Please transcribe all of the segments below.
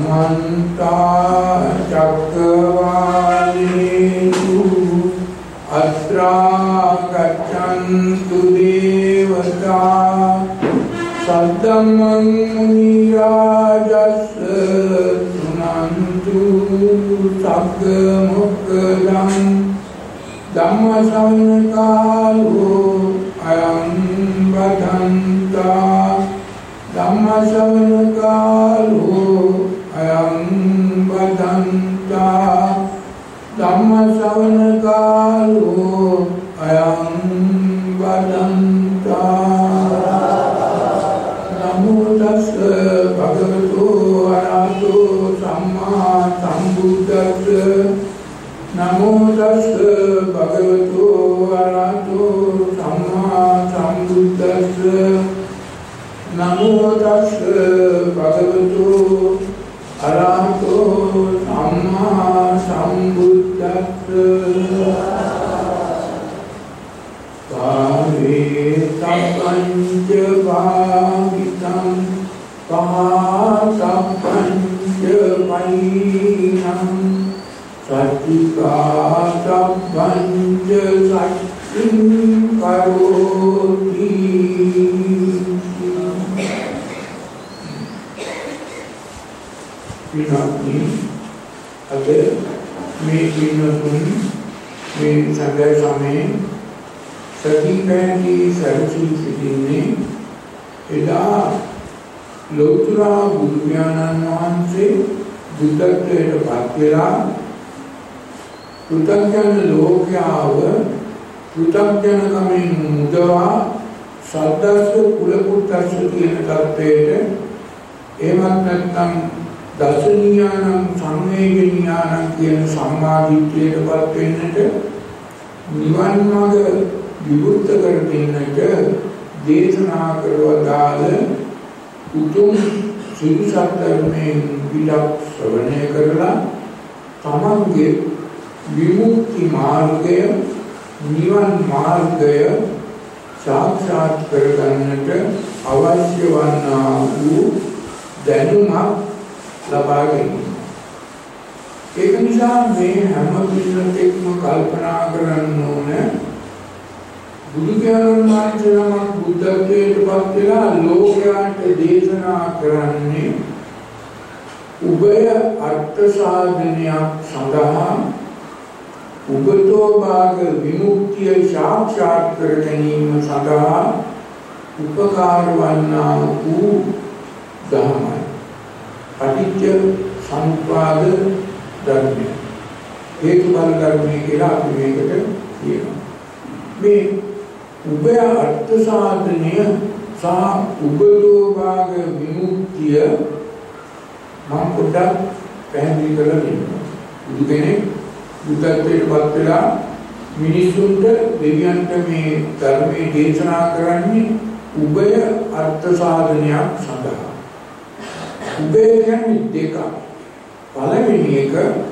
समन्ता चक्रवालेषु अत्रा गच्छन्तु देवता सद्धम्मं मुनिराजस्य शृण्वन्तु सद्गमुक्तं धम्मश्रवणकालो अयं बदन्ता धम्मश्रवणकालो अयं बदन्ता धम्मश्रवणकालो अयं बदन्ता नमो तस्स भगवतो अरहतो सम्मा सम्बुद्धस्स नमो तस्स भगवतो अरहतो सम्मा सम्बुद्धस्स नमो तस्स भगवतो अरहतो सम्मा सम्बुद्धस्स पावे तपंच भागितं पातपंच वैनं सत्तिकातपंच शक्तिं करोति पिनाकी अगर मैं पिनसुन मैं संगय समय सतीकैकी सरसी स्थिति में इदा लोतुरा बुद्धज्ञान वහන්සේ බුද්ධත්වයට පත් වෙලා පෘථග්ජන ලෝකයාව පෘථග්ජනකමින් මුදවා සද්දස්ස කුලපුත්තස්ස කියන තත්ත්වයට එහෙමත් නැත්නම් දසනීයානම් සංවේගනීයානම් කියන සම්මාදිට්ඨියට පත් වෙන්නට නිවන් මාර්ග විවෘත කර දෙන්නට දේශනා කරවදාල උතුම් සිල් සත්‍යයෙන් විලක් ශ්‍රවණය කරලා තමන්ගේ විමුක්ති මාර්ගය නිවන් මාර්ගය සාක්ෂාත් කරගන්නට අවශ්‍ය වන්නා වූ දැනුමක් ලබා ගැනීම. ඒක නිසා මේ හැම පිළිවෙලකම කල්පනා කරන්න ඕනේ බුදුගාමන් වහන්සේනමක් බුද්ධත්වයට පත් වෙලා ලෝකයට දේශනා කරන්නේ උභය අර්ථ සාධනයක් සඳහා උබතෝ භාග විමුක්තිය සාක්ෂාත් කර ගැනීම සඳහා උපකාර වන්නා වූ ධර්මයි. පටිච්ච සමුප්පාද ධර්මය. හේතුඵල ධර්මය කියලා අපි මේකට කියනවා. මේ උභය අර්ථ සාධනය සහ උබතෝ භාග විමුක්තිය මම පොඩ්ඩක් පැහැදිලි කරලා දෙන්නම්. බුදු කෙනෙක් බුද්ධත්වයට පත් වෙලා මිනිසුන්ට දෙවියන්ට මේ ධර්මයේ දේශනා කරන්නේ උභය අර්ථ සාධනයක් සඳහා. උභය කියන්නේ දෙක. පළවෙනි එක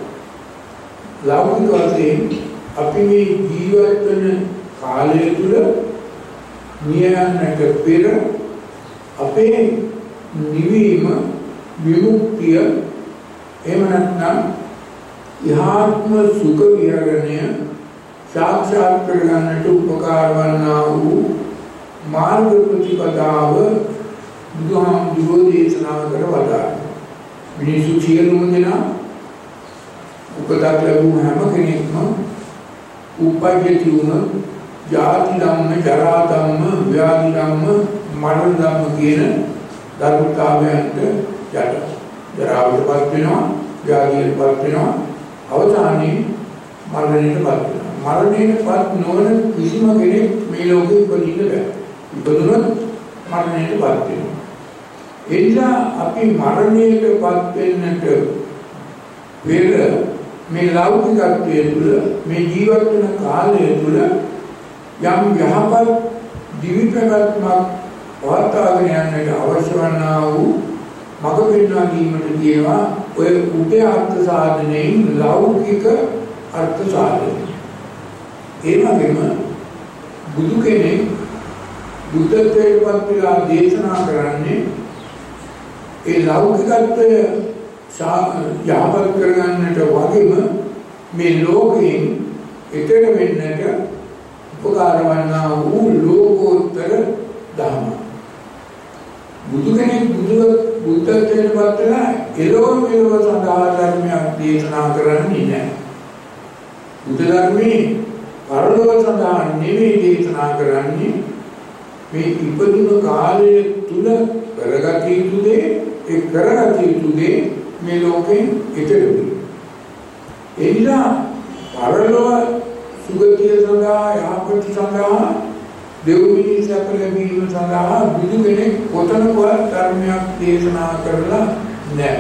ලෞකික වශයෙන් අපි මේ ජීවත් වෙන කාලය තුල මියන්නට පෙර අපේ නිවීම විමුක්තිය එහෙම නැත්නම් යහාත්ම සුඛ විහරණය සාක්ෂාත් කරගන්නට උපකාර වන්නා වූ මාර්ග ප්‍රතිපදාව බුදුහාමුදුරුවෝ දේශනා කර වදාළා. මිනිසු සියලුම දෙනා උපතක් ලැබුණු හැම කෙනෙක්ම උපජ්ජති වුණ ජාති ධම්ම ජරා ධම්ම ව්‍යාධි ධම්ම මරණ ධම්ම කියන ධර්මතාවයන්ට යට. ජරාවටපත් වෙනවා, ව්‍යාධියටපත් වෙනවා, අවසානයේ මරණයටපත් වෙනවා. මරණයටපත් නොවන කිසිම කෙනෙක් මේ ලෝකෙ ඉපදින්න බෑ. ඉපදුනොත් මරණයටපත් වෙනවා. එනිසා අපි මරණයටපත් වෙන්නට පෙර මේ ලෞකිකත්වයේ තුල මේ ජීවත් වෙන කාලය තුල යම් යහපත් දිවි ප්‍රගත්මක් පවත්වාගෙන යන්නට අවශ්‍ය වන්නා වූ මඟ පෙන්වා දීමට කියනවා ඔය උභය අර්ථ සාධනයෙන් ලෞකික අර්ථ සාධනය. ඒ වගේම බුදු කෙනෙක් බුද්ධත්වයට පත් වෙලා දේශනා කරන්නේ ඒ ලෞකිකත්වය යහපත් කරගන්නට වගේම මේ ලෝකයෙන් ඊතර වෙන්නට උපකාර වන්නා වූ ලෝකෝත්තර ධර්ම. බුදු කෙනෙක් බුද්ධත්වයට පත් වෙලා එළොව මෙලොව සඳහා ධර්මයක් දේශනා කරන්නේ නැහැ. බුද්ධ ධර්මයේ පරලොව සඳහා නෙමෙයි දේශනා කරන්නේ. මේ ඉපදුන කාලය තුල කරගත යුතු දේ ඒ කරගත යුතු දේ මේ ලෝකෙන් ඊතර වෙයි. එනිසා පරලොව සුගතිය සඳහා යහපත සඳහා දෙව්මිනි සැප ලැබීම සඳහා බුදු කෙනෙක් කොතනකවත් ධර්මයක් දේශනා කරලා නැහැ.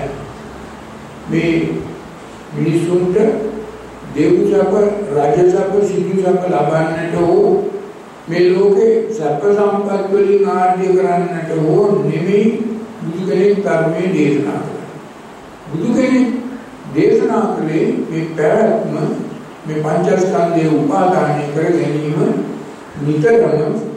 මේ මිනිසුන්ට දෙව් සැප, රාජ සැප, සිටු සැප ලබන්නට හෝ මේ ලෝකේ සැප සම්පත් වලින් ආර්ය කරන්නට හෝ නෙමෙයි බුදු කෙනෙක් ධර්මයේ දේශනා කළා. බුදු කෙනෙක් දේශනා කළේ මේ පැවැත්ම මේ පංචස්කන්ධයේ උපාදානය කර ගැනීම නිතරම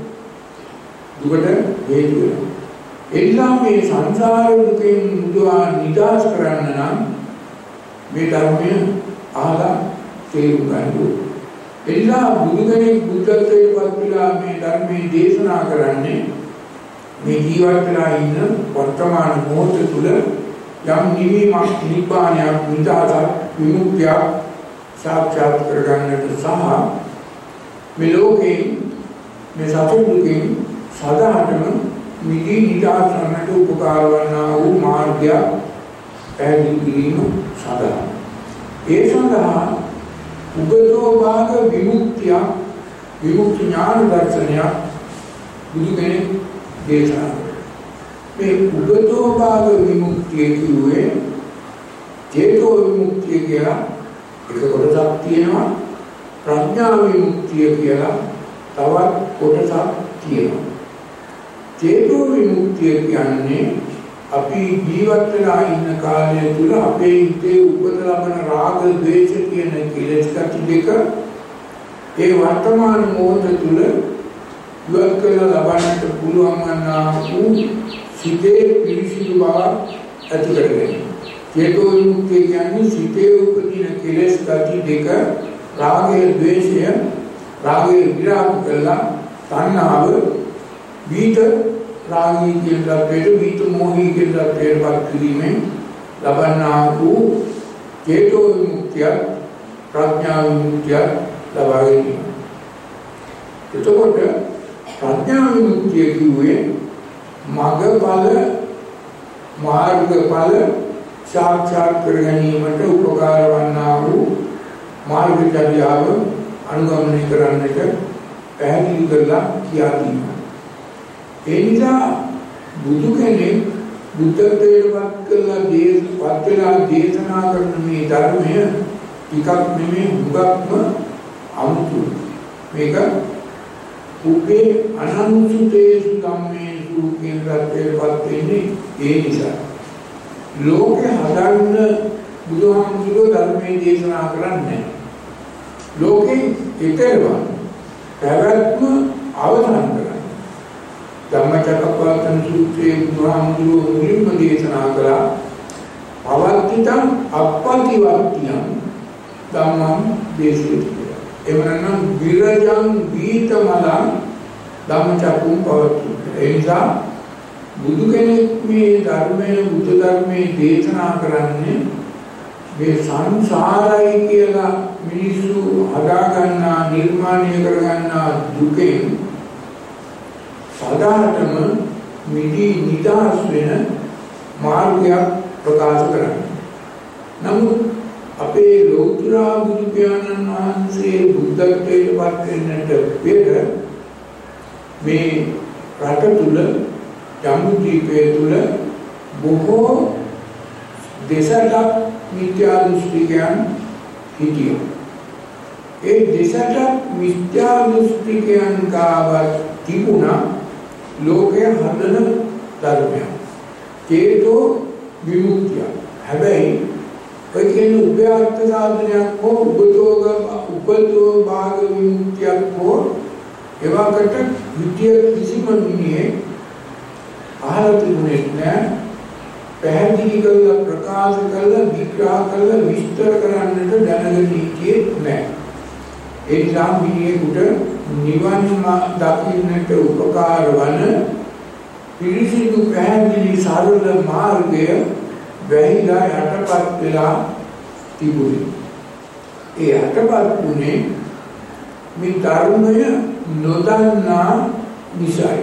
දුකට හේතු වෙනවා. එනිසා මේ සංසාර දුකෙන් මුදවා නිදහස් කරන්න නම් මේ ධර්මය අහලා තේරුම් ගන්න ඕනේ. එනිසා බුදු කෙනෙක් බුද්ධත්වයට පත් වෙලා මේ ධර්මයේ දේශනා කරන්නේ මේ ජීවත් වෙලා ඉන්න වර්තමාන මොහොත තුළ යම් නිවීමක්, නිබ්බානයක්, නිදහසක්, විමුක්තියක් සාක්ෂාත් කරගන්නට සහ මේ ලෝකේ මේ සතර දුකින් සදාටම මිදී නිදහස් වන්නට උපකාර වන්නා වූ මාර්ගය පැහැදිලි කිරීම සඳහා. ඒ සඳහා උගතෝ භාග විමුක්තිය, විමුක්ති ඥාන දර්ශනය බුදු කෙනෙක් දේශනා කළා. මේ උගතෝ භාග විමුක්තිය කියුවේ චේතෝ විමුක්තිය කියලා එක කොටසක් තියෙනවා. ප්‍රඥා විමුක්තිය කියලා තවත් කොටසක් තියෙනවා. චේතෝ විමුක්තිය කියන්නේ අපි ජීවත් වෙලා ඉන්න කාලය තුල අපේ හිතේ උපත ලබන රාග, ද්වේෂ කියන කෙලෙස් කටි දෙක ඒ වර්තමාන මොහොත තුල ඉවත් කරලා ලබන්නට පුළුවන් වන්නා වූ සිතේ පිරිසිදු බව ඇති කරගන්න. චේතෝ විමුක්තිය කියන්නේ සිතේ උපදින කෙලෙස් කටි දෙක රාගය, ද්වේෂය, රාගය විරාම කළා තණ්හාව විත රාගී කියන ධර්මයට විත මොහී කියන ධර්මයට පත් කිරීමෙන් ලබන්නා වූ චේතෝ විමුක්තිය, ප්‍රඥා විමුක්තිය ලබා ගැනීම. එතකොට ප්‍රඥා විමුක්තිය කියුවේ මගඵල, මාර්ගඵල සාක්ෂාත් කර ගැනීමට උපකාර වන්නා වූ මාර්ගචර්යාව අනුගමනය කරන්නට පැහැදිලි කරලා කියා තියෙනවා. ඒ නිසා බුදු කෙනෙක් බුද්ධත්වයට පත් වෙලා දේශනා කරන මේ ධර්මය ටිකක් නෙමෙයි හුඟක්ම අමුතුයි. මේක උපේ අනන්තේසු ධම්මේසු කියන ධර්මයට පත් වෙන්නේ ඒ නිසා. ලෝකේ හදන්න බුදුහාමුදුරුවෝ ධර්මයේ දේශනා කරන්නේ ලෝකේ ඊතරවා පැවැත්ම අවසන් කරන්නේ. ධම්මචක්කප්පවත්තන සූත්‍රයේ බුදුහාමුදුරුවෝ මුලින්ම දේශනා කළා පවත්තිතං අප්පතිවත්තියං ධම්මං දේශේති කියලා. එවනම් විරජං වීතමලං ධම්මචක්කුම් පවත්ති. ඒ නිසා බුදු කෙනෙක් මේ ධර්මයේ බුද්ධ ධර්මයේ දේශනා කරන්නේ මේ සංසාරයි කියලා මිනිස්සු හදාගන්නා නිර්මාණය කරගන්නා දුකෙන් සදාටම මිදී නිදහස් වෙන මාර්ගයක් ප්‍රකාශ කරන්නේ. නමුත් අපේ ලෞතර බුදු පියාණන් වහන්සේ බුද්ධත්වයට පත් වෙන්නට පෙර මේ රට තුල ජම්බුද්වීපයේ තුල බොහෝ දෙසටක් මිත්‍යා දෘෂ්ටිකයන් හිටියෝ. ඒ දෙසටක් මිත්‍යා දෘෂ්ටිකයන් ගාව තිබුණා ලෝකයේ හදන ධර්මයක්. චේතෝ විමුක්තිය. හැබැයි ඔය කියන උපයාර්ථ සාධනයක් හෝ උපතෝ භාග විමුක්තියක් හෝ එවකට විද්‍ය කිසිම නිමේ අහලා තිබුණේ නැහැ. පැහැදිලි කරලා ප්‍රකාශ කරලා විග්‍රහ කරලා විස්තර කරන්නට දැනගෙන හිටියේ නැහැ. ඒ නිසා මිනිහෙකුට නිවන් දකින්නට උපකාර වන පිරිසිදු පැහැදිලි සරල මාර්ගය වැහිලා යටපත් වෙලා තිබුණේ. ඒ යටපත් වුණේ මේ ධර්මය නොදන්නා නිසායි.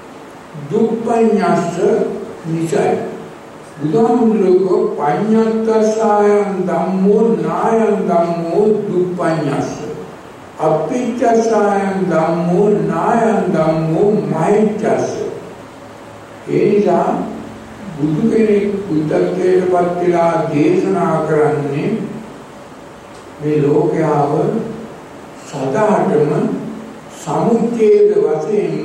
දුප්පඤ්ඤස්ස නිසායි. බුදුහාමුදුරුවෝ පඤ්ඤත්තසායං ධම්මෝ නායං ධම්මෝ දුප්පඤ්ඤස්ස. අපිච්චසායං ධම්මෝ නායං ධම්මෝ මහිච්ඡස්ස. ඒ නිසා බුදු කෙනෙක් බුද්ධත්වයටපත් වෙලා දේශනා කරන්නේ මේ ලෝකයාව සදාටම සමුච්ඡේද වශයෙන්ම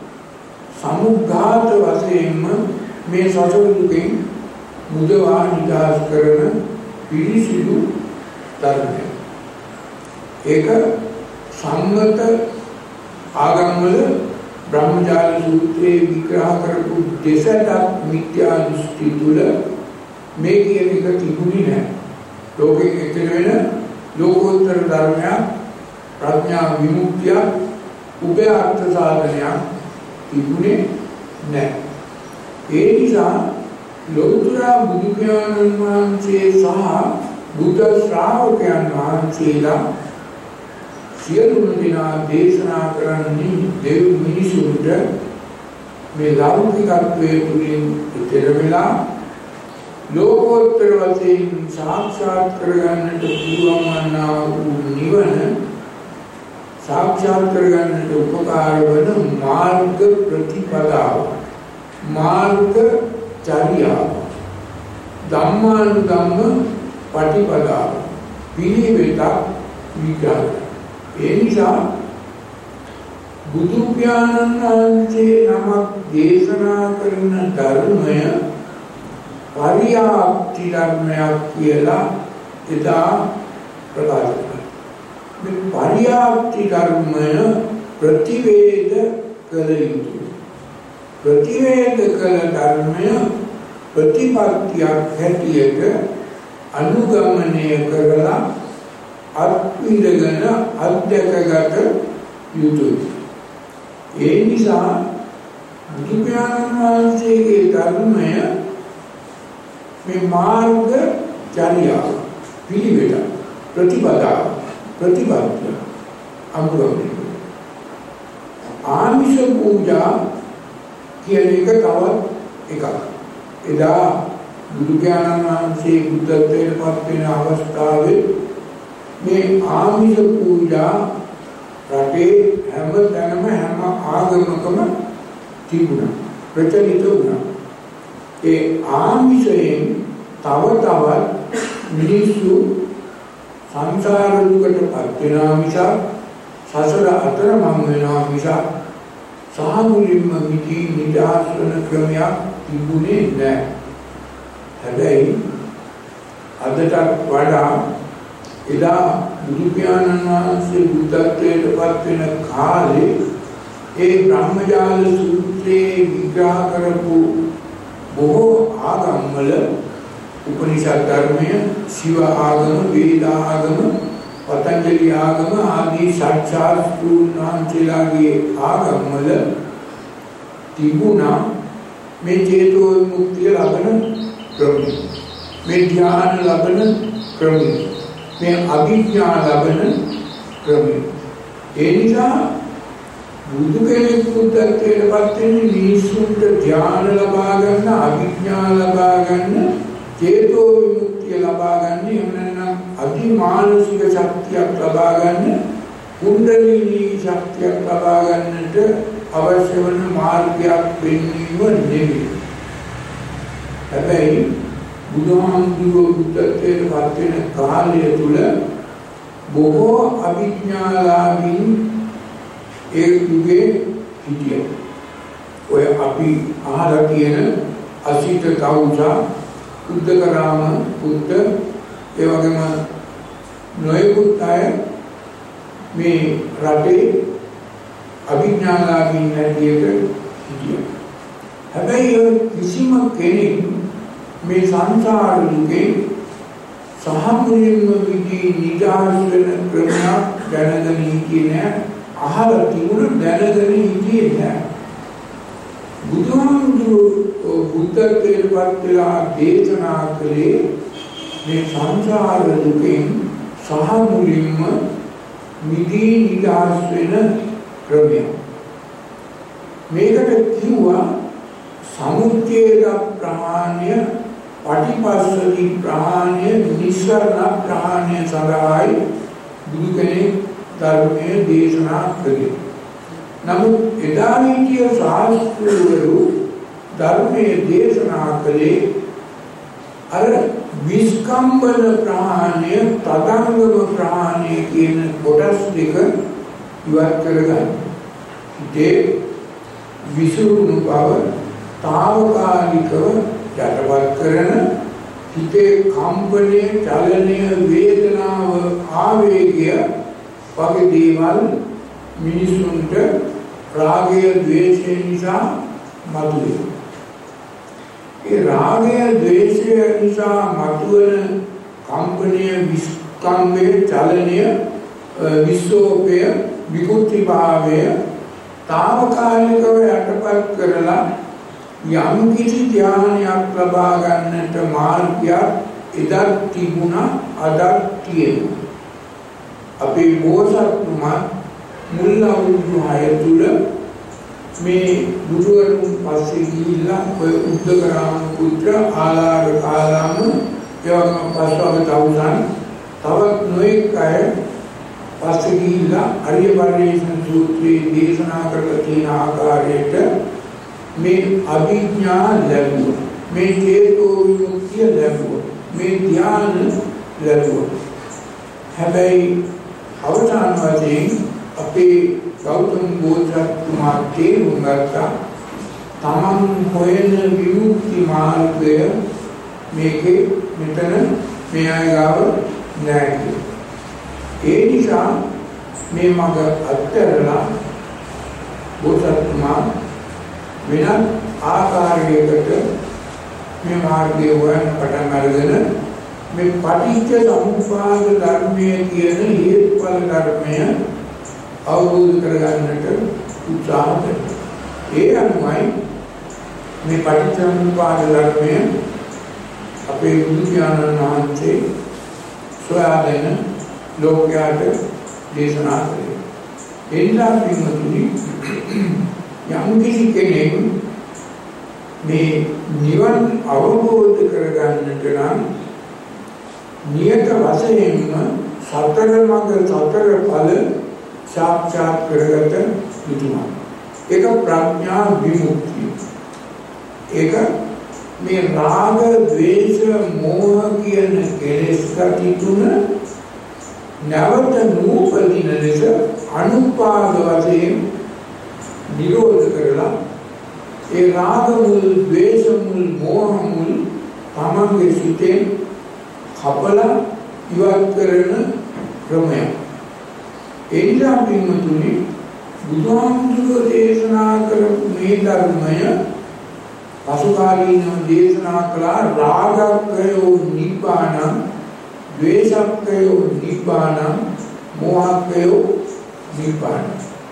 සමුග්ඝාත වශයෙන්ම මේ සසර දුකින් මුදවා නිදහස් කරන පිරිසිදු ධර්මය. ඒක සම්මත ආගම්වල බ්‍රහ්මජාල සූත්‍රයේ විග්‍රහ කරපු දෙසටක් මිත්‍යා දෘෂ්ටි තුල මේ කියන එක තිබුණේ නැහැ. ලෝකෙ එතන වෙන ලෝකෝත්තර ධර්මයක් ප්‍රඥා විමුක්තිය උපයාර්ථ සාධනයක් තිබුණේ නැහැ. ඒ නිසා ලෞතර බුදු පියාණන් වහන්සේ සහ බුද්ධ ශ්‍රාවකයන් වහන්සේලා සියලුම දෙනා දේශනා කරන්නේ දෙව් මිනිසුන්ට මේ ලෞකිකත්වයේ තුලින් ඉතර වෙලා ලෝකෝත්තර වශයෙන් සාක්ෂාත් කරගන්නට පුළුවන් වන්නා වූ නිවන සාක්ෂාත් කරගන්නට උපකාර වන මාර්ග ප්‍රතිපදාව මාර්ග චර්යාව ධම්මානුධම්ම පටිපදාව පිළිවෙතක් විග්‍රහ. ඒ නිසා බුදු පියාණන් වහන්සේ නමක් දේශනා කරන ධර්මය පරියාප්ති ධර්මයක් කියලා එදා ප්‍රකාශ කළා. මේ පරියාප්ති ධර්මය ප්‍රතිවේද කළ යුතුයි. ප්‍රතිවේද කළ ධර්මය ප්‍රතිපත්තියක් හැටියට අනුගමනය කරලා අත්විඳගෙන අධ්‍යක්ෂගත යුතුයි. ඒ නිසා බුදු පියාණන් වහන්සේගේ ධර්මය මේ මාර්ග චර්යාව පිළිවෙල ප්‍රතිපදාව ප්‍රතිපත්තිය අනුගමනය. ආමිෂ පූජා කියන එක තවත් එකක්. එදා බුදු පියාණන් වහන්සේ බුද්ධත්වයට පත් වෙන අවස්ථාවේ මේ ආමිෂ පූජා රටේ හැම තැනම හැම ආගමකම තිබුණා, ප්‍රචලිත වුණා. ඒ ආමිෂයෙන් තව තවත් මිනිස්සු සංසාර දුකටපත් වෙනා නිසා සසර අතරමං වෙනා නිසා සාමුලින්ම මිදී නිදහස් වන ක්‍රමයක් තිබුණේ නැහැ. හැබැයි අදට වඩා එදා බුදු පියාණන් වහන්සේ බුද්ධත්වයට පත් වෙන කාලේ ඒ බ්‍රහ්මජාල සූත්‍රයේ විග්‍රහ කරපු බොහෝ ආගම්වල උපනිෂද් ධර්මය, ශිව ආගම, වේද ආගම, පතංජලි ආගම ආදී ශාස්ත්‍රඥ වහන්සේලාගේ ආගම්වල තිබුණා මේ චේතෝ විමුක්තිය ලබන ක්‍රමය, මේ ධ්‍යාන ලබන ක්‍රමය, මේ අභිඥා ලබන ක්‍රමය. ඒ නිසා බුදු කෙනෙක් බුද්ධත්වයට පත් වෙන්නේ මිනිසුන්ට ධ්‍යාන ලබා ගන්න, අභිඥා ලබා ගන්න, චේතෝ විමුක්තිය ලබා ගන්න, එහෙම නැත්නම් අධිමානසික ශක්තියක් ලබා ගන්න, කුණ්ඩලිනී ශක්තියක් ලබා ගන්නට අවශ්‍ය වන මාර්ගයක් වෙන්නීම නෙවෙයි. හැබැයි බුදුහාමුදුරුවෝ බුද්ධත්වයට පත් වෙන කාලය තුල බොහෝ අභිඥාලාභීන් ඒ යුගයේ හිටියා. ඔය අපි අහලා කියන අසිත කවුසා, උද්දකරාම බුද්ධ, ඒ වගේම නොයෙකුත් අය මේ රටේ අභිඥාලාභීන් හැටියට හිටියා. හැබැයි කිසිම කෙනෙක් මේ සංසාර දුකේ සහ මුලින්ම විදී නිදහස් වෙන ක්‍රමයක් දැනගෙන හිටියේ නෑ. අහලා තිබුණ දැනගෙන හිටියේ නෑ. බුදුහාමුදුරුවෝ බුද්ධත්වයට පත් වෙලා දේශනා කළේ මේ සංසාර දුකෙන් සහ මුලින්ම මිදී නිදහස් වෙන ක්‍රමය. මේකට කිව්වා සමුච්ඡේද ප්‍රහාණය, පටිපස්සති ප්‍රහාණය, නිස්සරණ ප්‍රහාණය සඳහායි බුදු කෙනෙක් ධර්මයේ දේශනා කළේ. නමුත් එදා හිටිය ශාස්ත්‍රවරු ධර්මයේ දේශනා කළේ අර විස්කම්බන ප්‍රහාණය, තදංගම ප්‍රහාණය කියන කොටස් දෙක ඉවත් කරගන්න. ඒ විසුණු බව తాවකාලිකව යටපත් කරන හිතේ කම්පනය, චලනය, වේදනාව, ආවේගය වගේ දේවල් මිනිසුන්ට රාගය, ද්වේෂය නිසා මතුවේ. ඒ රාගය, ද්වේෂය නිසා මතුවන කම්පනය, විස්කම්භය, චලනය, විස්සෝපය, විකෘති භාවය తాවකාලිකව යටපත් කරලා යම් කිසි ධානයක් ලබා ගන්නට මාර්ගයක් එදත් තිබුණා, අදත් තියෙනවා. අපේ බෝසත්තුමා මුල් අවුරුදු 6 තුල මේ බුදුරජුන් පස්සේ ගිහිල්ලා ඔය උද්දකරාම පුත්‍ර, ආලාර කාලාම, එවම පස්වග තවුසන් තවත් නොඑක අය පස්සේ ගිහිල්ලා අරිය පරිේෂණ සූත්‍රයේ දේශනා කරලා තියෙන ආකාරයට මේ අභිඥා ලැබුවා, මේ චේතෝ විමුක්තිය ලැබුවා, මේ ධ්‍යාන ලැබුවා. හැබැයි අවසාන වශයෙන් අපේ ගෞතම බෝධිසත්වතුමා තේරුම් ගත්තා තමන් හොයන විමුක්ති මාර්ගය මේකේ මෙතන මේ අය ගාව නැහැ කියලා. ඒ නිසා මේ මඟ අත්හැරලා බෝධිසත්වතුමා වෙනත් ආකාරයකට මේ මාර්ගය හොයන්න පටන් අරගෙන මේ පටිච්ච සමුප්පාද ධර්මයේ කියන හේතුඵල ධර්මය අවබෝධ කරගන්නට උත්සාහ කරනවා. ඒ අනුවයි මේ පටිච්ච සමුප්පාද ධර්මය අපේ බුදු ඥානන් වහන්සේ සොයාගෙන ලෝකයට දේශනා කළේ. එනිසා පින්වතුනි, යම් කිසි කෙනෙක් මේ නිවන් අවබෝධ කරගන්නට නම් නියත වශයෙන්ම සතර මඟ සතර ඵල සාක්ෂාත් කරගත යුතුයි. ඒක ප්‍රඥා විමුක්තිය. ඒක මේ රාග, ද්වේෂ, මෝහ කියන කෙලෙස් කටි තුන නැවත නූපදින ලෙස අනුපාද වශයෙන් නිරෝධ කරලා ඒ රාග මුල්, ද්වේෂ මුල්, මෝහ මුල් තමන්ගේ සිතෙන් කපලා ඉවත් කරන ක්‍රමය. ඒ නිසා පින්වතුනි, බුදුහාමුදුරුවෝ දේශනා කරපු මේ ධර්මය පසුකාලීනව දේශනා කළා රාගක්ඛයෝ නිබ්බානං, ද්වේෂක්ඛයෝ නිබ්බානං, මෝහක්ඛයෝ නිබ්බානං.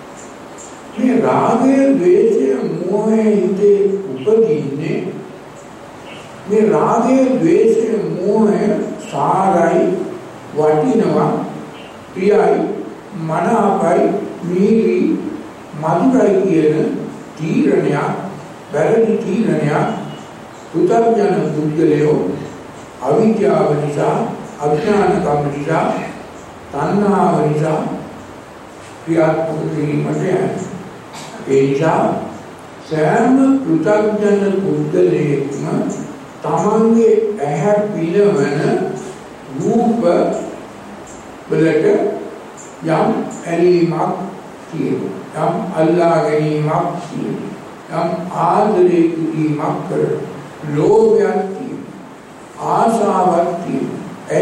මේ රාගය, ද්වේෂය, මෝහය හිතේ උපදින්නේ මේ රාගය, ද්වේෂය, මෝහය සාරයි, වටිනවා, ප්‍රියයි, මනාපයි, මිහිරි, මధుරයි කියන තීරණයක්, වැරදි තීරණයක් පුතග්ජන පුද්ගලයෝ අවිද්‍යාව නිසා, අඥානකම නිසා, තණ්හාව නිසා ක්‍රියාත්මක කිරීමට යනවා. ඒ නිසා සෑම පුතග්ජන පුද්ගලයෙක්ම තමන්ගේ ඇහැ පිනවන රූප වලට යම් ඇලීමක් තියෙනවා, යම් අල්ලා ගැනීමක් තියෙනවා, යම් ආදරය කිරීමක් කරනවා, ලෝභයක් තියෙනවා, ආශාවක් තියෙනවා.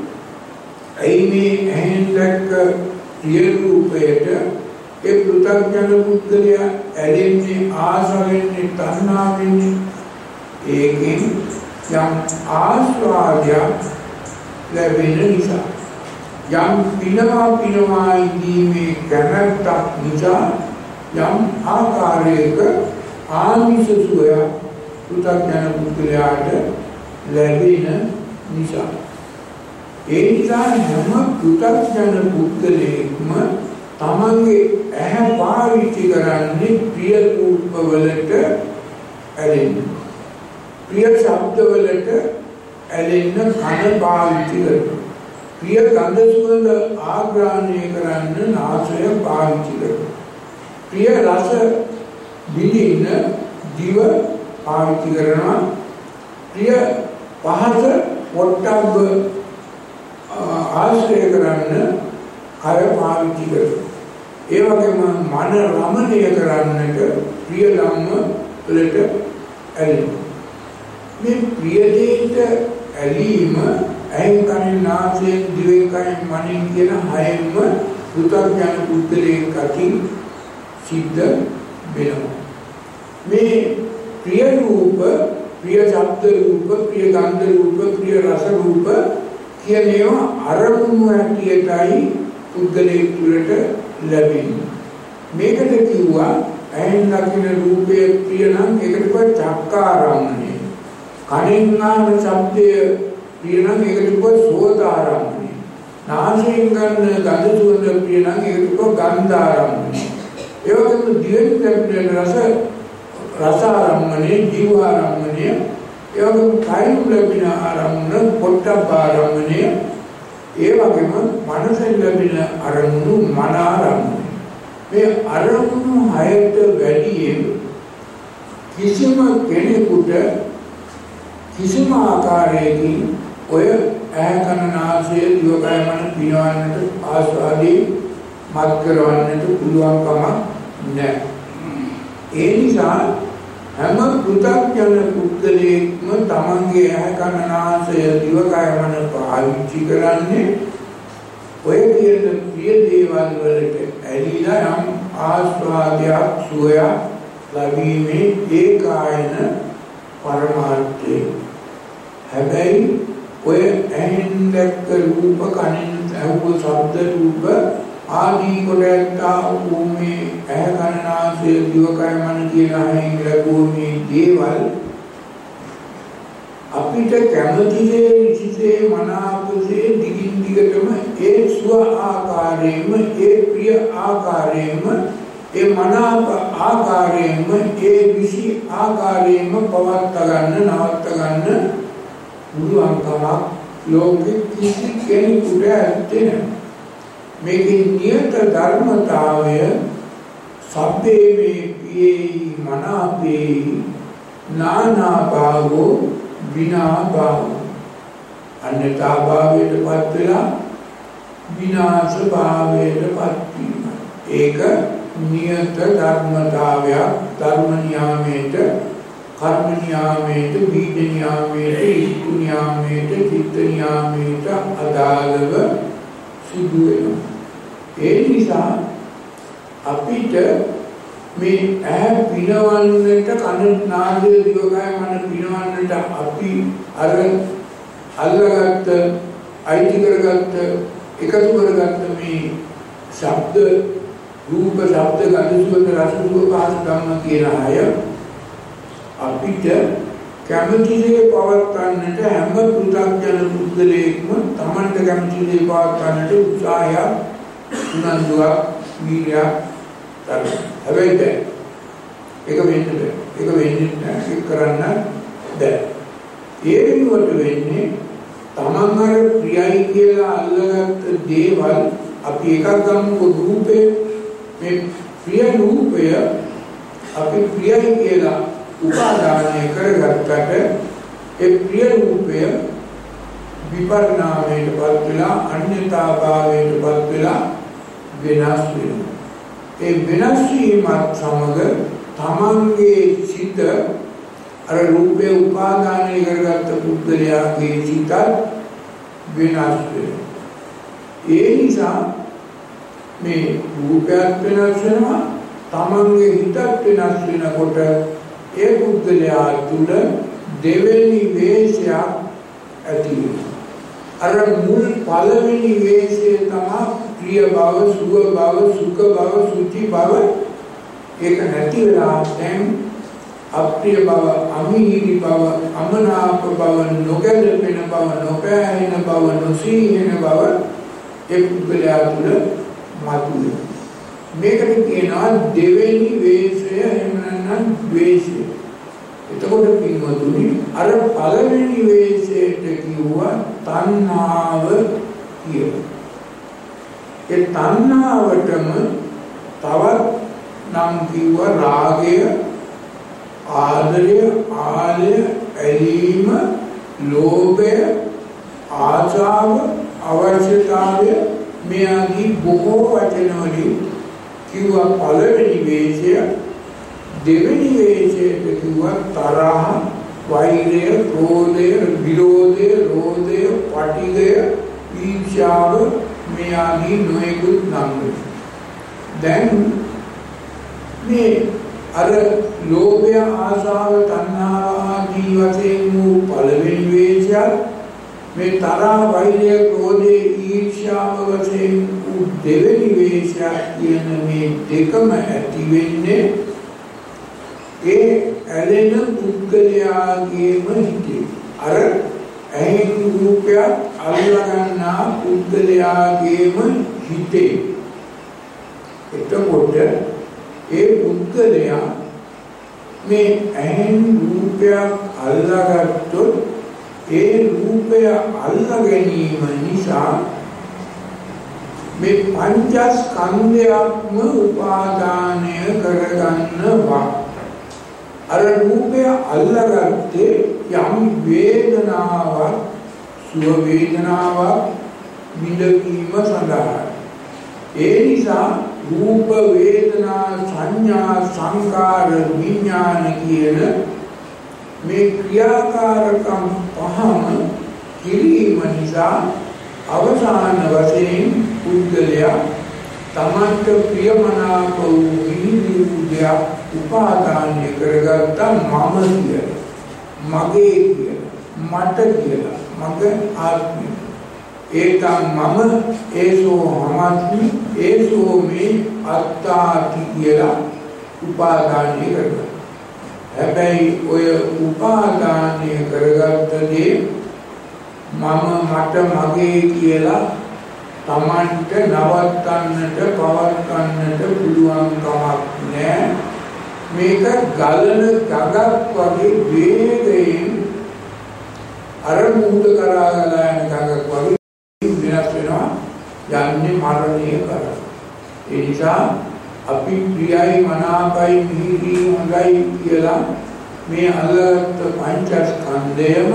ඇයි මේ ඇහෙන් දැක්ක ප්‍රිය රූපයට ඒ පෘථග්ජන පුද්ගලයා ඇලෙන්නේ, ආශා වෙන්නේ, තණ්හා වෙන්නේ? ඒකෙන් යම් ආස්වාදයක් ලැබෙන නිසා යම් පිනවා ඉදීමේ කැමැත්තක් නිසා යම් ආකාරයක ආමිෂ සුවය පුතග්ජන පුද්ගලයාට ලැබෙන නිසා ඒ නිසා හැම පුතග්ජන පුද්ගලයෙක්ම තමන්ගේ ඇහැ පාවිච්චි කරන්නේ ප්‍රිය රූපවලට ඇලෙන්න ප්‍රිය ශබ්දවලට ඇලෙන්න කන පාවිච්චි කරනවා ප්‍රිය ගන්ධ සුවඳ ආග්‍රහණය කරන්න නාසය පාවිච්චි කරනවා ප්‍රිය රස විඳින්න දිව පාවිච්චි කරනවා ප්‍රිය පහස වොට්ටබ්බ ආශ්‍රය කරන්න කය පාවිච්චි කරනවා ඒ වගේම මන රමණය කරන්නට ප්‍රිය ධම්ම වලට ඇලෙනවා මේ ප්‍රිය දෙයට ඇලීම ඇහෙන් කනෙන් නාසයෙන් දිවෙන් කයෙන් මනෙන් කියන හයෙන්ම පුතග්ජන පුද්ගලයෙක් අතින් සිද්ධ වෙනවා මේ ප්‍රිය රූප ප්‍රිය ශබ්ද රූප ප්‍රිය ගන්ධ රූප ප්‍රිය රස රූප කියන ඒවා අරමුණු ඇටියටයි පුද්ගලයෙක් තුළට ලැබෙන්නේ මේකට කිව්වා ඇහෙන් දකින රූපය ප්‍රිය නම් ඒකට කිව්වා චක්කාරම්මණය කනෙන් අහන ශබ්දය ප්‍රිය නම් ඒකට කිව්වා සෝතාරම්මණය නාසයෙන් ගන්න ගඳ සුවඳ ප්‍රිය නම් ඒකට කිව්වා ගන්ධාරම්මණය ඒ වගේම දිවෙන් ලැබෙන රසාරම්මණය ජීවාරම්මණය ඒ වගේම කයින් ලැබෙන ආරම්මණ පොට්ටබ්බාරම්මණය ඒ වගේම මනසෙන් ලැබෙන අරමුණු මනාරම්මණය මේ අරමුණු හයට වැඩියෙන් කිසිම කෙනෙකුට කිසිම ආකාරයකින් ඔය ඇහැ කන නාසය දිවකය මන පිනවන්නට ආස්වාදී මත් කරවන්නට පුළුවන් කමක් නැහැ ඒ නිසා හැම පුතග්ජන පුද්ගලයෙක්ම තමන්ගේ ඇහැ කන නාසය දිවකය මන පාවිච්චි කරන්නේ ඔය කියන ප්‍රිය දේවල් වලට ඇලිලා යම් ආස්වාදයක් සුවයක් ලැබීමේ ඒකායන පරමාර්ථය හැබැයි ඔය ඇහෙන් දැක්ක රූප කනින් ඇහුව ශබ්ද රූප ආදී කොට ඇත්තා වූ මේ ඇහැ කන නාසය දිවකය මන කියන හයෙන් ලැබුව මේ දේවල් අපිට කැමති දේ විශේෂේ මනාපසේ දිගින් දිගටම ඒ සුව ආකාරයෙන්ම ඒ ප්‍රිය ආකාරයෙන්ම ඒ මනාප ආකාරයෙන්ම ඒ විසි ආකාරයෙන්ම පවත් ගන්න නවත්ත ගන්න පුළුවන්කමක් ලෝකෙ කිසි කෙනෙකුට ඇත්තේ නැහැ මේකේ නියත ධර්මතාවය සබ්බේ මේ පියේයි මනාපේයි නානා භාවෝ විනා භාවෝ අන්‍යතා භාවයට පත් වෙලා විනාශ භාවයට පත් වීම ඒක නියත ධර්මතාවයක් ධර්ම නියාමයට කර්ම නියාමයට බීජ නියාමයට ඉස්තු නියාමයට චිත්ත නියාමයට අදාළව සිදු වෙනවා ඒ නිසා අපිට මේ ඇහැ පිනවන්නට කන නාසය දිවකය මන පිනවන්නට අපි අර අල්ලගත්ත අයිති කරගත්ත එකතු කරගත්ත මේ ශබ්ද රූප ශබ්ද ගන්ධ සුවඳ රස රූප පහස ධම්ම කියන අය අපිට කැමති දේ පවත්වන්නට හැම පුතග්ජන පුද්ගලයෙක්ම තමන්ට කැමති දේ පවත්වන්නට උත්සාහයක් උනන්දුවක් වීර්යයක් කරනවා හැබැයි බෑ ඒක වෙන්නේ නැහැ ඒක කරන්න බෑ ඒ වෙනුවට වෙන්නේ තමන් අර ප්‍රියයි කියලා අල්ලගත්ත දේවල් අපි එකක් ගමු රූපේ මේ ප්‍රිය රූපය අපි ප්‍රියයි කියලා උපාදානය කරගත්තට ඒ ප්‍රිය රූපය විපරිණාමයට පත් වෙලා අන්‍යතා භාවයට පත් වෙලා වෙනස් වෙනවා ඒ වෙනස් වීමත් සමග තමන්ගේ සිත අර රූපේ උපාදානය කරගත්ත පුද්ගලයාගේ සිතත් වෙනස් වෙනවා ඒ නිසා මේ රූපයත් වෙනස් වෙනවා තමන්ගේ හිතත් වෙනස් වෙනකොට ඒ පුද්ගලයා තුළ දෙවෙනි වේශය ඇති වෙනවා. අර මුල් පළවෙනි වේශය තමයි ප්‍රිය භව, සුව භව, සුඛ භව, සුචි භව. ඒක නැති වෙලා දැන් අප්‍රිය භව, අමිහිරි භව, අමනාප භව, නොගැලපෙන භව, නොපෑහෙන භව, නොසීහෙන භව ඒ පුද්ගලයා තුළ මතුවේ. මේකට කියනවා දෙවෙනි වේශය, එහෙම නැත්නම් ද්වේෂය. එතකොට පින්වතුනි අර පළවෙනි වේශයට කිව්වා තණ්හාව කියලා. ඒ තණ්හාවටම තවත් නම් කිව්වා රාගය, ආදරය, ආලය, ඇලීම, ලෝභය, ආශාව, අවශ්‍යතාවය මේ ආදී බොහෝ වචන වලින් කිව්වා පළවෙනි වේශය. දෙවෙනි වේශයට කිව්වා තරහ, වෛරය, ක්‍රෝධය, විරෝධය, රෝධය, පටිඝය, ඊර්ෂ්‍යාව මේ ආදී නොයෙකුත් නම්. දැන් මේ අර ලෝභය, ආශාව, තණ්හාව ආදී වශයෙන් වූ පළවෙනි වේශය, මේ තරහ, වෛරය, ක්‍රෝධය, ඊර්ෂ්‍යාව වශයෙන් වූ දෙවෙනි වේශය කියන මේ දෙකම ඇති වෙන්නේ ඒ ඇලෙන පුද්ගලයාගේම හිතේ. අර ඇහෙන රූපය අල්ලගන්නා පුද්ගලයාගේම හිතේ. එතකොට ඒ පුද්ගලයා මේ ඇහෙන රූපය අල්ලගත්තොත් ඒ රූපය අල්ලා ගැනීම නිසා මේ පංචස්කන්ධයක්ම උපාදානය කරගන්නවා. අර රූපය අල්ලාගත්තේ යම් වේදනාවක්, සුව වේදනාවක් විඳීම සඳහා. ඒ නිසා රූප, වේදනා, සංඥා, සංකාර, විඥාන කියන මේ ක්‍රියාකාරකම් පහම කිරීම නිසා අවසාන වශයෙන් පුද්ගලයා තමන්ට ප්‍රියමනාප වූ විහිදුවක් උපාදානය කරගත්තා මම කියලා, මගේ කියලා, මට කියලා, මගේ ආත්මය. ඒකම් මම ඒසෝ හමස්මි ඒසෝ මේ අත්තාති කියලා උපාදානය කරගත්තා. හැබැයි ඔය උපාදානය කරගත්ත දේ මම, මට, මගේ කියලා තමන්ට නවත්තන්නට, පවත්වන්නට පුළුවන් කමක් නැහැ. මේක ගලන ගඟක් වගේ වේගයෙන් අර මුහුද කරා ගලා යන ගඟක් වගේ වෙනස් වෙනවා, යන්නේ මරණය කරා. ඒ නිසා අපි ප්‍රියයි, මනාපයි, මිහිරි, හොඳයි කියලා මේ අල්ලගත්ත පංචස්කන්ධයම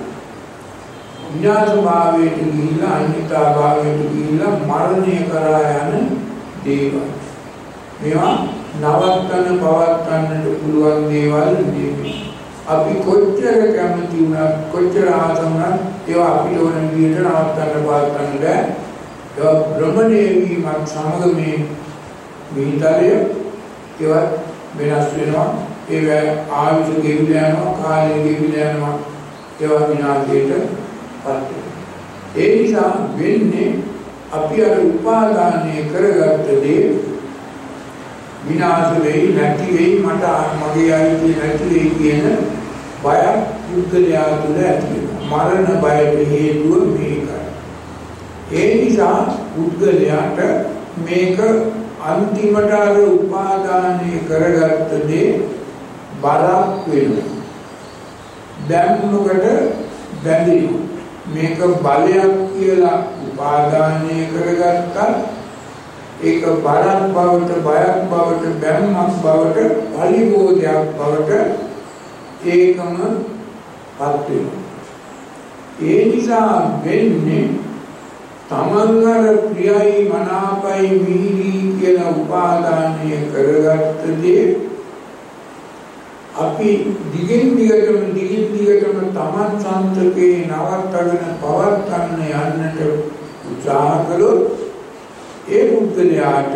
විනාශ භාවයට ගිහිල්ලා, අනිත්‍ය භාවයට ගිහිල්ලා මරණය කරා යන දේවල්. මේවා නවත්තන්න, පවත්වන්නට පුළුවන් දේවල් නෙවෙයි. අපි කොච්චර කැමති වුණත්, කොච්චර ආස වුණත් ඒවා අපිට ඕන විදිහට නවත්තන්න, පවත්වන්න බෑ. ඒවා භ්‍රමණය වීමත් සමග මේ විහිතරය ඒවත් වෙනස් වෙනවා. ඒවා ආයුෂ ගෙවිලා යනවා, කාලය ගෙවිලා යනවා. ඒවා විනාශයට පත් වෙනවා. ඒ නිසා වෙන්නේ අපි අර උපාදානය කරගත්ත දේ විනාශ වෙයි, නැති වෙයි, මට මගේ අයිතිය නැති වෙයි කියන බය පුද්ගලයා තුළ ඇති වෙනවා. මරණ බයට හේතුව මේකයි. ඒ නිසා පුද්ගලයාට මේක අන්තිමට අර උපාදානය කරගත්ත දේ බරක් වෙනවා. දැම්මකට බැඳෙනවා. මේක බලයක් කියලා උපාදානය කරගත්තා. ඒක බරක් බවට, බයක් බවට, බැම්මක් බවට, පරිබෝධයක් බවට ඒකම පත් වෙනවා. ඒ නිසා වෙන්නේ තමන් අර ප්‍රියයි, මනාපයි, මිහිරි කියලා උපාදානය කරගත්ත දේ අපි දිගින් දිගටම තමන් සන්තකේ නවත්තගෙන පවත්වන්න යන්නට උත්සාහ කළොත් ඒ පුද්ගලයාට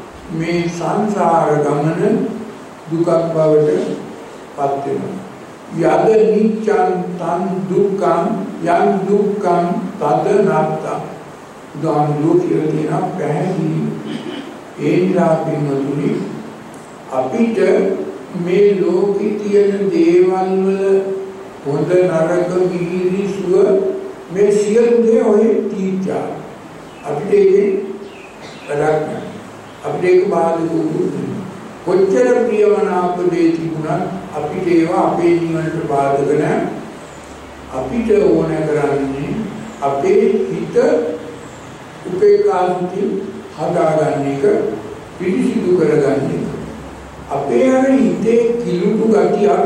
මේ සංසාර ගමන දුකක් බවට පත් වෙනවා. යද නිච්ඡං තං දුක්ඛං යං දුක්ඛං තද නාත්තා දාන ලෝකයේ තියෙන පැහැදිලි ඒ ඥාපින්තුනි අපිට මේ ලෝකේ තියෙන දේවල් වල හොඳ නරක මිහිරි සුව මේ සියලු දේ ඔය තීත්‍යා අපිට ඒක වැඩක් නෑ අපිට ඒක බාධක වුණු කොච්චර ප්‍රියමනාප දේ තිබුණත් අපිට ඒවා අපේ ජීවිතයට බාධක නෑ අපිට ඕන කරන්නේ අපේ හිත උපේක්ෂාන්ති හදාගන්න එක පිළිසිදු කරගන්න එක අපේ අර හිතේ කිලුටු ගතියක්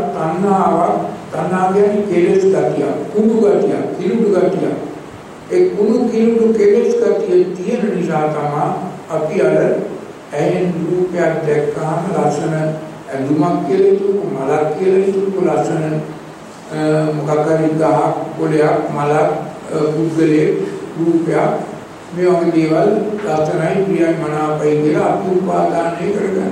තණ්හා කියන්නේ කෙලෙස් ගතියක් කුණු ගතියක් කිලුටු ගතියක් ඒ කුණු කිලුටු කෙලෙස් ගතිය තියෙන නිසා තමයි අපි අර ඇහෙන් රූපයක් දැක්කම ලස්සන ඇඳුමක් කියලා හිතුවු මලක් කියලා හිතුවු ලස්සන මොකක් හරි ගහක් පොළයක් මලක් පුද්ගලයේ රූපයක් මේ වගේ දේවල් ලස්සනයි ප්‍රියයි මනාපයි කියලා අපි උපාදානය කරගන්නවා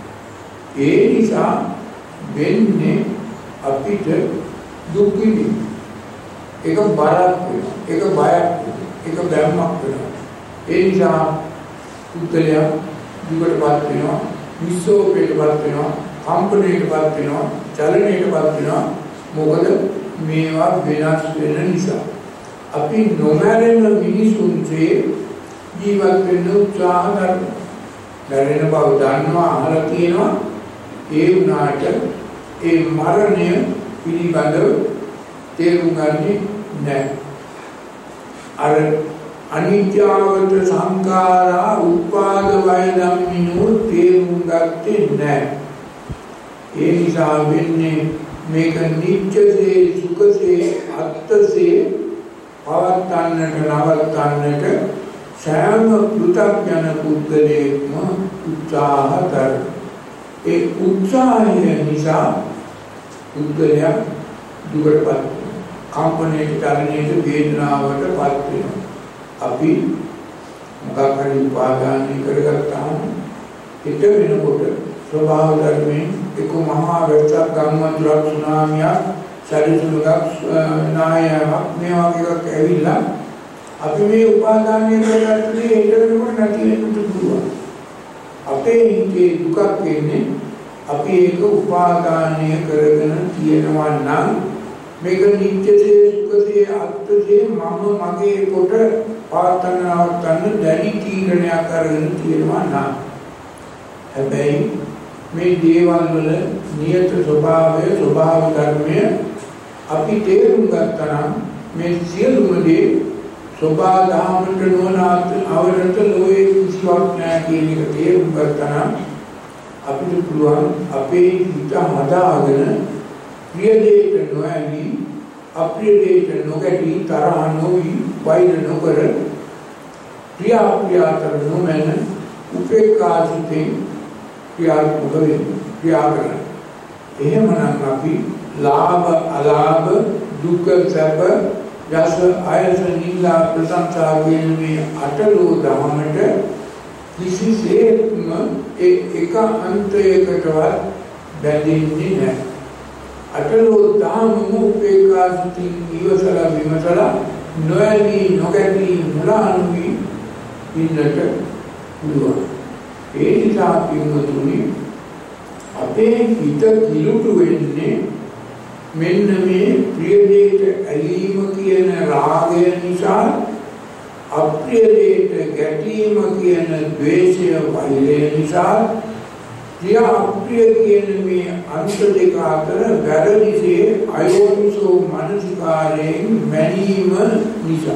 ඒ නිසා වෙන්නේ අපිට දුක් විඳින්න ඒක බරක් වෙනවා ඒක බයක් වෙනවා ඒක බැම්මක් වෙනවා ඒ නිසා පුද්ගලයා දුකටපත් වෙනවා විශ්ෝපයටපත් වෙනවා කම්පණයටපත් වෙනවා චලනයටපත් වෙනවා මොකද මේවා වෙනස් වෙන නිසා අපි නොමැරෙන මිනිසුන්ගේ ජීවත් වෙන්න උත්සාහ කරනවා මැරෙන බව දන්නවා අහලා තියෙනවා ඒ වුණාට ඒ මරණය පිළිබඳව තේරුම් ගන්නේ නැහැ අර අනිත්‍යවත සංඛාරා උපාද වය ධම්මිනෝ තේරුම් ගත්තේ නැහැ ඒ නිසා වෙන්නේ මේක නිත්‍යසේ සුඛසේ අත්තසේ පවත්තන්නට නවත්තන්නට සෑම පෘථග්ජන පුද්ගලයෙක්ම උත්සාහ කරන ඒ උත්සාහය නිසා පුද්ගලයා දුකටපත් කම්පණයට චලනයට වේදනාවටපත් වෙනවා අපි මොකක් හරි උපාදානය කරගත්තාම හිත වෙනකොට ස්වභාව ධර්මයෙන් එක මහා වැස්සක් ගම්මන්තුරක් සුනාමියක් සැරිසුලක් නායයක් මේ වගේ එකක් ඇවිල්ලා අපි මේ උපාදානය කරගත්තේ ඒක වෙනකොට නැති වෙන්න පුළුවන් අපේ හිතේ දුකක් වෙන්නේ අපි ඒක උපාදානය කරගෙන තියෙනවා නම් මේක නිත්‍යසේ සුඛසේ අත්ථසේ මම මගේ කොට පාතනාවතන දැඩි තීරණයක් කරගෙන තියෙනවා නම් හැබැයි මේ දේවල් වල නියත ස්වභාවය ස්වභාව ධර්මය අපි තේරුම් ගත්තා නම් මේ සියලුම දේ ස්වභාව ධර්මයට නොනාත් අවරත ලෝයේ කිසිවක් නැහැ කියන එක තේරුම් ගත්තා නම් අපිට පුළුවන් අපේ හිත හදාගෙන ප්‍රිය දෙයට නොඇලී අප්‍රිය දෙයට නොගැටී තරහ නොවි වෛර නොකර ප්‍රිය අප්‍රිය අතර නොමැන උපේක්ෂාසිතෙන් ක්‍රියාත්මක වෙන්න ක්‍රියා කරන්න එහෙමනම් අපි ලාභ අලාභ දුක් සැප යස ආයස නින්දා ප්‍රශංසා කියන මේ අටලෝ ධමයට කිසිසේත්ම එක අන්තයකටවත් බැඳෙන්නේ නැහැ අටලෝ ධමම උපේක්ෂාසිතින් ඉවසලා විමසලා නොඇලී නොගැටී මුලා නොවි ඉන්නට පුළුවන් ඒ නිසා පින්වතුනි අපේ හිත කිලුටු වෙන්නේ මෙන්න මේ ප්‍රිය දෙයට ඇලීම කියන රාගය නිසා අප්‍රිය දෙයට ගැටීම කියන ද්වේෂය වෛරය නිසා ප්‍රිය අප්‍රිය කියන මේ අංශ දෙක අතර වැරදිසේ අයෝනිසෝ මනසිකාරයෙන් මැනීම නිසා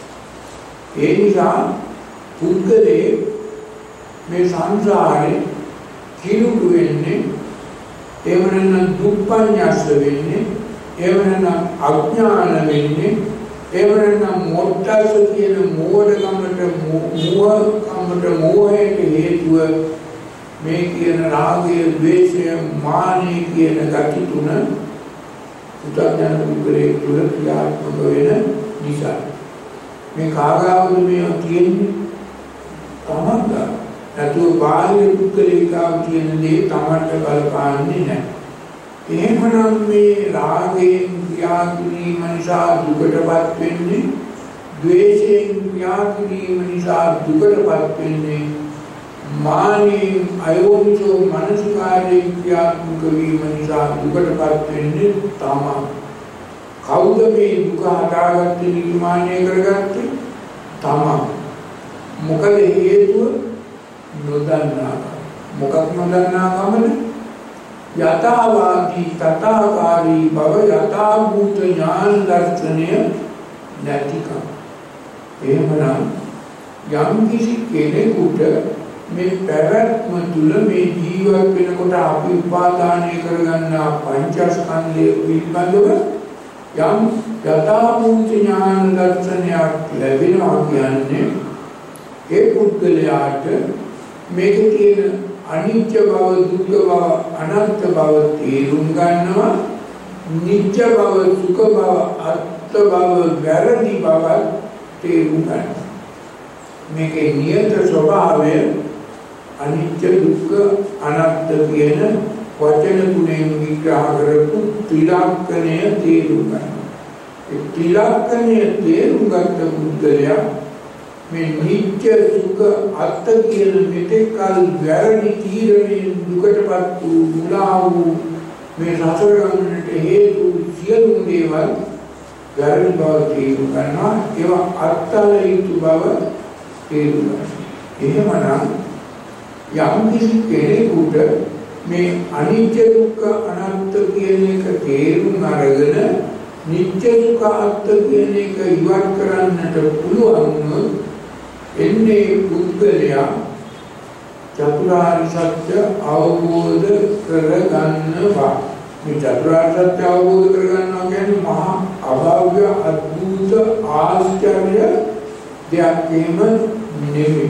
ඒ නිසා පුද්ගලයේ මේ සංසාරේ කිලුටු වෙන්නේ එහෙම නැත්නම් දුක්ඛඤ්ඤස්ස වෙන්නේ එහෙම නැත්නම් අඥාන වෙන්නේ එහෙම නැත්නම් මොට්ටස කියන මෝහකමට මෝහයට හේතුව මේ කියන රාගය ද්වේෂය මානය කියන ගති තුන උදාඥාන පුද්ගලයේ තුල ක්‍රියාත්මක වෙන නිසා මේ කාගාවද මේ කියන්නේ තමන්ට නැතුව බාහිර පුද්ගලිකාව කියන දේ තමන්ට බලපාන්නේ නැහැ එහෙමනම් මේ රාගයෙන් ක්‍රියා කිරීම නිසා දුකටපත් වෙන්නේ, ද්වේෂයෙන් ක්‍රියා කිරීම නිසා දුකටපත් වෙන්නේ, මානෙන් අයෝනිසෝ මනසිකාරයෙන් ක්‍රියාත්මක වීම නිසා දුකටපත් වෙන්නේ තමයි. කවුද මේ දුක හදාගත්තේ නිර්මාණය කරගත්තේ? තමයි. මොකද හේතුව? නොදන්නා. මොකක් නොදන්නා කමද? යථාවාදී තථාකාරී බව යථාභූත ඥාන දර්ශනය නැතිකම. එහෙමනම් යම් කිසි කෙනෙකුට මේ පැවැත්ම තුල මේ ජීවත් වෙනකොට අපි උපාදානය කරගන්නා පංචස්කන්ධය පිළිබඳව යම් යථාභූත ඥාන දර්ශනයක් ලැබෙනවා කියන්නේ ඒ පුද්ගලයාට මේකේ තියෙන අනිත්‍ය බව, දුක්ඛ බව, අනාත්ම බව තේරුම් ගන්නවා, නිත්‍ය බව, සුඛ බව, අත්ථ බව, වැරදි බව තේරුම් ගන්නවා. මේකේ නියත ස්වභාවය අනිත්‍ය, දුක්ඛ, අනාත්ම කියන වචන තුනෙන් විග්‍රහ කරපු ත්‍රිලක්ෂණය තේරුම් ගන්නවා. ඒ ත්‍රිලක්ෂණය තේරුම් ගත්ත පුද්ගලයා මේ නිත්‍ය, සුඛ, අත්ථ කියන මෙතෙක් කල වැරදි තීරණයෙන් දුකටපත් වූ, මුලා වූ මේ සසර ගමනට හේතු සියලු දේවල් වැරදි බව තේරුම් ගන්නවා. ඒවා අත්හල යුතු බව තේරුම් ගන්නවා. එහෙමනම් යම් කිසි කෙනෙකුට මේ අනිත්‍ය, දුක්ඛ, අනාත්ම කියන එක තේරුම් අරගෙන නිත්‍ය, සුඛ, අත්ථ කියන එක ඉවත් කරන්නට පුළුවන් එන්නේ පුද්ගලයා චතුරාර්ය සත්‍ය අවබෝධ කරගන්නවා. මේ චතුරාර්ය සත්‍ය අවබෝධ කරගන්නවා කියන්නේ මහා අභාව්‍ය අද්භූත ආශ්චර්ය දෙයක් නෙමෙයි.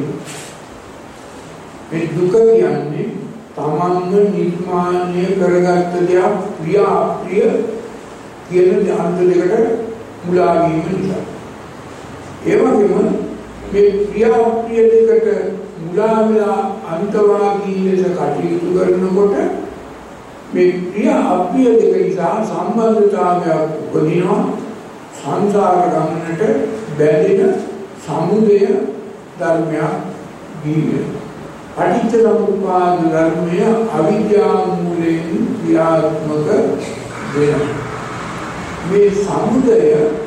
මේ දුක කියන්නේ තමන්ම නිර්මාණය කරගත්ත දෙයක්, ප්‍රිය කියන අන්ත දෙකට මුලා වීම නිසා. ඒ වගේම මේ ප්‍රිය දෙකට මුලා වෙලා අන්තවාදී ලෙස කටයුතු කරනකොට මේ ප්‍රිය අප්‍රිය දෙක නිසා සම්බන්ධතාවයක් උපදිනවා. සංසාර ගමනට බැඳෙන සමුදය ධර්මයක් දීලා පටිච්ච සමුප්පාද ධර්මය අවිද්‍යා මූලයෙන් ක්‍රියාත්මක වෙනවා. මේ සමුදය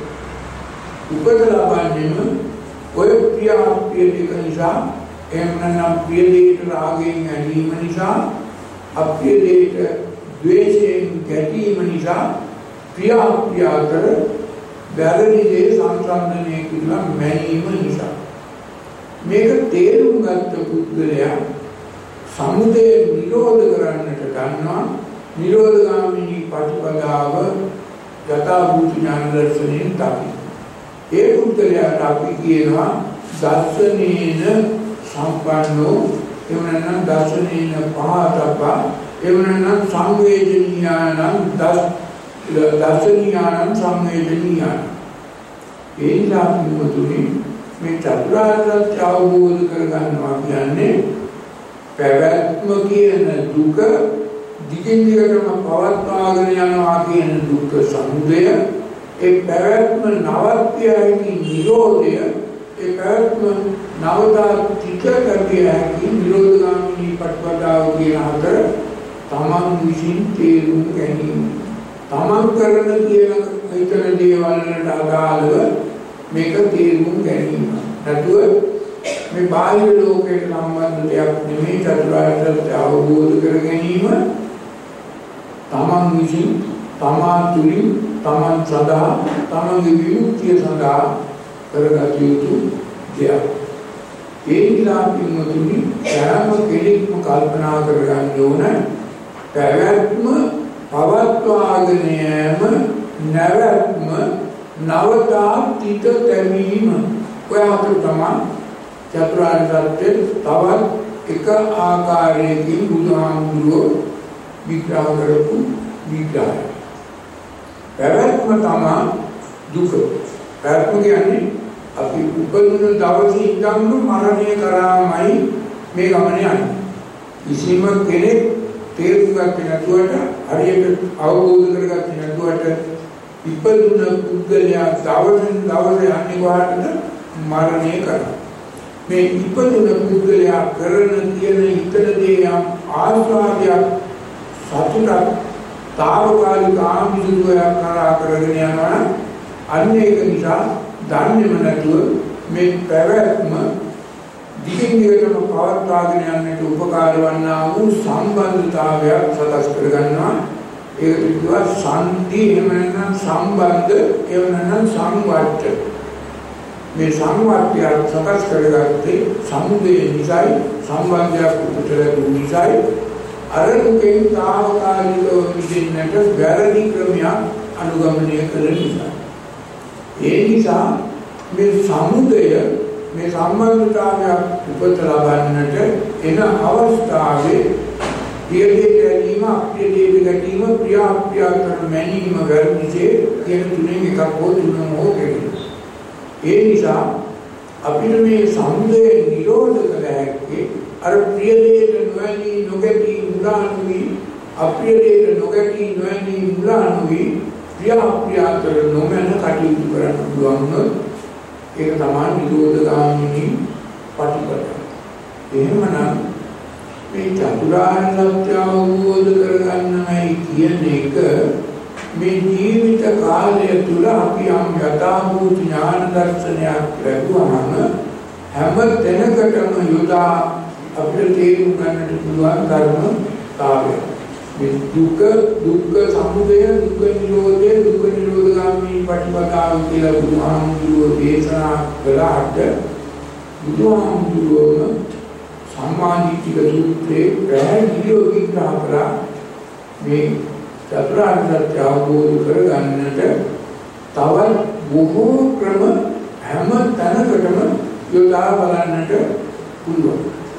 උපත ලබන්නේම ඔය ප්‍රිය දෙක නිසා, එහෙම නැත්නම් ප්‍රිය දෙයට රාගයෙන් ඇලීම නිසා, අප්‍රිය දෙයට ද්වේෂයෙන් ගැටීම නිසා, ප්‍රිය අතර වැරදි දේ සංසන්දනය කරලා මැනීම නිසා. මේක තේරුම් ගත්ත පුද්ගලයා සමුදය නිරෝධ කරන්නට ගන්නවා. නිරෝධගාමිනී ප්‍රතිපදාව යථාභූත ඥාන දර්ශනයෙන් තමයි. ඒ පුද්ගලයාට අපි කියනවා දර්ශනේන සම්පන්නෝ, එහෙම නැත්නම් දර්ශනේන පහතප්පා, එහෙම නැත්නම් සංවේදනීයානං දර්ශනීයානං සංවේදනීයානං. ඒ නිසා මුතුනේ මේ චතුරාර්ය සත්‍ය අවබෝධ කරගන්නවා කියන්නේ පැවැත්ම කියන දුක දිගින් දිගටම පවත්වාගෙන යනවා කියන දුක්ඛ සමුදය, ඒ පැවැත්ම නවත්‍යයි නිරෝධය, ඒ පැවැත්ම නවතා ටිකකදී නිරෝධගාමිනී ප්‍රතිපදාව කියන හතර තමන් විසින් තේරුම් ගැනීම. තමන් කරන කියන හිතන දේවල් වලට අදාළව මේක තේරුම් ගැනීම. නැතුව මේ බාහිර ලෝකයට සම්බන්ධ දෙයක් නෙමෙයි. චතුරාර්ය සත්‍ය අවබෝධ කර ගැනීම තමන් විසින්, තමා තුළින්, තමන් සදා, තමන්ගේ විමුක්තිය සඳහා කරගත යුතු දෙයක්. ඒ නිසා පින්වතුනි, සෑම කෙනෙක්ම කල්පනා කරගන්න ඕන පැවැත්ම පවත්වාගෙන යෑම, නැවැත්ම නවතා තිත තැබීම. ඔය අතර තමයි චතුරාර්ය සත්‍ය තවත් එක ආකාරයකින් බුදුහාමුදුරුවෝ විග්‍රහ කරපු විග්‍රහය. පැවැත්ම තමයි දුක. පැවැත්ම කියන්නේ අපි උපදින දවසේ ඉඳන්ම මරණය කරාමයි මේ ගමන යන්නේ. කිසිම කෙනෙක් තේරුම් ගත්තේ නැතුවට හරියට අවබෝධ කරගත්තේ නැතුවට ඉපදුන පුද්ගලයා දවසින් දවස යන්නේ කොහාටද? මරණය කරා. මේ ඉපදුන පුද්ගලයා කරන තියෙන ඉතන දේ යම් ආස්වාදයක් සතුටක් තාවකාලික ආමිෂුවයක් කරා කරගෙන යනවා. අන්න ඒක නිසා දන්නේම නැතුව මේ පැවැත්ම දිගින් දිගටම පවත්වාගෙන යන්නට උපකාර වන්නා වූ සම්බන්ධතාවයක් සකස් කරගන්නවා. ඒක කියනවා සම්දි එහෙම නැත්නම් සම්බන්ධ එහෙම නැත්නම් සංවර්ධ. මේ සංවර්ධය සකස් කරගත්තේ සමුදය නිසායි සම්බන්ධයක් උපතලු නිසායි අරමුකෙන් තාවකාලිකව විදින්නට වැරදි ක්‍රමයක් අනුගමනය කළ නිසා. ඒ නිසා මේ සමුදය මේ සම්බන්ධතාවයක් උපත ලබන්නට එන අවස්ථාවේ ප්‍රියදේ ගැනීම අප්‍රියදේ ගැනීම ප්‍රිය අප්‍රියතර මැනීම වැරදිසේ කියන තුනෙන් එකක් හෝ තුනම හෝ කෙරෙනවා. ඒ නිසා අපිට මේ සමුදය නිරෝධ කළ හැකි අර ප්‍රියදේට නොඇලී නොගැටී මුලා නොවි අප්‍රියදේට නොගැටී නොඇලී මුලා නොවි ප්‍රිය අප්‍රියතර නොමැන කටයුතු කරන්න පුළුවන්. ඒක තමයි නිරෝධගාමිනී පටිපදා. එහෙමනම් මේ චතුරාර්ය සත්‍ය අවබෝධ කරගන්නයි කියන එක මේ ජීවිත කාලය තුල අපි යම් යථාභූත ඥාන දර්ශනයක් ලැබුවම හැම තැනකටම යොදා අපිට තේරුම් ගන්නට පුළුවන් ධර්මතාවය. මේ දුක්ඛ සමුදය දුක්ඛ නිරෝධය දුක්ඛ නිරෝධගාමී පටිපදාව කියලා බුදුහාමුදුරුවෝ දේශනා කළාට බුදුහාමුදුරුවෝ සම්මාදිට්ඨික සූත්‍රයේ පැහැදිලිව විග්‍රහ කළා මේ චතුරාර්ය සත්‍ය අවබෝධ කරගන්නට තවත් බොහෝ ක්‍රම හැම තැනකටම යොදා බලන්නට පුළුවන්.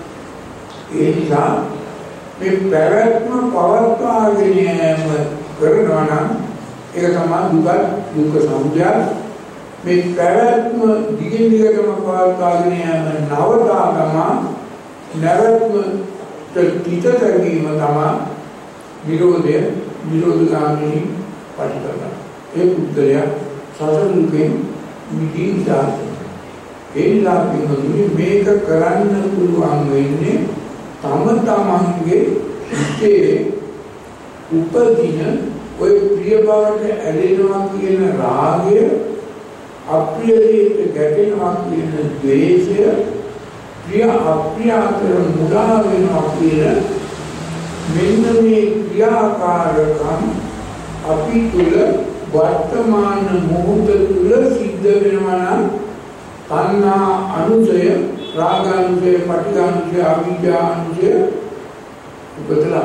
ඒ නිසා මේ පැවැත්ම පවත්වාගෙන යෑම කරනවා නම් ඒක තමයි දුක්ඛ සමුදය. මේ පැවැත්ම දිගින් දිගටම පවත්වාගෙන යෑම නවතාගම නැවැත්ම පිටතැවීම තමයි නිරෝධය නිරෝධගාමී පටිපදා. ඒ පුද්ගලයා සසර දුකෙන් මිදෙන්න. ඒ නිසා මේක කරන්න පුළුවන් වෙන්නේ තම තමන්ගේ හිතේ උපදින ඔය ප්‍රිය බවට ඇලෙනවා කියන රාගය අප්‍රිය දේට ගැටෙනවා කියන ද්වේෂය ප්‍රිය අප්‍රිය අතර මුලා වෙනවා කියන මෙන්න මේ ක්‍රියාකාරකම් අපි තුල වර්තමාන මොහොත තුල සිද්ධ වෙනවා නම් තණ්හා අනුසය රාගානුසය පටිඝානුසය අවිජ්ජානුසය උපතලා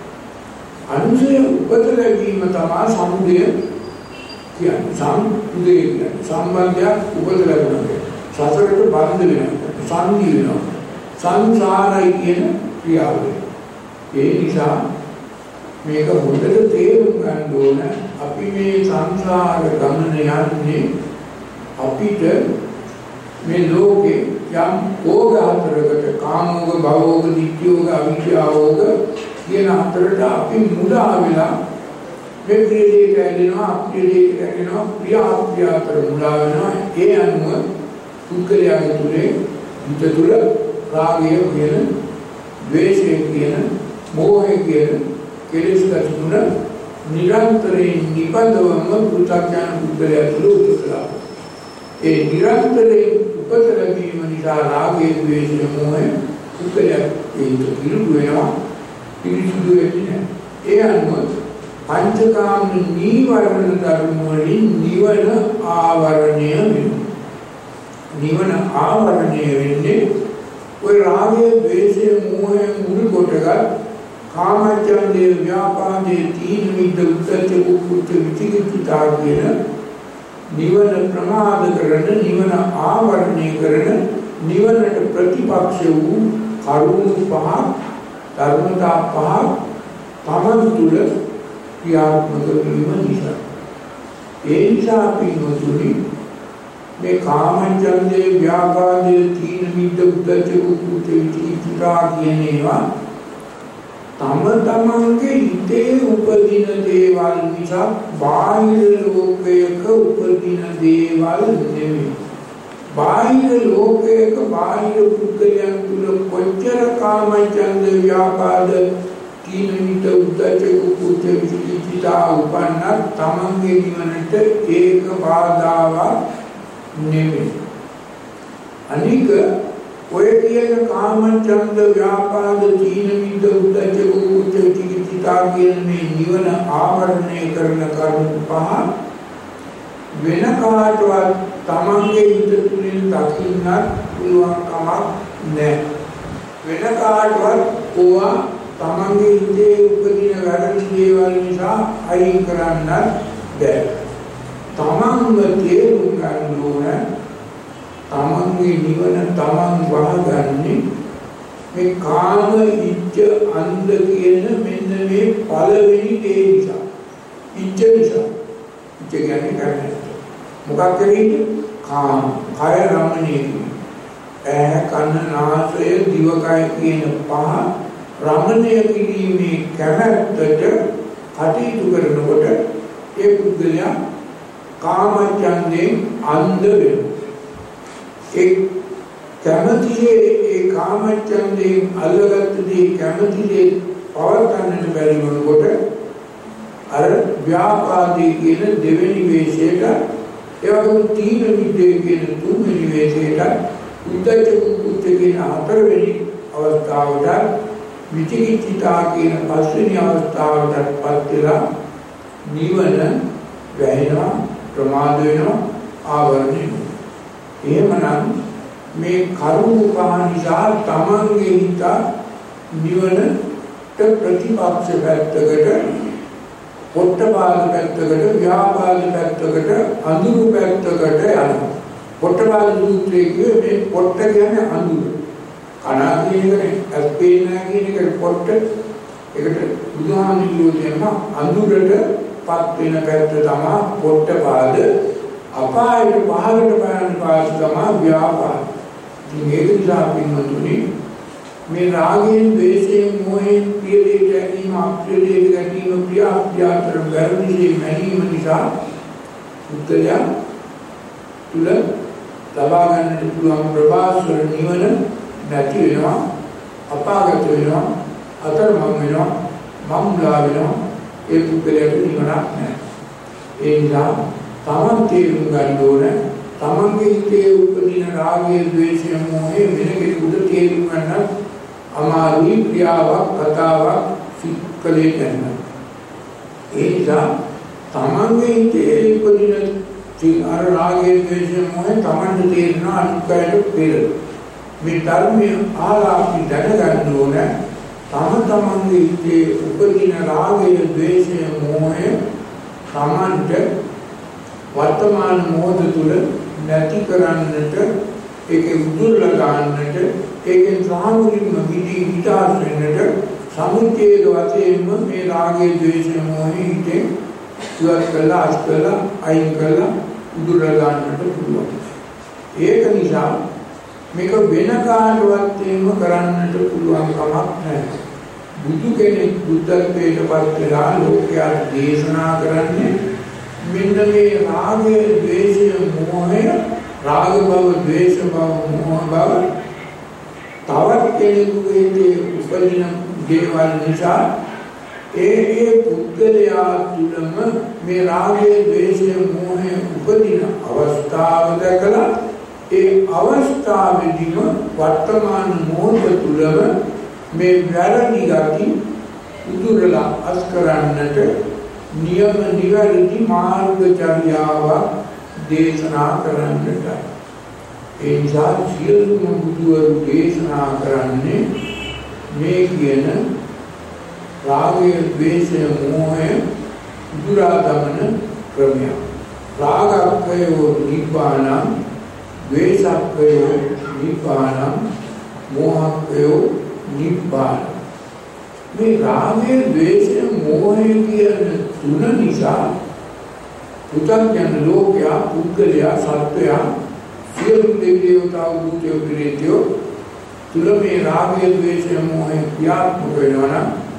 අනුසය උපතලවීම තමයි සමුදය කියන්නේ. සමුදය කියන්නේ සම්බන්ධයක් උපතලවනවා. සසරට බඳ වෙනවා. සංදි වෙනවා. සංසාරයි කියන ක්‍රියාවලිය. ඒ නිසා මේක හොඳට තේරුම් ගන්න ඕන. අපි මේ සංසාර ගමන යන්නේ අපිට මේ ලෝකේ යම් ඕග හතරකට කාමෝග භවෝග ditthiyෝග අවිද්‍යාවෝග කියන හතරට අපි මුලා වෙලා මේ ප්‍රිය දෙයට ඇලෙනවා අප්‍රිය දෙයට ඇලෙනවා ප්‍රිය අප්‍රිය අතර මුලා වෙනවා. ඒ අනුව පුද්ගලයාගේ තුලේ හිත තුල රාගය කියන ද්වේෂය කියන මෝහය කියන කෙලෙස් තුන නිරන්තරයෙන් නිබඳවම පු탁ඥාන පුද්ගලයා තුල උත්තරලා. ඒ නිරන්තරයෙන් උපත ලැබීම නිසා රාගයේ ද්වේෂය මොහය පුද්ගලයා ඒක විරුද්ධ වෙනවා. පිළිසුදු වෙන්නේ. ඒ අනුව පංචකාම නීවරණ ධර්ම වලින් නිවන ආවරණය වෙනවා. නිවන ආවරණය වෙන්නේ ඔය රාගය, ද්වේෂය, මෝහය මුල් කොටගත් කාමච්ඡන්දේ, ව්‍යාපාදේ, තීන මිද්ද, උද්ධච්ච, කුච්ච, විචිකිච්ඡා කියන නිවන ප්‍රමාද කරන, නිවන ආවරණය කරන, නිවනට ප්‍රතිපක්ෂ වූ කරුණු පහ, ධර්මතා පහ තමන් තුළ ක්‍රියාත්මක වීම නිසා. ඒ නිසා පින්වතුනි මේ කාමච්ඡන්දේ, ව්‍යාපාදේ, තීන මිද්ද, උද්ධච්ච, කුච්ච, විචිකිච්ඡා කියන ඒවා තම තමන්ගේ හිතේ උපදින දේවල් නිසා බාහිර ලෝකයක උපදින දේවල් නෙමෙයි. බාහිර ලෝකයක බාහිර පුද්ගලයන් තුල කොච්චර කාමචන්ද ව්‍යාපාද කීනිත උද්දච්ච කුච්ච විචිකිච්ඡා උපන්නත් තමන්ගේ නිවනට ඒක බාධාවක් නෙමෙයි. අනික ඔය කියන කාමචන්ද ව්‍යාපාද කීනිත උද්දච්ච කුච්ච විචිකිච්ඡා කියන මේ නිවන ආවරණය කරන කරුණු පහ වෙන කාටවත් තමන්ගේ හිත තුළින් දකින්නත් පුළුවන් කමක් නැහැ. වෙන කාටවත් ඕවා තමන්ගේ හිතේ උපදින වැරදි දේවල් නිසා අයින් කරන්නත් බැහැ. තමන්ම තේරුම් ගන්න ඕන තමන්ගේ නිවන තමන් වහගන්නේ මේ කාම ඉච්ඡ අන්ධ කියන මෙන්න මේ පළවෙනි දේ නිසා. ඉච්ඡ නිසා. ඉච්ඡ කියන්නේ කරන්නේ මොකක් කරේද? කාම, කය රමණීය. ඇහැ, කන, නාසය, දිවකය කියන පහ රමණය කිරීමේ කැමැත්තට කටයුතු කරනකොට ඒ පුද්ගලයා කාමචන්දයෙන් අන්ධ වෙනවා. ඒ කැමැතියේ ඒ කාමචන්දයෙන් අල්ලගත්ත දේ කැමැතියේ පවත්වන්නට බැරි වුණකොට අර ව්‍යාපාදයේ කියන දෙවෙනි වේශයට ඒ වගේම තීන විද්‍යාවේ කියන තුන්වෙනි වේශයට උද්දච්ච කුච්ච කියන හතරවෙනි අවස්ථාවට විචිකිච්ඡා කියන පස්වෙනි අවස්ථාවටපත් වෙලා නිවන වැහෙනවා, ප්‍රමාද වෙනවා, ආවරණය වෙනවා. එහෙමනම් මේ කරුණු පහ නිසා තමන්ගේ හිත නිවනට ප්‍රතිපක්ෂ පැත්තකට, පොට්ටපාද පැත්තකට, ව්‍යාපාද පැත්තකට, අඳුරු පැත්තකට යනවා. පොට්ටපාද සූත්‍රයේ කිව්වේ මේ පොට්ට කියන්නේ අඳුර. කනා කියන එක ඇස්පේනා කියන එක පොට්ට. ඒකට බුදුහාමුදුරුවෝ කියනවා අඳුරටපත් වෙන පැත්ත තමයි පොට්ටපාද. අපායට පහළට පයන පාද තමයි ව්‍යාපාද. ඉතින් ඒක නිසා පින්වතුනි මේ රාගයෙන්, ද්වේෂයෙන්, මොහයෙන් ප්‍රිය දෙයට ගැනීම, අප්‍රිය දෙයට ගැනීම, ප්‍රිය අප්‍රියතර වැරදිසේ මැනීම නිසා උත්තර තුල ලබා ගන්නට පුළුවන් ප්‍රභාස්වර නිවන නැති වෙනවා, අපාගත වෙනවා, අතරමං වෙනවා, මම්ලා වෙනවා. ඒ පුද්ගලයාට නිවනක් නැහැ. ඒ නිසා තමන් තේරුම් ගන්න ඕන තමන්ගේ හිතේ උපදින රාගය, ද්වේෂය, මොහය වෙන කෙනෙකුට තේරුම් ගන්න අමාරුයි. ක්‍රියාවක්, කතාවක් සිත්කලේ කරන. ඒ නිසා තමන්ගේ හිතේ උපදින අර රාගය, ද්වේෂය, මොහය තමන්ට තේරෙනවා, අනිත්‍යයට පෙර. මේ ධර්මය ආලා අපි දැනගන්න ඕන තමන්ගේ හිතේ උපදින රාගය, ද්වේෂය, මොහය තමන්ට වර්තමාන මොහොත තුල නැති කරන්නට, ඒකේ උදුරලා ගන්නට, ඒකෙන් සාමුලින්ම විදාස් වෙන්නට සමුච්ඡේද වශයෙන්ම මේ රාගය, ද්වේෂය, මොහය හිතේ ඉවත් කළා, අස්කලා, අයින් කළා, උදුරලා ගන්නට පුළුවන්. ඒක නිසා මේක වෙන කාටවත් එහෙම කරන්නට පුළුවන් කමක් නැහැ. බුදු කෙනෙක් බුද්ධත්වයට පත් වෙලා ලෝකයට දේශනා කරන්නේ මෙන්න මේ රාගය, ද්වේෂය, මොහය, රාග භව, ද්වේෂ භව, මොහ භව තවත් කෙනෙකුගේ උපදින දේවල් නිසා ඒ පුද්ගලයා තුළම මේ රාගය, ද්වේෂය, මොහය උපදින අවස්ථාව දැකලා ඒ අවස්ථාවේදීම වර්තමාන මොහොත තුළම මේ වැරදි ගති උදුරලා අස් කරන්නට නියම නිවැරදි මාර්ගචර්යාව දේශනා කරන්නට. ඒ නිසා සියලුම බුදුවරු දේශනා කරන්නේ මේ කියන රාගය, ද්වේෂය, මොහය උදුරා දමන ක්‍රමය. රාගක්ඛයෝ නිබ්බානං, ද්වේෂක්ඛයෝ නිබ්බානං, මෝහක්ඛයෝ නිබ්බානං. මේ රාගය, ද්වේෂය, මොහය කියන තුන නිසා පුතග්ජන ලෝකයා, පුද්ගලයා, සත්වයා, සියලු දෙවියෝ, භූතයෝ, ප්‍රේතයෝ තුල මේ රාගය, ද්වේෂය, මොහය ක්‍රියාත්මක වෙනවා නම්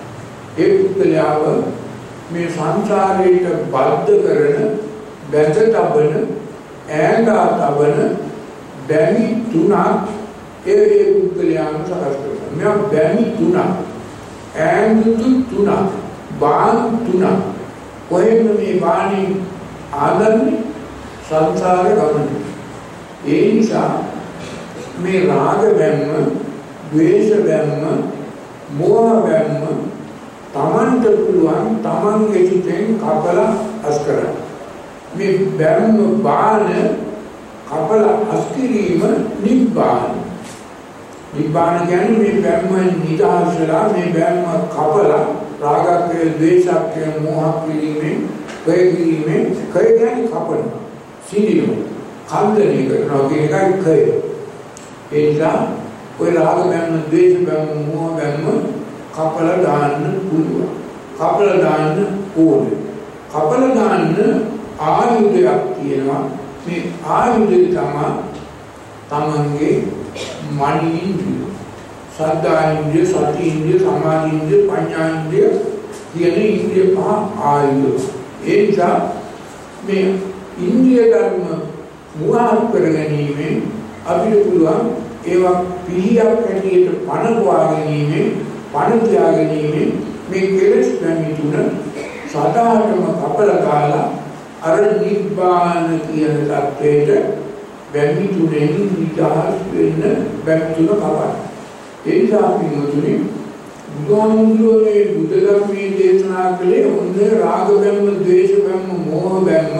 ඒ පුද්ගලයාව මේ සංසාරයට බද්ධ කරන, බැඳ තබන, ඈඳා තබන බැමි තුනක් ඒ පුද්ගලයාම සකස් කරනවා. මේ බැමි තුනක්, ඈඳුතු තුනක්, බාන් තුනක්. කොහෙන්ද මේ බාණි ආදන්නේ? සංසාර ගමන. ඒ නිසා මේ රාග බැම්ම, ද්වේෂ බැම්ම, මෝහ බැම්ම තමන්ට පුළුවන් තමන්ගේ සිතෙන් කපලා අස් කරන්න. මේ බැම්ම බාන කපලා අස් කිරීම නිබ්බාන. නිබ්බාන කියන්නේ මේ බැම්ම නිදහසලා මේ බැම්ම කපලා රාගක්කේ, ද්වේෂක්කේ, මෝහක්කේ කය කියන්නේ කපන. සිනිනු කන්දනය කරනවා කියන එකයි කය. ඒ නිසා ඔය රාග බැම්ම, ද්වේෂ බැම්ම, මෝහ බැම්ම කපලා දාන්න පුළුවන්. කපලා දාන්න ඕනේ. කපලා දාන්න ආයුධයක් තියෙනවා. මේ ආයුධය තමයි තමන්ගේ මනින්ද්‍රිය. සද්ධාඉන්ද්‍රිය, සතිඉන්ද්‍රිය, සමාධිඉන්ද්‍රිය, ප්‍රඥාඉන්ද්‍රිය කියන ඉන්ද්‍රිය පහ ආයුධ. ඒ නිසා මේ ඉන්ද්‍රිය ධර්ම මුවාත් කරගැනීමෙන් අපිට පුළුවන් ඒවා පිළියක් හැටියට පණවා ගැනීමෙන්, පණ තියා ගැනීමෙන් මේ කෙලෙස් බැමි තුන සදාටම කපලා කාලා අර නිබ්බාන කියන தත්වයට බැමි තුනෙන් නිදහස් වෙන්න බැමි තුන කපන. ඒ නිසා අපි මුතුනේ බුදුහාමුදුරුවෝ බුද්ධ ධර්මයේ දේශනා කළේ ඔන්නේ රාග බැම්ම, ද්වේෂ බැම්ම, මෝහ බැම්ම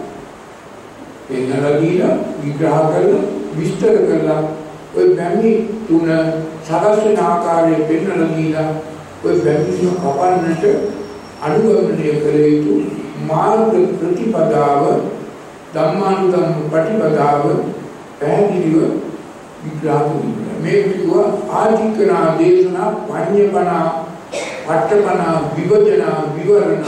එන්නලා දීලා විග්‍රහ කරලා විස්තර කරලා ඔය බැමි තුන සකස් වෙන ආකාරය පෙන්වලා දීලා ඔය බැමි තුන කපන්නට අනුගමනය කළ යුතු මාර්ග ප්‍රතිපදාව, ධම්මානුධම්ම ප්‍රතිපදාව පැහැදිලිව විග්‍රහ කරනවා. මේ විදිහව ආධිකරණ දේශනා, පඤ්ඤපනා, පට්ඨපනා, විභජනා, විවරණ,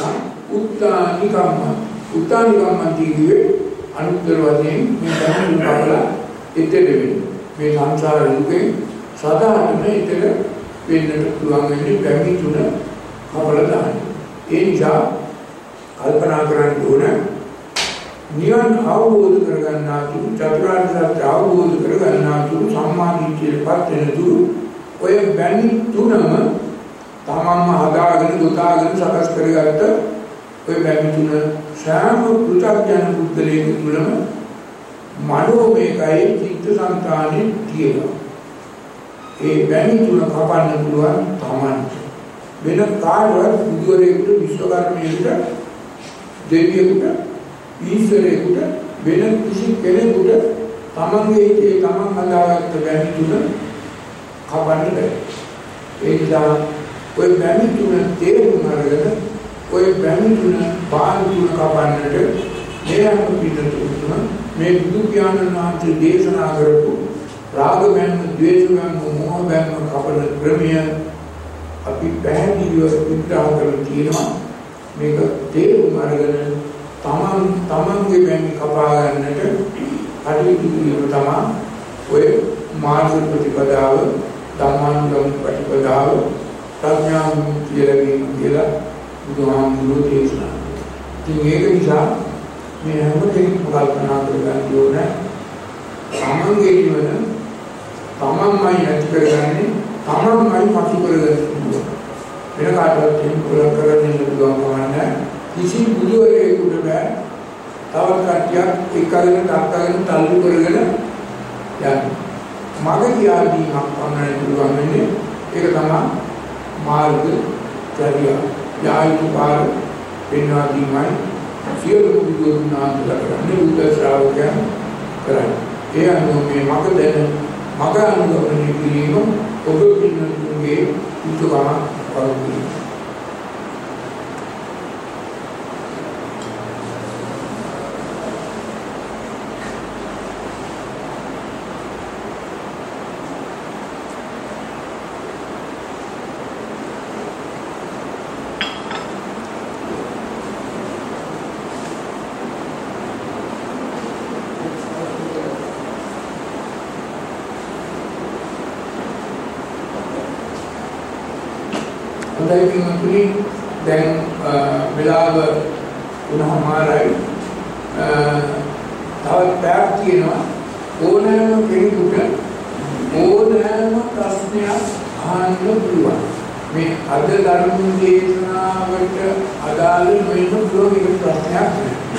උත්තානිකම්ම දීවේ අනුත්තර වශයෙන් මේ ධර්ම කපලා එතෙර වෙන්නේ. මේ සංසාර දුකේ සදාටම එතෙර වෙන්නට පුළුවන් වෙන්නේ බැමි තුන කපලා දාන්න. ඒ නිසා කල්පනා කරන්න ඕන නිවන් අවබෝධ කරගන්නා තුරු, චතුරාර්ය සත්‍ය අවබෝධ කරගන්නා තුරු, සම්මා දිට්ඨියටපත් වෙන තුරු ඔය බැමි තුනම තමන්ම හදාගෙන දොතාගෙන සකස් කරගත්ත ඔය බැමි තුන සෑම පෘථග්ජන පුද්ගලයෙකු තුළම මනෝමයකයි චිත්තසංතානෙ තියෙනවා. ඒ බැමි තුන කපන්න පුළුවන් තමන්ට. වෙන කාටවත් බුදුරෙකුට, විශ්වකර්මයෙකුට, දෙවියෙකුට, ඊශ්වරයෙකුට, වෙන කිසි කෙනෙකුට තමන්ගේ හිතේ තමන් හදාගත්ත බැමි තුන කපන්න බැහැ. ඒ නිසා ඔය බැමි තුන තේරුම් අරගෙන ඔය බැමි තුන බාහිර තුන කපන්නට මෙයන් පිටුතුන මේ බුදු පියාණන් වහන්සේ දේශනා කරපු රාග බැම්ම, ද්වේෂ බැම්ම, මෝහ බැම්ම කපන ක්‍රමය අපි පැහැදිලිව විග්‍රහ කරලා තියෙනවා. මේක තේරුම් අරගෙන තමන්ගේ බැමි කපා ගන්නට කටයුතු කිරීම තමයි ඔය මාර්ග ප්‍රතිපදාව, ධම්මානුගම ප්‍රතිපදාව, ප්‍රඥා විමුක්තිය ලැබීම කියලා බුදුහාමුදුරුවෝ දේශනා කළා. ඉතින් ඒක නිසා මේ හැම කෙනෙක්ම කල්පනා කරගන්න ඕනේ තමන්ගේ ජීවන තමන්මයි නැති කරගන්නේ, තමන්මයි පසු කරගන්නේ. වෙන කාටවත් කෙනෙකුට කරන්න පුළුවන් කම නැහැ. කිසි බුදුවරයෙකුට බෑ තවත් කට්ටියක් එකගෙන තාක්කගෙන තල්ලු කරගෙන යන්න. මග කියාදීමක් පමණයි පුළුවන් වෙන්නේ. ඒක තමයි මාර්ග චර්යා. යායුතු පාර පෙන්වා දීමයි සියලු බුදුන් වහන්සේලා කරන්නේ, බුද්ධ ශ්‍රාවකයන් කරන්නේ. ඒ අනුව මේ මග දැන මග අනුගමනය කිරීම ඔබ පින්නතුන්ගේ යුතුකම වගේ. හොඳයි පින්වත්නි දැන් වෙලාව උනහමාරයි තවත් පැයක් තියෙනවා ඕනෑම කෙනෙකුට ඕනෑම ප්‍රශ්නයක් අහන්න පුළුවන් මේ අද ධර්ම දේශනාවට අදාළ වෙන පුළුවන් ප්‍රශ්නයක්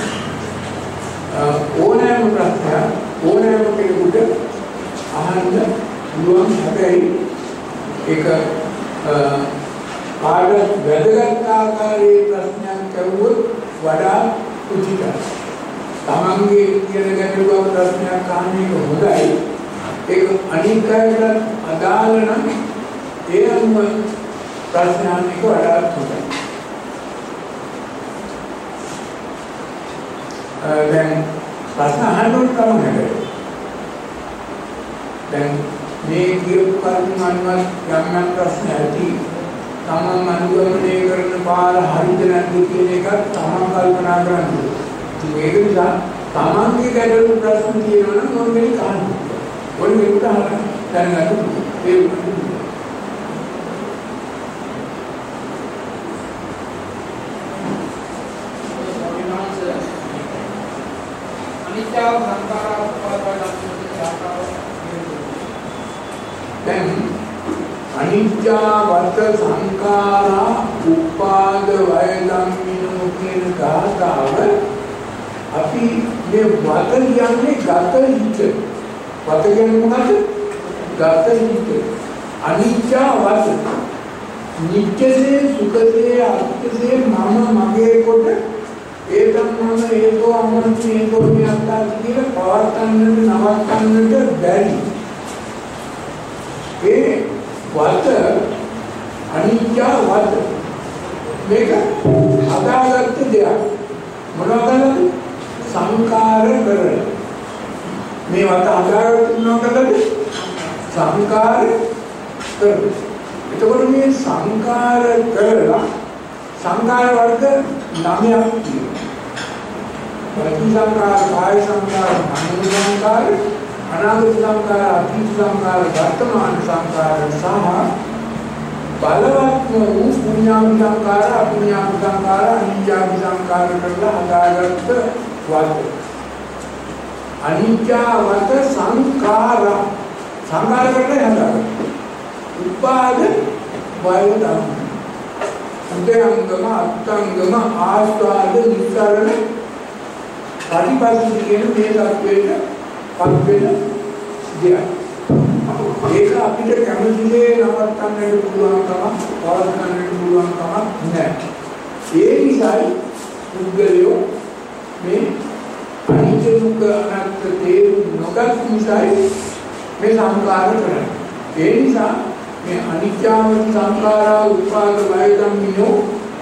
ඕනෑම ප්‍රශ්නයක් ඕනෑම කෙනෙකුට අහන්න පුළුවන් හැබැයි ඒක කාටත් වැදගත් ආකාරයේ ප්‍රශ්නයක් කරුවොත් වඩා උචිතයි. තමන්ගේ කියන ගැටලුවක් ප්‍රශ්නයක් අහන එක හොඳයි. ඒක අනිත් අයට අදාළ නම් ඒ අනුව ප්‍රශ්න අහන එක වඩා හොඳයි. දැන් ප්‍රශ්න අහන්න ඕන තමයි. දැන් මේ කියපු කරුණු අනුව යම් ප්‍රශ්න ඇති තමන් අනුගමනය කරන පාර හරිද නැද්ද කියන එක තමන් කල්පනා කරන්න ඕනේ. ඒක නිසා තමන්ගේ ගැටලු ප්‍රශ්න තියෙනවා නම් මොන වෙලේ අහන්න. මොන වෙලට අහන්න දැනගන්න ඒ අනිත්‍යව සංඛාරා දැන් අනිත්‍යවත සංඛාරා උපාද වය ධම්මිනෝ කියන ගාථාව අපි මේ වත කියන්නේ ගත හිත. වත කියන්නේ මොකද්ද? ගත හිත. අනිත්‍යවත නිත්‍යසේ සුඛසේ අර්ථසේ මම මගේ කොට ඒකම මම ඒකෝ අමරති ඒකෝ මියත්තා කියන පවත්තන්නට නවත්තන්නට බැරි. ඒ වත අනිත්‍ය වත මේක හදාගත්ත දෙයක්. මොනවද? සංකාර කරන. මේ වත හදාගත්ත මොනවද? සංකාර කරන. එතකොට මේ සංකාර කරලා සංකාර වර්ග 9ක් තියෙනවා. ප්‍රති සංකාර, කාය සංකාර, මනෝ සංකාර, අනාගත සංකාර, අතීත සංකාර, වර්තමාන සංකාර සහ බලවත් වූ පුඤ්ඤාභි සංකාර, අපුඤ්ඤාභි සංකාර, අනිත්‍යාභි සංකාර කරලා හදාගත්ත වර්ග. අනිත්‍යවත සංකාර සංකාර කරලා හදාගත්ත. උපාද වය ධම්ම. උදයංගම අත්ංගම ආස්වාද නිස්සරණ පරිපස්ස කියන මේ தත්වයට පත් වෙන දෙයක්. ඒක අපිට කැමති දේ නවත්තන්නට පුළුවන් කමක්, පවත්වන්නට පුළුවන් කමක් නැහැ. ඒ නිසායි පුද්ගලයෝ මේ අනිත්‍ය දුක්ඛ අනාත්ම තේරුම් නොගත් නිසායි මේ සංකාර කරන්නේ. ඒ නිසා මේ අනිත්‍යවත සංඛාරා උපාද වය ධම්මිනෝ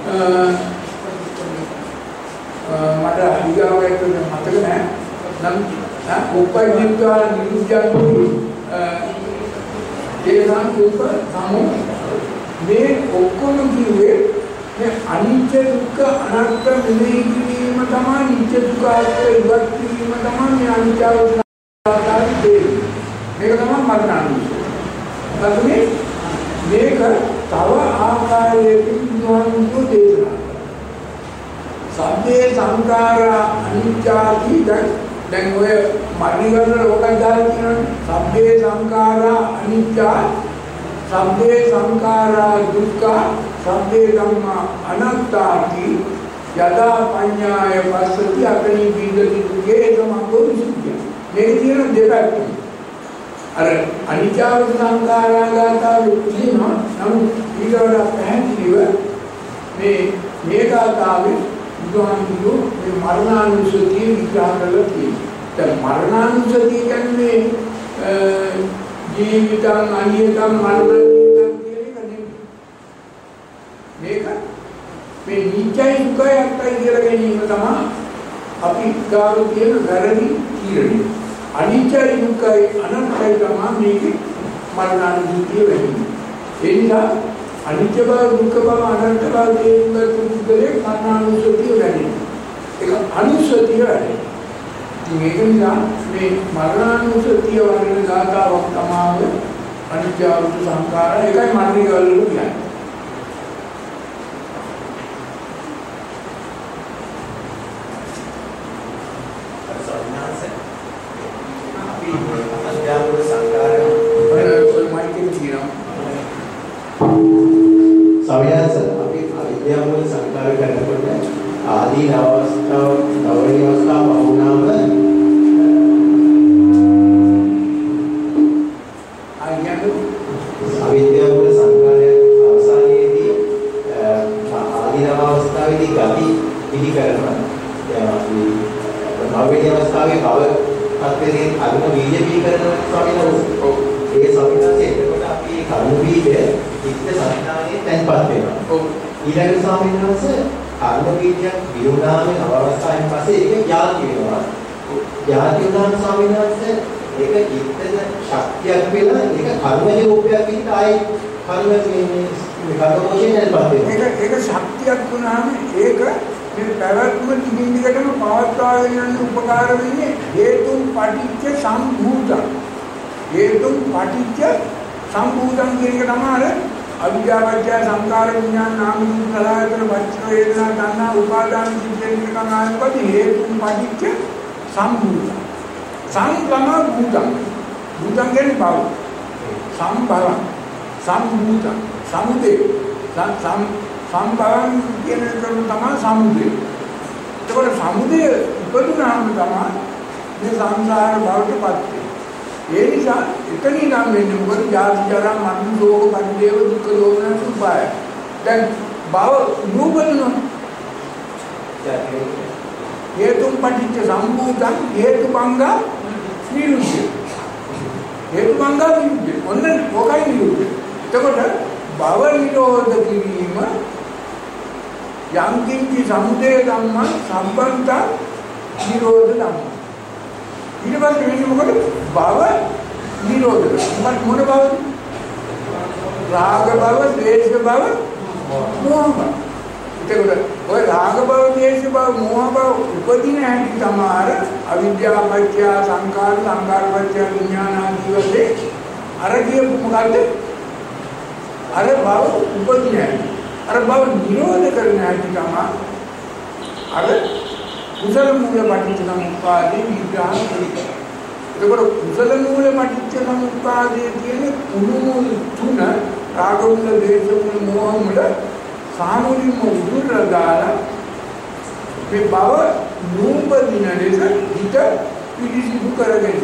මට අධිගාමයට මතක නැහැ නම් උපයිනිකා නිරුද්ධයන්ති ඒ සංකල්ප සමු මේ ඔක්කොම කිව්වේ මේ අනිත්‍ය දුක්ඛ අනාත්ම මෙහි කිරීම තමයි නිත්‍ය දුක්ඛ අනාත්ම ඉවත් කිරීම තමයි මේ අනිත්‍යවත සංඛාරා තේරුම. මේක තමයි මරණානුස්සතිය. මේක තව ආකාරයකින් දුවන්තු දේශනා. සබ්බේ සංඛාරා අනිත්‍යාති දැන් ඔය මරණිකරන ලෝකයන් දාලා කියනවනේ. සබ්බේ සංඛාරා අනිත්‍යා, සබ්බේ සංඛාරා දුක්ඛා, සබ්බේ ධම්මා අනාත්තාති යදා පඤ්ඤාය පස්සති අකනි බින්දති දුකේ සමග්ගෝ විසුද්ධිය. මේ කියන දෙපැත්තම අර අනිත්‍යවත සංඛාරාගතාවේ තියෙනවා. නමුත් ඊට වඩා පැහැදිලිව මේ ගාථාවේ බුදුහාමුදුරුවෝ මේ මරණානුස්සතිය විග්‍රහ කරලා තියෙනවා. දැන් මරණානුස්සතිය කියන්නේ ජීවිතං අනියතං මරණං කියන එක නෙමෙයි. මේක මේ නිත්‍යයි දුකයි අත්තයි කියලා ගැනීම තමයි අපි ගාව තියෙන වැරදි තීරණය. අනිත්‍යයි දුක්ඛයි අනත්තයි තමයි මේකේ මරණානුස්සතිය වෙන්නේ. ඒ නිසා අනිත්‍ය බව දුක්ඛ බව අනත්ත බව තේරුම් ගන්න පුද්ගලයෙක් මරණානුස්සතිය වැඩි. ඒක අනුස්සතිය වැඩි. මේක නිසා මේ මරණානුස්සතිය වගේ ගාථාවක් තමයි අනිත්‍යවත සංඛාර ඒකයි මරණිකවල කියන්නේ. සමයස අපි අවිද්‍යාව වල සංකාර කරනකොට ආදී අවස්ථාව නවනි අවස්ථාව වුණාම අවිද්‍යාව වල සංකාරය අවසානයේදී ආදී අවස්ථාවේදී ගති පිළි කරනවා. දැන් අපි නවනි අවස්ථාවේ කව පත්‍රයෙන් අනුම බීජ පිළි කරනවා ස්වාමීන් වහන්සේ. ඒ ස්වාමීන් වහන්සේ එතකොට අපි කර්ම බීජ ඉස්ත සංඥාවේ තැන්පත් වෙනවා. ඊළඟ ස්වාමීන් වහන්සේ කර්ම බීජයක් විරුණාම අවස්ථාවෙන් පස්සේ ඒක යාති වෙනවා. යාති වුණාම ස්වාමීන් වහන්සේ ඒක ඉත්තද ශක්තියක් වෙලා ඒක කර්මජ රූපයක් විදිහට ආයි කර්මයේ කර්මෝෂයෙන් තැන්පත් වෙනවා. ඒක ශක්තියක් වුණාම ඒක මේ පැවැත්ම දිගින් දිගටම පවත්වාගෙන යන උපකාර වෙන්නේ හේතුන් පටිච්ච සම්භූතං. හේතුන් පටිච්ච සම්භූතං කියන එක තමයි අවිද්‍යාවච්ඡ සංකාර විඥාන නාම රූප කලයතන වච්ච වේදනා තණ්හා උපාදාන සිද්ධෙන් නිකන් ආයතපත් හේතුන් පටිච්ච සම්භූතං. සංගම භූතං. භූතං කියන්නේ බව. සම්භවං සම්භූතං සමුදේ සම්භවං කියන එක තමයි සමුදේ. ඒකවල සමුදේ උපදුනාම තමයි මේ සංසාර භවයට පත් වෙන්නේ. ඒ නිසා එතනින් නම් වෙන්නේ මොකද ජාති ජරා මරණ ශෝක පරිදේව දුක්ඛ දෝමන සුභය. දැන් භව නූපදිනවා. හේතුන් පටිච්ච සම්භූතං හේතුබංග නිරුද්ධ. හේතුබංග නිරුද්ධ. ඔන්න මොකයි නිරුද්ධ? එතකොට භව නිරෝධ කිරීම යම්කින්චි සමුදය ධම්ම සම්බන්ත නිරෝධ ධම්ම. ඊට පස්සේ වෙන්නේ මොකද? භව නිරෝධ. මොන භවද? රාග භව, ද්වේෂ භව, මෝහ භව. ඒකවල ඔය රාග භව, ද්වේෂ භව, මෝහ භව උපදින හැටි තමයි අවිද්‍යාව පත්‍ය සංකාර, සංකාර පත්‍ය විඥාන ආදී වශයෙන් අර කියපු මොකද්ද? අර භව උපදින හැටි. අර භව නිරෝධ කරන හැටි තමයි අර කුසල මූල පටිච්ච සමුප්පාදේ විග්‍රහ කරන්නේ. ඒකවල කුසල මූල පටිච්ච සමුප්පාදේ කියන්නේ කුණු තුන රාග මූල, ද්වේෂ මූල, මෝහ මූල සාමුලින්ම උදුරලා දාලා මේ භව නූපදින ලෙස හිත පිළිසිදු කරගෙන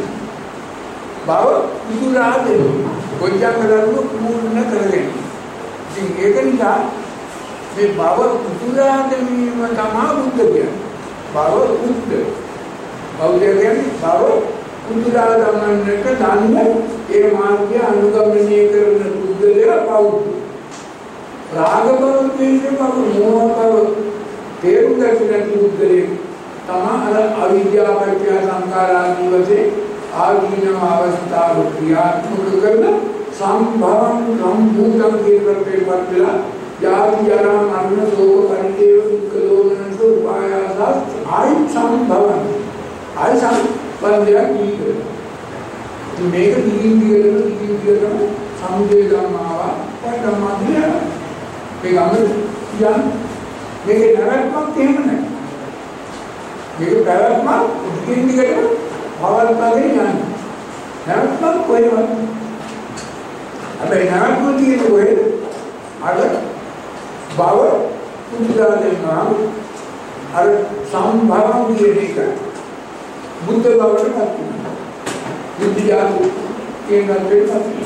භව උදුරා දෙනවා. කොච්චර කරලා පූර්ණ කරගෙන. ඉතින් ඒක නිසා මේ භව උදුරා ගැනීම තමයි බුද්ධ කියන්නේ. භව උද්ද. බෞද්ධ කියන්නේ භව උදුරා ගමන්නට දන්න ඒ මාර්ගය අනුගමනය කරන බුද්ධලයා බෞද්ධ. රාග භව, ද්වේෂ භව, මෝහ භව තේරුම් ගන්න බුද්ධලේ තමයි අර අවිද්‍යාව පත්‍ය සංකාර ආදී වශයෙන් ආදීනව අවස්ථාව ක්‍රියාත්මක කරන සම්භවං සම්භූතං කියන වෙලා ජාති ජරා මරණ ශෝක පරිදේව දුක්ඛ දෝමන සුපායාස ආයි සම්භවං ආයි සම්බන්ධයක් දීකර. මේක දිගින් දිගටම සමුදේ ධම්මාව ධම්මාදිය මේක අමර යන් මේකේ නැවැත්මක් එහෙම නැහැ. මේක පැවැත්මක් දිගින් දිගටම පවත්වාගෙන යන්නේ. නැවැත්මක් කොහෙවත්. හැබැයි නැවැත්ම තියෙන්නේ කොහෙද? අර භව පුදුලා දෙනවා. අර සම්භවම් කියන එක බුද්ධ භවයට පත් වෙනවා. බුද්ධ යාතු කියන දෙයක් පත් වෙනවා.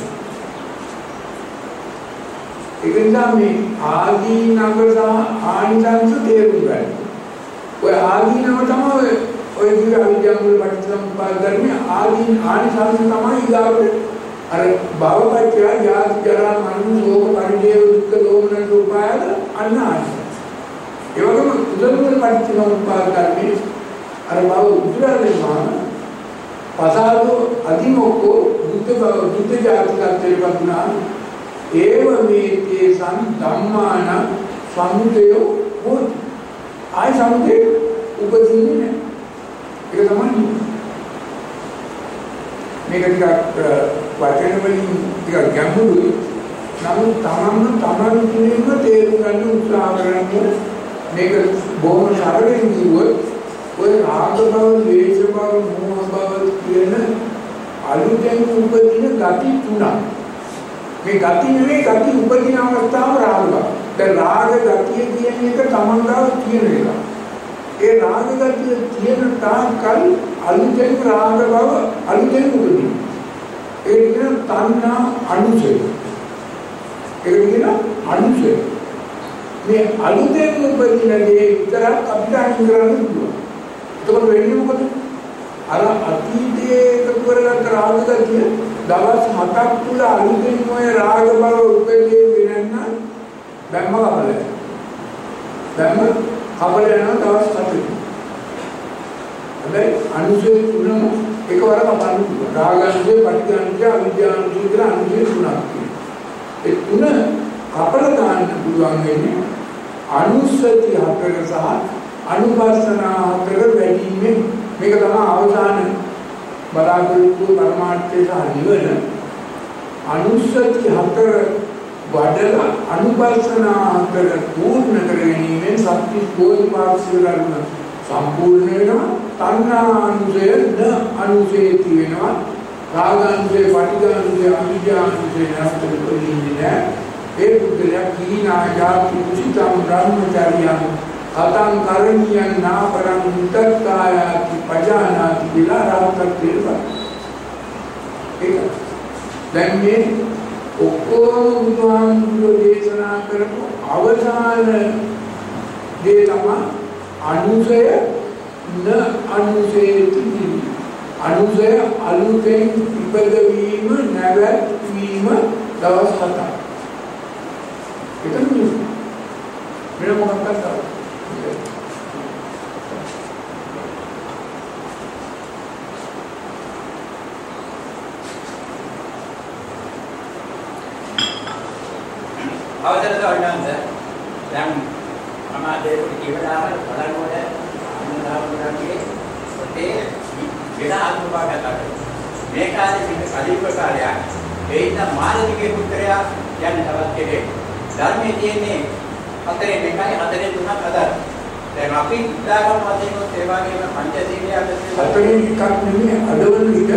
ඒක නිසා මේ ආදීනව සහ ආනිසංස තේරුම් ගන්න. ඔය ආදීනව තමයි ඔය විදිහ අවිද්‍යාව වල පටිච්චසමුප්පාද ධර්මයේ ආනිසංස තමයි ඊගාවට අර භවපත්‍ය ජාති ජරා මරණ ශෝක පරිදේව දුක්ඛ දෝමන රූපායද අන්නායි. ඒ වගේම උදේවල පටිච්චසමුප්පාද ධර්මයේ අර භව උද්‍රාදේමා පසාදෝ අදිමොක්කෝ බුද්ධ ජාති කර්තේ වුණා ඒව මේකේ සම් ධම්මාන සමුදයෝ හොත් ආයි සමුදේ උපදින්නේ නැහැ. ඒක තමයි මේක ටිකක් වචන වලින් ටිකක් ගැඹුරුයි. නමුත් තමන් තුළින්ම තේරුම් ගන්න උත්සාහ කරනවා. මේක බොහොම සරලව කිව්වොත් ඔය රාග බව, ද්වේෂ බව, මෝහ බව කියන අලුතෙන් උපදින ගති තුනක්. මේ ගති නෙවෙයි ගති උපදින අවස්ථාව රාග බව. දැන් රාග ගතිය කියන එක තමන්ගාව තියෙන එක. ඒ රාග ගතිය තියෙන තාක්කල් අලුතෙන් රාග බව අලුතෙන් උපදිනවා. ඒ කියන තණ්හා අනුසය. ඒ කියන අනුසය. මේ අලුතෙන් උපදින දේ විතරක් අපිට අයින් කරන්න පුළුවන්. එතකොට වෙන්නේ මොකද? අර අතීතයේ එකතු කරගත්ත රාග ගතිය දවස් 7ක් තුල අලුතෙන් ඔය රාග බව උපදින්නේ වෙනන්න බැම්ම කපල. බැම්ම කපල යනවා දවස් 7ක්. හැබැයි අනුසය තුනම එකවර කපන්න පුළුවන්. රාගානුසය, පටිඝානුසය, අවිද්‍යානුසය කියලා අනුසය තුනක් තියෙනවා. ඒ තුන කපල දාන්න පුළුවන් වෙන්නේ අනුස්සති හතර සහ අනුපස්සනා හතර වැඩිමෙන්. මේක තමයි අවසාන බලාපොරොත්තු පරමාර්ථය සහ නිවන. අනුස්සති හතර වඩලා අනුපස්සනා හතර පූර්ණ කර ගැනීමෙන් සත්‍ය බෝධිපාක්ෂික ධර්ම සම්පූර්ණ වෙනවා. තණ්හානුසය න අනුසේති වෙනවා. රාගානුසය, පටිඝානුසය, අවිද්‍යානුසය නැස්තර වෙන්නේ නැහැ. ඒ පුද්ගලයා කීනායාති කුසිතම් බ්‍රහ්මචර්යං කතං කරණීයං නාපරං උත්තත්තායාති පජානාති කියලා රාහතක් කියනවා. ඒක දැන් මේ ඔක්කොම බුදුහාමුදුරුවෝ දේශනා කරපු අවසාන දේ තමයි අනුසය න අනුසේති. අනුසය අලුතෙන් ඉපදවීම නැවැත්වීම දවස් 7ක්. ඒක මෙන්න මොකක්ද අවසර ගන්නන්ද දැන් මම දෙයක් කියවලා බලනකොට අනුදාවුණාගේ ඔතේ වෙන අනුපාඩයක් කරනවා. මේ කාලේ පිට කලිප කාලයක් ඒිට මානසිකේ පුත්‍රයා යන්නේ තවත් කෙනෙක්. ධර්මයේ තියෙන්නේ හතරේ එකයි හතරේ තුනක් හදා. දැන් අපි ඉඳාගම වශයෙන් ඒ වගේම පංචශීලයේ හතරේ එකක් නෙමෙයි අදවල විට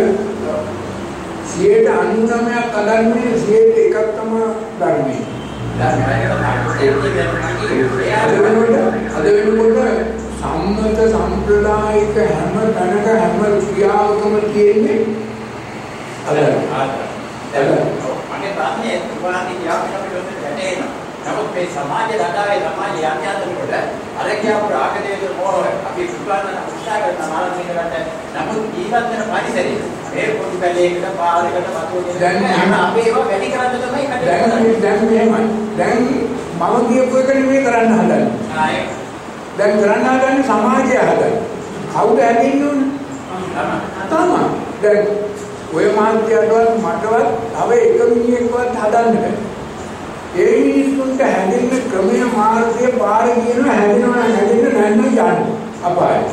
99ක් අදන්නේ 100ට එකක් තමයි ධර්මයේ. අද වෙනකොට සම්මත සම්ප්‍රදායික හැම තැනක හැම ක්‍රියාවකම තියෙන්නේ මගේ ප්‍රශ්නේ තුමාගේ ක්‍රියාවකට වැටෙනවා. නමුත් මේ සමාජ රටාවේ සමාජ යන්ත්‍රයකට අර කියපු රාගදේශ මොහොත අපි සුගන්න උත්සාහ කරන මානසිකවට නමුත් ජීවත් වෙන පරිසරය මේ පොඩි බැලේකට පාරකට වතුර දෙන්න අපි ඒවා වැඩි කරන්න තමයි කටයුතු දැන් මෙහෙමයි. දැන් මම කියපු එක නෙමෙයි කරන්න හදන්නේ. දැන් කරන්න හදන්නේ සමාජය හදන්න. කවුද හැදෙන්නේ උන්නේ? තමයි. දැන් ඔය මාත්‍යවල මටවත් තව එක මිනිහෙක්වත් හදන්න බෑ. ඒ මිනිස්සුන්ට හැදෙන්න ක්‍රමයේ මාර්ගයේ පාර කියන හැදෙනවා හැදෙන්න නැන්න යන්නේ අපායයි.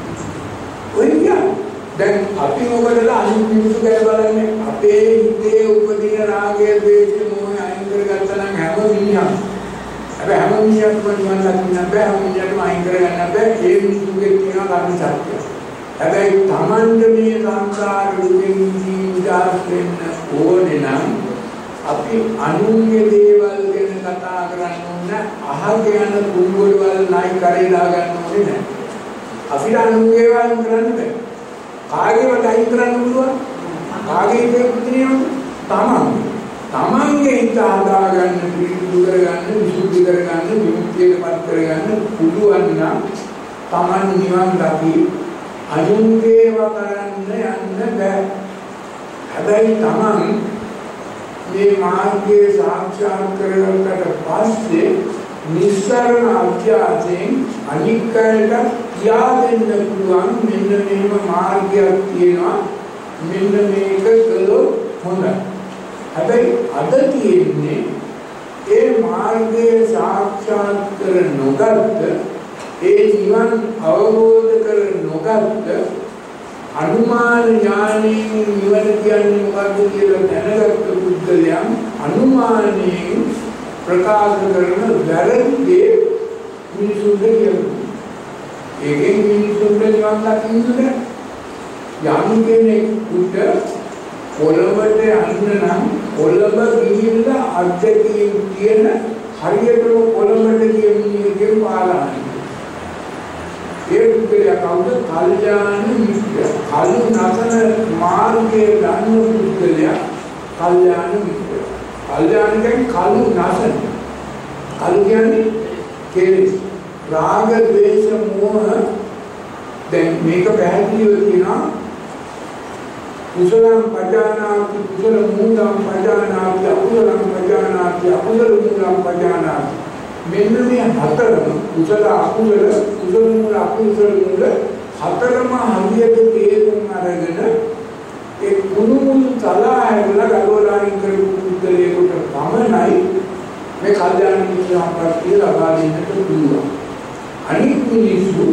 ඔය කියන්නේ දැන් අපි මොකදලා අනිත් මිනිස්සු ගැන බලන්නේ අපේ හිතේ උපදින රාගය ද්වේෂය මොහොය අයින් කරගත්තා නම් හැම මිනිහම හැබැයි හැම මිනිහක්ම නිවන් දකින්න බෑ හැම මිනිහටම අයින් කරගන්න බෑ ඒ මිනිස්සුගේ තියෙන කර්ම ශක්තිය. හැබැයි Tamande මේ සංසාර දුකින් නිදහස් වෙන්න ඕනේ නම් අපි අනුන්ගේ දේවල් ගැන කතා කරන්න ඕනේ අහක යන කුඹුවල් නයි කරේ දා ගන්න ඕනේ නැහැ. අපිට අනුන්ගේ දේවල් කරන්න බෑ. කාගේවත් අයින් කරන්න පුළුවන්? කාගේ දෙයක් තමන්ගේ හිත හදා ගන්න, පිළිතුරු කරගන්න, විසුද්ධි කරගන්න, විමුක්තියටපත් කරගන්න පුළුවන් නම් තමන් නිවන් දකි. අනුන්ගේව කරන්න යන්න බෑ. හැබැයි තමන් මේ මාර්ගයේ සාක්ෂාත් කරගන්නට පස්සේ නිස්සරණ අධ්‍යාසයෙන් අනික්කයට කියා දෙන්න පුළුවන් මෙන්න මෙහෙම මාර්ගයක් තියෙනවා මෙන්න මේක කළොත් හොඳයි. හැබැයි අද තියෙන්නේ ඒ මාර්ගයේ සාක්ෂාත් කර නොගත්ත ඒ නිවන් අවබෝධ කර නොගත්ත අනුමාන ඥානයෙන් නිවන කියන්නේ මොකක්ද කියලා දැනගත්ත බුද්ධයන් අනුමානයෙන් ප්‍රකාශ කරන වැරදි මිනිසුන්ට කියනවා. ඒකෙන් මිනිසුන්ට නිවන් දකින්න යම් කෙනෙකුට කොළඹට යන්න නම් කොළඹ ගිහිල්ලා අධ්‍යක්ෂින් කියන හරියටම කොළඹට ගිය මිනිහෙක්ගේ පාලනය. ඒ පුද්ගලයා කවුද? කල්යාණ මිත්‍ර. කලු නසන මාර්ගයේ ගන්න පුද්ගලයා කල්යාණ මිත්‍ර. කල්යාණ කියන්නේ කලු නසන. කලු කියන්නේ කෙලෙස්. රාග, ද්වේෂ, මෝහ. දැන් මේක පැහැදිලිව කියනවා. කුසලං පජානාති කුසල මූලං පජානාති අකුසලං පජානාති අකුසල මූලං පජානාති. මෙන්න මේ හතරම කුසල අකුසල කුසල මූල අකුසල මූල හතරම හරියට තේරුම් අරගෙන ඒ කුණුමුණු තලා හැදලා ගලවලායින් කරපු පුද්ගලයෙකුට පමණයි මේ කල්යාණ මිත්‍ර සම්ප්‍රාප්තිය ලබා දෙන්නට පුළුවන්. අනිත් මිනිස්සු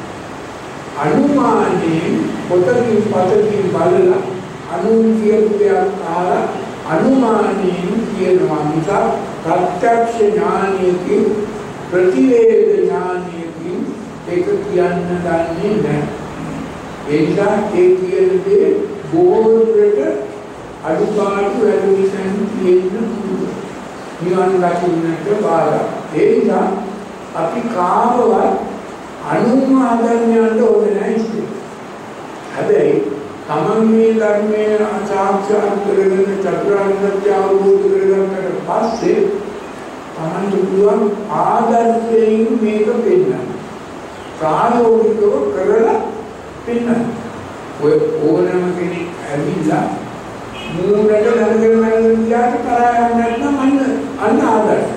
අනුමානයෙන් පොතකින් පතකින් බලලා අනුන් කියපු දෙයක් අහලා අනුමානයෙන් කියනවා නිසා ප්‍රත්‍යක්ෂ ඥානයකින් ප්‍රතිවේද ඥානයකින් ඒක කියන්න දන්නේ නැහැ. ඒ නිසා ඒ කියන දේ බොහෝරට අඩුපාඩු වැඩිසෙන් කියන්න පුළුවන්. නිවන් දකින්නට බාධා. ඒ නිසා අපි කාමවත් අනුමානයන්ට ඕනේ නැහැ. හැබැයි තමන් මේ ධර්මයේ සාක්ෂාත් කරගෙන චතුරාර්ය සත්‍ය අවබෝධ කරගන්නට පස්සේ තමන්ට පුළුවන් ආදර්ශයෙන් මේක පෙන්නන්න. ප්‍රායෝගිකව කරලා පෙන්නන්න. ඔය ඕනම කෙනෙක් ඇවිල්ලා මූණට ගලගෙන ගියාට කරා යන්නේ නැත්නම් අන්න ආදර්ශය.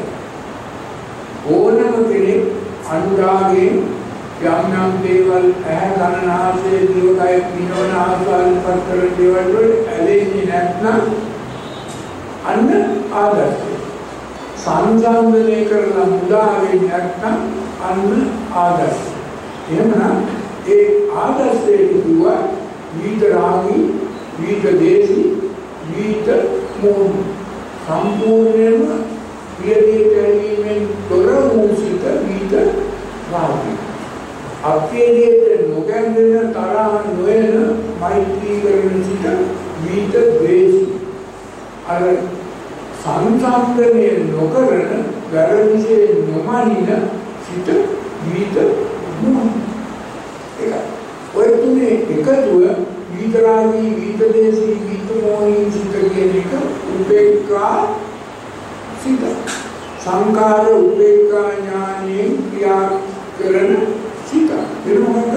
ඕනම කෙනෙක් අනුරාගයෙන් යම් යම් දේවල් ඇහැ කන නාසය දිවකය පිනවන ආස්වාදපත් කරන දේවල් වල ඇලෙන්නේ නැත්නම් අන්න ආදර්ශය. සංසන්දනය කරලා මුලා වෙන්නේ නැත්නම් අන්න ආදර්ශය. එහෙමනම් ඒ ආදර්ශයේ දුවා විතරාගී විතදේශී විත මෝහ සම්පූර්ණයෙන්ම පියදී කැවීමෙන් තොර වූ සිත විත රාගී. අපේදීට නොගැන්වෙන තරහ නොයන මෛත්‍රී කරන සිත විත ද්වේෂී. අර සංසන්දනය නොකරන වැරදිසේ නොමනින සිත විත මෝහ. ඒක ඔය තුනේ එකතුව විතරාගී විතදේශී විත මොහි සිත කියන එක උපේක්ඛා සිත. සංකාර උපේක්ඛා ඥානයෙන් ක්‍රියා කරන සිත. ඒක මොකක්ද?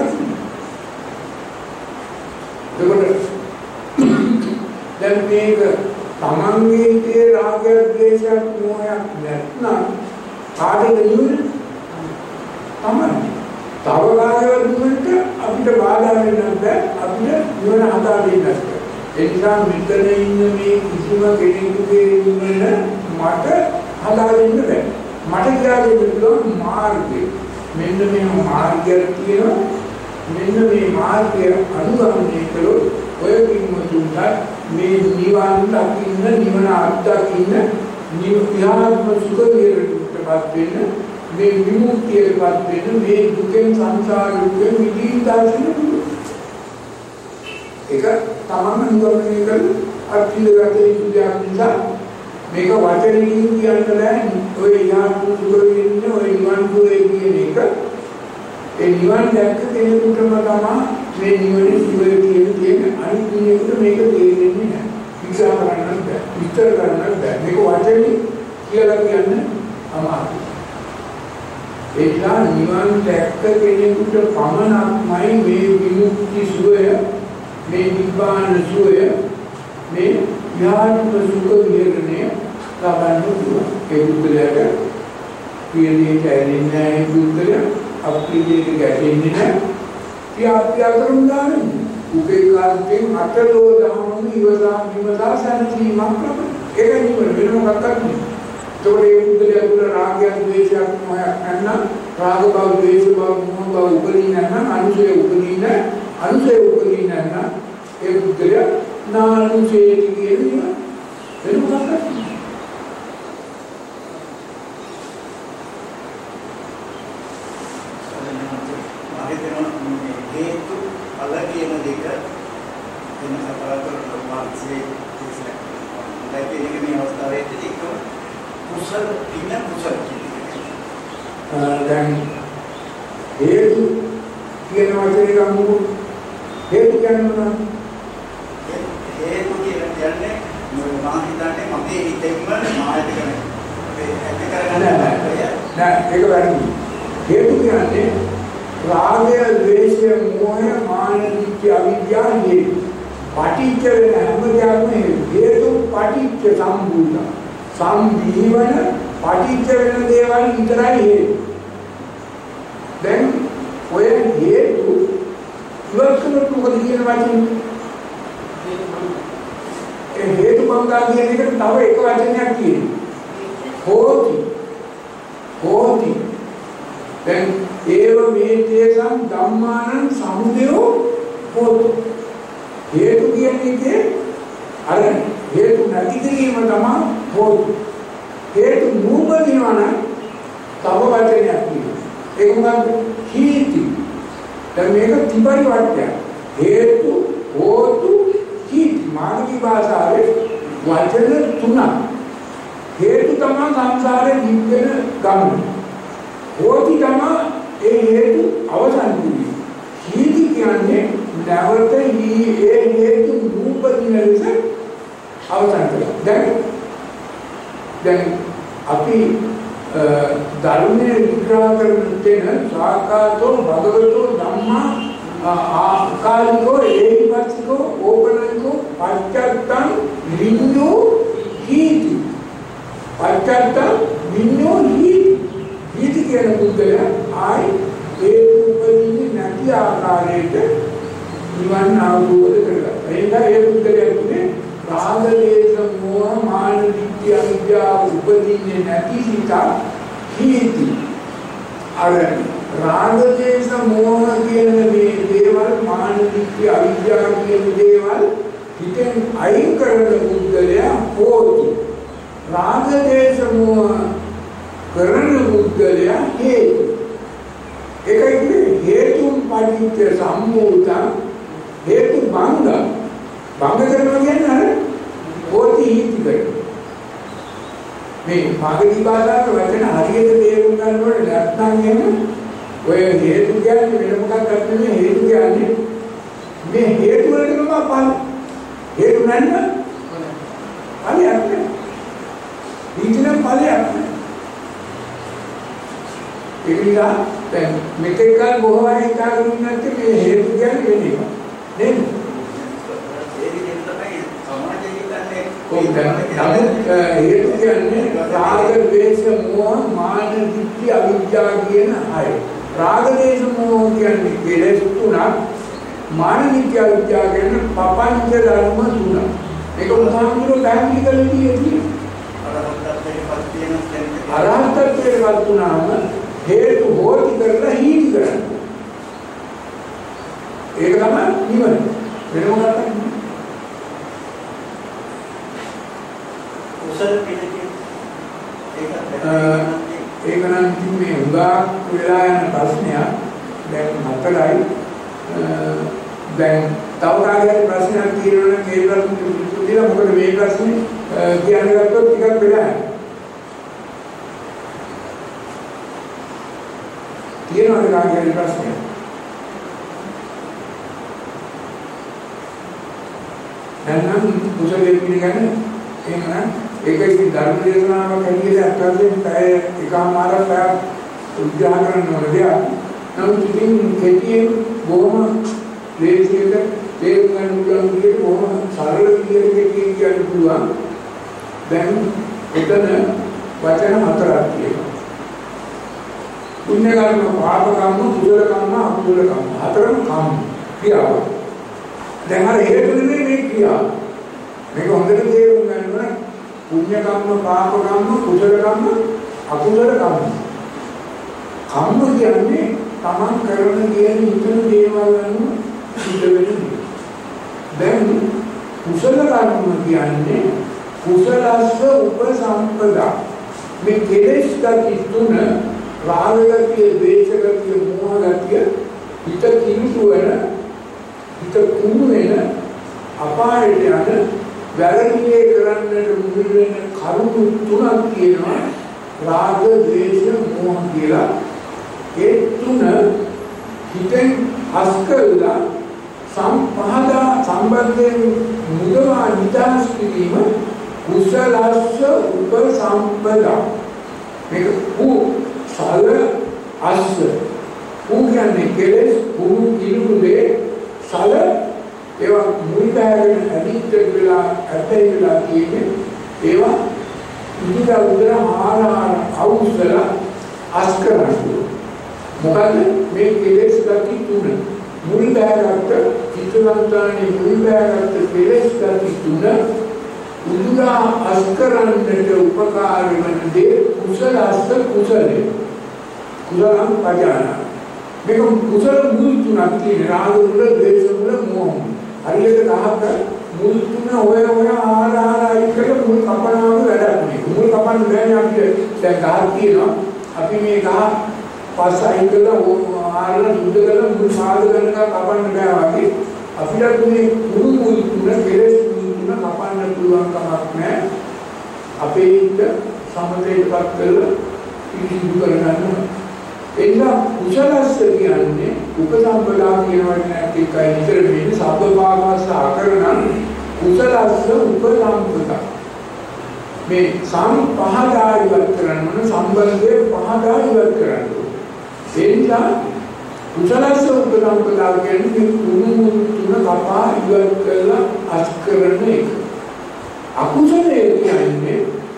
දැන් මේක තමන්ගේ හිතේ රාගය, ද්වේෂය, මෝහයක් නැත්නම් කාටද නිවන? තමයි. තව කාර්යවල නිවනට අපිට බාධා වෙන්න බෑ. අපිට නිවන හදා දෙන්න බෑ. ඒ නිසා මෙතන ඉන්න මේ කිසිම කෙනෙකුගේ නිවන මට හදා දෙන්න බෑ. මට කියලා දෙන්න පුළුවන් මාර්ගය. මෙන්න මේ මාර්ගය තියෙනවා. මෙන්න මේ මාර්ගය අනුගමනය කළොත් ඔය කිමුතුන්ට මේ නිවන් දකින්න නිවන අත්දකින්න නිව්‍යාත්ම සුඛ විහරණයටපත් වෙන්න මේ විමුක්තියටපත් වෙන්න මේ දුකෙන් සංසාර දුකෙන් මිදීම දර්ශන පුළුවන්. ඒක තමම අනුගමනය කළ අත්විඳගත යුතු දෙයක් නිසා මේක වචනකින් කියන්න බෑ. ඔය යාත්ම සුඛ විහරණය ඔය නිවන් සුවය කියන එක ඒ නිවන් දැක්ක කෙනෙකුටම තමයි මේ නිවනේ සුවය කියන අනිත් කෙනෙකුට මේක තේරෙන්නේ නැහැ. විචාර කරන්න බෑ. විස්තර කරන්න බෑ. මේක වචනේ කියලා කියන්න අමාරුයි. ඒලා නිවන් දැක්ක කෙනෙකුට පමණක්මයි මේ විමුක්ති සුවය, මේ නිබ්බාන සුවය, මේ ඥාන සුඛ විහරණය ලබන්න පුළුවන්. ඒ බුද්ධලයට පියදී කැරෙන්නේ නැහැ බුද්ධලයා. අප්‍රියයට ගැටෙන්නේ නැහැ. අපි අතරුම් දාන්නේ. උපේක්ඛාවෙන් අතලෝ දහමම විමසා සැනසීමක් ලබන. ඒක නිවන වෙන මොකක්ද නෙවෙයි. ඒකෝට ඒ බුද්ධලයා තුළ රාගය, ද්වේෂය, මොහයක් නැත්නම් රාග බව, ද්වේෂ බව, මොහ බව උපදින්නේ නැත්නම් අනුසය උපදින්නේ නැත්නම් ඒ බුද්ධලයා නානුසේති කියන්නේ වෙන මොකක්ද? හේතු ඵල කියන දෙක වෙන සතරතර ප්‍රමාණසේ ඉස්සරහ. දැන් මේ අවස්ථාවේදී කුසල ඉන්න කුසල දැන් හේතු කියන වචනේ ගමු. හේතු කියන්නේ හේතු කියන්නේ මම හිතන්නේ මගේ හිතෙන්ම මායත කරන්නේ. නෑ ඒක වැරදි. හේතු කියන්නේ රාගය, ද්වේෂය, මෝහය, මාන, දිට්ඨි, අවිද්‍යාව හේතු. පටිච්ච වෙන හැම දෙයක්ම හේතු පටිච්ච සම්භූත. සම්දීවන පටිච්ච වෙන දේවල් විතරයි හේතු. දැන් ඔය හේතු ඉවත්කමට මොකද කියන වචනේ? ඒ හේතු බංගා කියන එකට තව එක වචනයක් කියනවා. හෝති. හෝති. දැන් ඒව මේතේසං ධම්මානං සමුදයෝ හෝති. හේතු කියන්නේ අර හේතු නැති කිරීම තමයි හෝති. හේතු නූපදිනවන තව වචනයක් කියනවා. ඒක මොකක්ද? හීති. දැන් මේක ත්‍රිපරිවර්තය. හේතු හෝතු හීති. මානව භාෂාවේ වචන තුනක්. හේතු තමයි සංසාරේ නිවෙන ගමන. හෝති තමයි ඒ හේතු අවසන් කිරීම. හීති කියන්නේ නැවත ඒ හේතු නූපදින ලෙස අවසන් කරනවා. දැන් අපි ධර්මයේ විග්‍රහ කරන තැන සාකාතෝ භගවතෝ ධම්මා ආකාලිකෝ ඒහිපස්සිකෝ ඕපනයිකෝ පච්චත්තං විඤ්ඤෝ හීති. පච්චත්තං විඤ්ඤෝ හීති. හීති කියන පුද්ගලයා ආයි ඒ උපදින්නේ නැති ආකාරයට නිවන් අවබෝධ කරගන්නවා. එහෙනම් ඒ පුද්ගලයා කියන්නේ රාග දේශ මොහ මාන දිට්ඨි අවිද්‍යාව උපදින්නේ නැති සිත හීති. අර රාග දේශ මොහ කියන මේ දේවල් මාන දිට්ඨි අවිද්‍යාව කියන දේවල් හිතෙන් අයින් කරන පුද්ගලයා හෝති. රාග දේශ මොහ කරන පුද්ගලයා හේතු. ඒකයි හේතුන් පටිච්ච සම්භූතං හේතු භංග. භංග කරනවා කියන්නේ අර හෝති හීති කරනවා. මේ මාගදී භාෂාවේ වචන හරියට තේරුම් ගන්නකොට නැත්නම් එහෙම ඔය හේතු කියන්නේ වෙන මොකක්ද නෙමෙයි. හේතු කියන්නේ මේ හේතු වලටම ඵල. හේතු නැත්නම් ඵලයක් නෑ. ඊටනම් ඵලයක් නෑ. ඒක නිසා දැන් මෙතෙක් කල බොහෝ අය හිතාගෙන ඉන්නත් මේ හේතු කියන්නේ වෙන එක. නේද? හේතු කියන්නේ රාග, ද්වේෂ, මෝහ, මාන, දිට්ඨි, අවිද්‍යාව කියන අය. රාග, ද්වේෂ, මෝහ කියන්නේ කෙලෙස් තුනක්. මාන, දිට්ඨි, අවිද්‍යාව කියන්නේ පපංච ධර්ම තුනක්. ඒක උදාහරණයක් පැහැදිලි කරලා අරහත්ත්වයට පත් වුණාම හේතු හෝති කරලා හීති කරන්නේ. ඒක තමයි නිවන. වෙන මොකක්ද? කුසල පිළිදී ඒක නම් මේ උගා වෙලා යන ප්‍රශ්නයක්. දැන් හතරයි. දැන් තව කාගෙන් ප්‍රශ්නයක් තියෙනවා නම් ඒ ප්‍රශ්න පිළිතුරු මොකද මේ ප්‍රශ්නේ කියන්න ගත්තොත් ටිකක් වෙලා යනවා. තියෙනවද කාගෙන් ප්‍රශ්නයක්? දැන් කුසලයේ පිළිගන්න එහෙනම් ඒකයි ධර්ම දේශනාවක් ඇහිලා අත්‍යවශ්‍යම පැය එකමාරක් උද්ඝාටන කරන දෙයක්. නමුත් ඉතින් කෙටියෙන් බොහොම ලේසියට තේරුම් ගන්න පුළුවන් විදිහට බොහොම සරල විදිහට කියන්න පුළුවන්. දැන් එතන වචන හතරක් තියෙනවා. පුණ්‍ය කර්ම, පාප කර්ම, කුසල කර්ම, අකුසල කර්ම. හතරම කර්ම ක්‍රියාව. දැන් අර හේතු නෙමෙයි මේ ක්‍රියාව. මේක හොඳට තේරුම් ගන්න ඕන. පුණ්‍ය කර්ම, පාප කර්ම, කුසල කර්ම, අකුසල කර්ම. කර්ම කියන්නේ තමන් කරන කියන හිතන දේවල් අනුව සිද්ධ වෙන දේ. දැන් කුසල කර්ම කියන්නේ කුසලස්ස උපසම්පදා. මේ කෙලෙස් ගති තුන රාග ගතිය, ද්වේෂ ගතිය, මෝහ ගතිය හිත කිලුට වෙන, හිත කුණු වෙන, අපායට යන, වැරදිලේ කරන්නට මුල් වෙන කරුණු තුනක් තියෙනවා රාග, ද්වේෂ, මෝහ කියලා. ඒ තුන හිතෙන් අස්කල්ලා සම්පහදා සම්බන්ධයෙන් මුදවා නිදාස් කිරීම කුසලස්ස උපසම්පදා. මේක සල අස්ස උගන්නේ කෙලස් කුණු කිලුනේ සල ඒවා මුල් බෑගෙන ඇදිච්ච වෙලා ඇටේ වෙලා තියෙන්නේ ඒවා ඉදිරිය උදර ආහාර අවුස්සල අස් කරන්නේ. මොකද මේ කෙලස් ගති තුන මුල් බෑගත්ත චිත්තවන්තනේ මුල් බෑගත්ත කෙලස් ගති තුන උදුරා අස් කරන්නට උපකාර වන දේ කුසලස්ස කුසලේ කුසලම් පජාන. මේක කුසල මුල් තුනක් තියෙන රාග මුල, ද්වේෂ මුල, මෝහ මුල. හරියට ගහක මුල් තුන ඔය ආහාර අයිකල මුල් කපනවම වැඩක් නේ. මුල් කපන්න බෑනේ අපිට. දැන් ගහක් තියෙනවා. අපි මේ ගහ පස් අයිකල ආහාර දුද කරලා මුල් සාද ගන්නක කපන්න බෑ වගේ. අපිට මේ මුල් තුන කෙලෙස් මුල් තුන කපන්න පුළුවන් කමක් නැහැ. අපේ ඉන්න සමතේටපත් කරලා පිළිසිදු කරගන්න. එන්න කුසලස්ස කියන්නේ උපසම්පදා කියන වචනයත් එක්කයි විතර වෙන්නේ සබ්බපාගස්ස අකරණ කුසලස්ස උපසම්පදා. මේ සම්පහදා ඉවත් කරන්න සම්බන්ධයේ පහදා ඉවත් කරන්න. එන්න කුසලස්ස උපසම්පදා කියන්නේ තුන කපා ඉවත් කරලා අස්කරන එක. අකුසලයේ කියන්නේ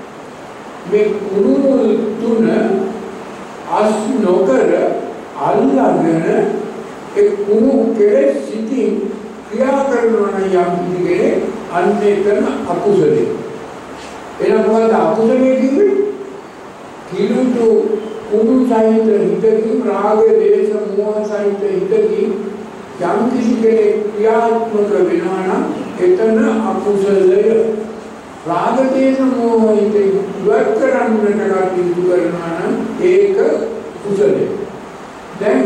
මේ තුන අස් නොකර අල්ලාගෙන ඒ කුණු කෙලෙස් සිටින් ක්‍රියා කරනවා නම් යම් කෙනෙක් අන්නේ කරන අකුසලයේ එනකොට අකුසලයේ කියන්නේ කිලුතු කුණු සහිත හිතකින් රාග, දේශ, මෝහ සහිත හිතකින් යම් කිසි කෙනෙක් ක්‍රියාත්මක වෙනවා නම් එතන අකුසලය. රාග, දේශ, මෝහ හිතේ ඉවත් කරන්නට කටයුතු කරනවා නම් ඒක කුසලයි. දැන්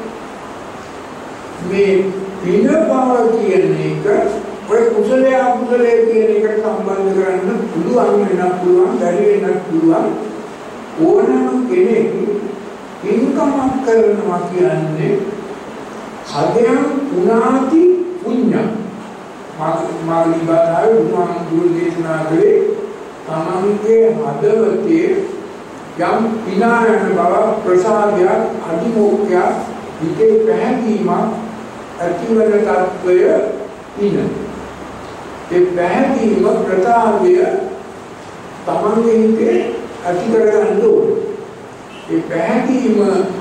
මේ පින බව කියන එක ඔය කුසලයේ අකුසලයේ කියන එකට සම්බන්ධ කරන්න පුළුවන් වෙනක් පුළුවන් බැරි වෙනක් පුළුවන්. ඕනම කෙනෙක් ඉන්කමක් කරනවා කියන්නේ හදයන් උනාති පුඤ්ඤ. මාගලි බාධාවේ උතුම් දුරු දේශනා කළේ තමන්ගේ හදවතේ යම් විනායන බව ප්‍රසාදයක් අදිමෝක්ඛයක් හිතේ පැහැදීමක් ඇතිවන තත්වය ඉන. ඒ පැහැදීම ප්‍රසාදය තමන්ගේ හිතේ ඇති කරගන්න ඕනේ. ඒ පැහැදීම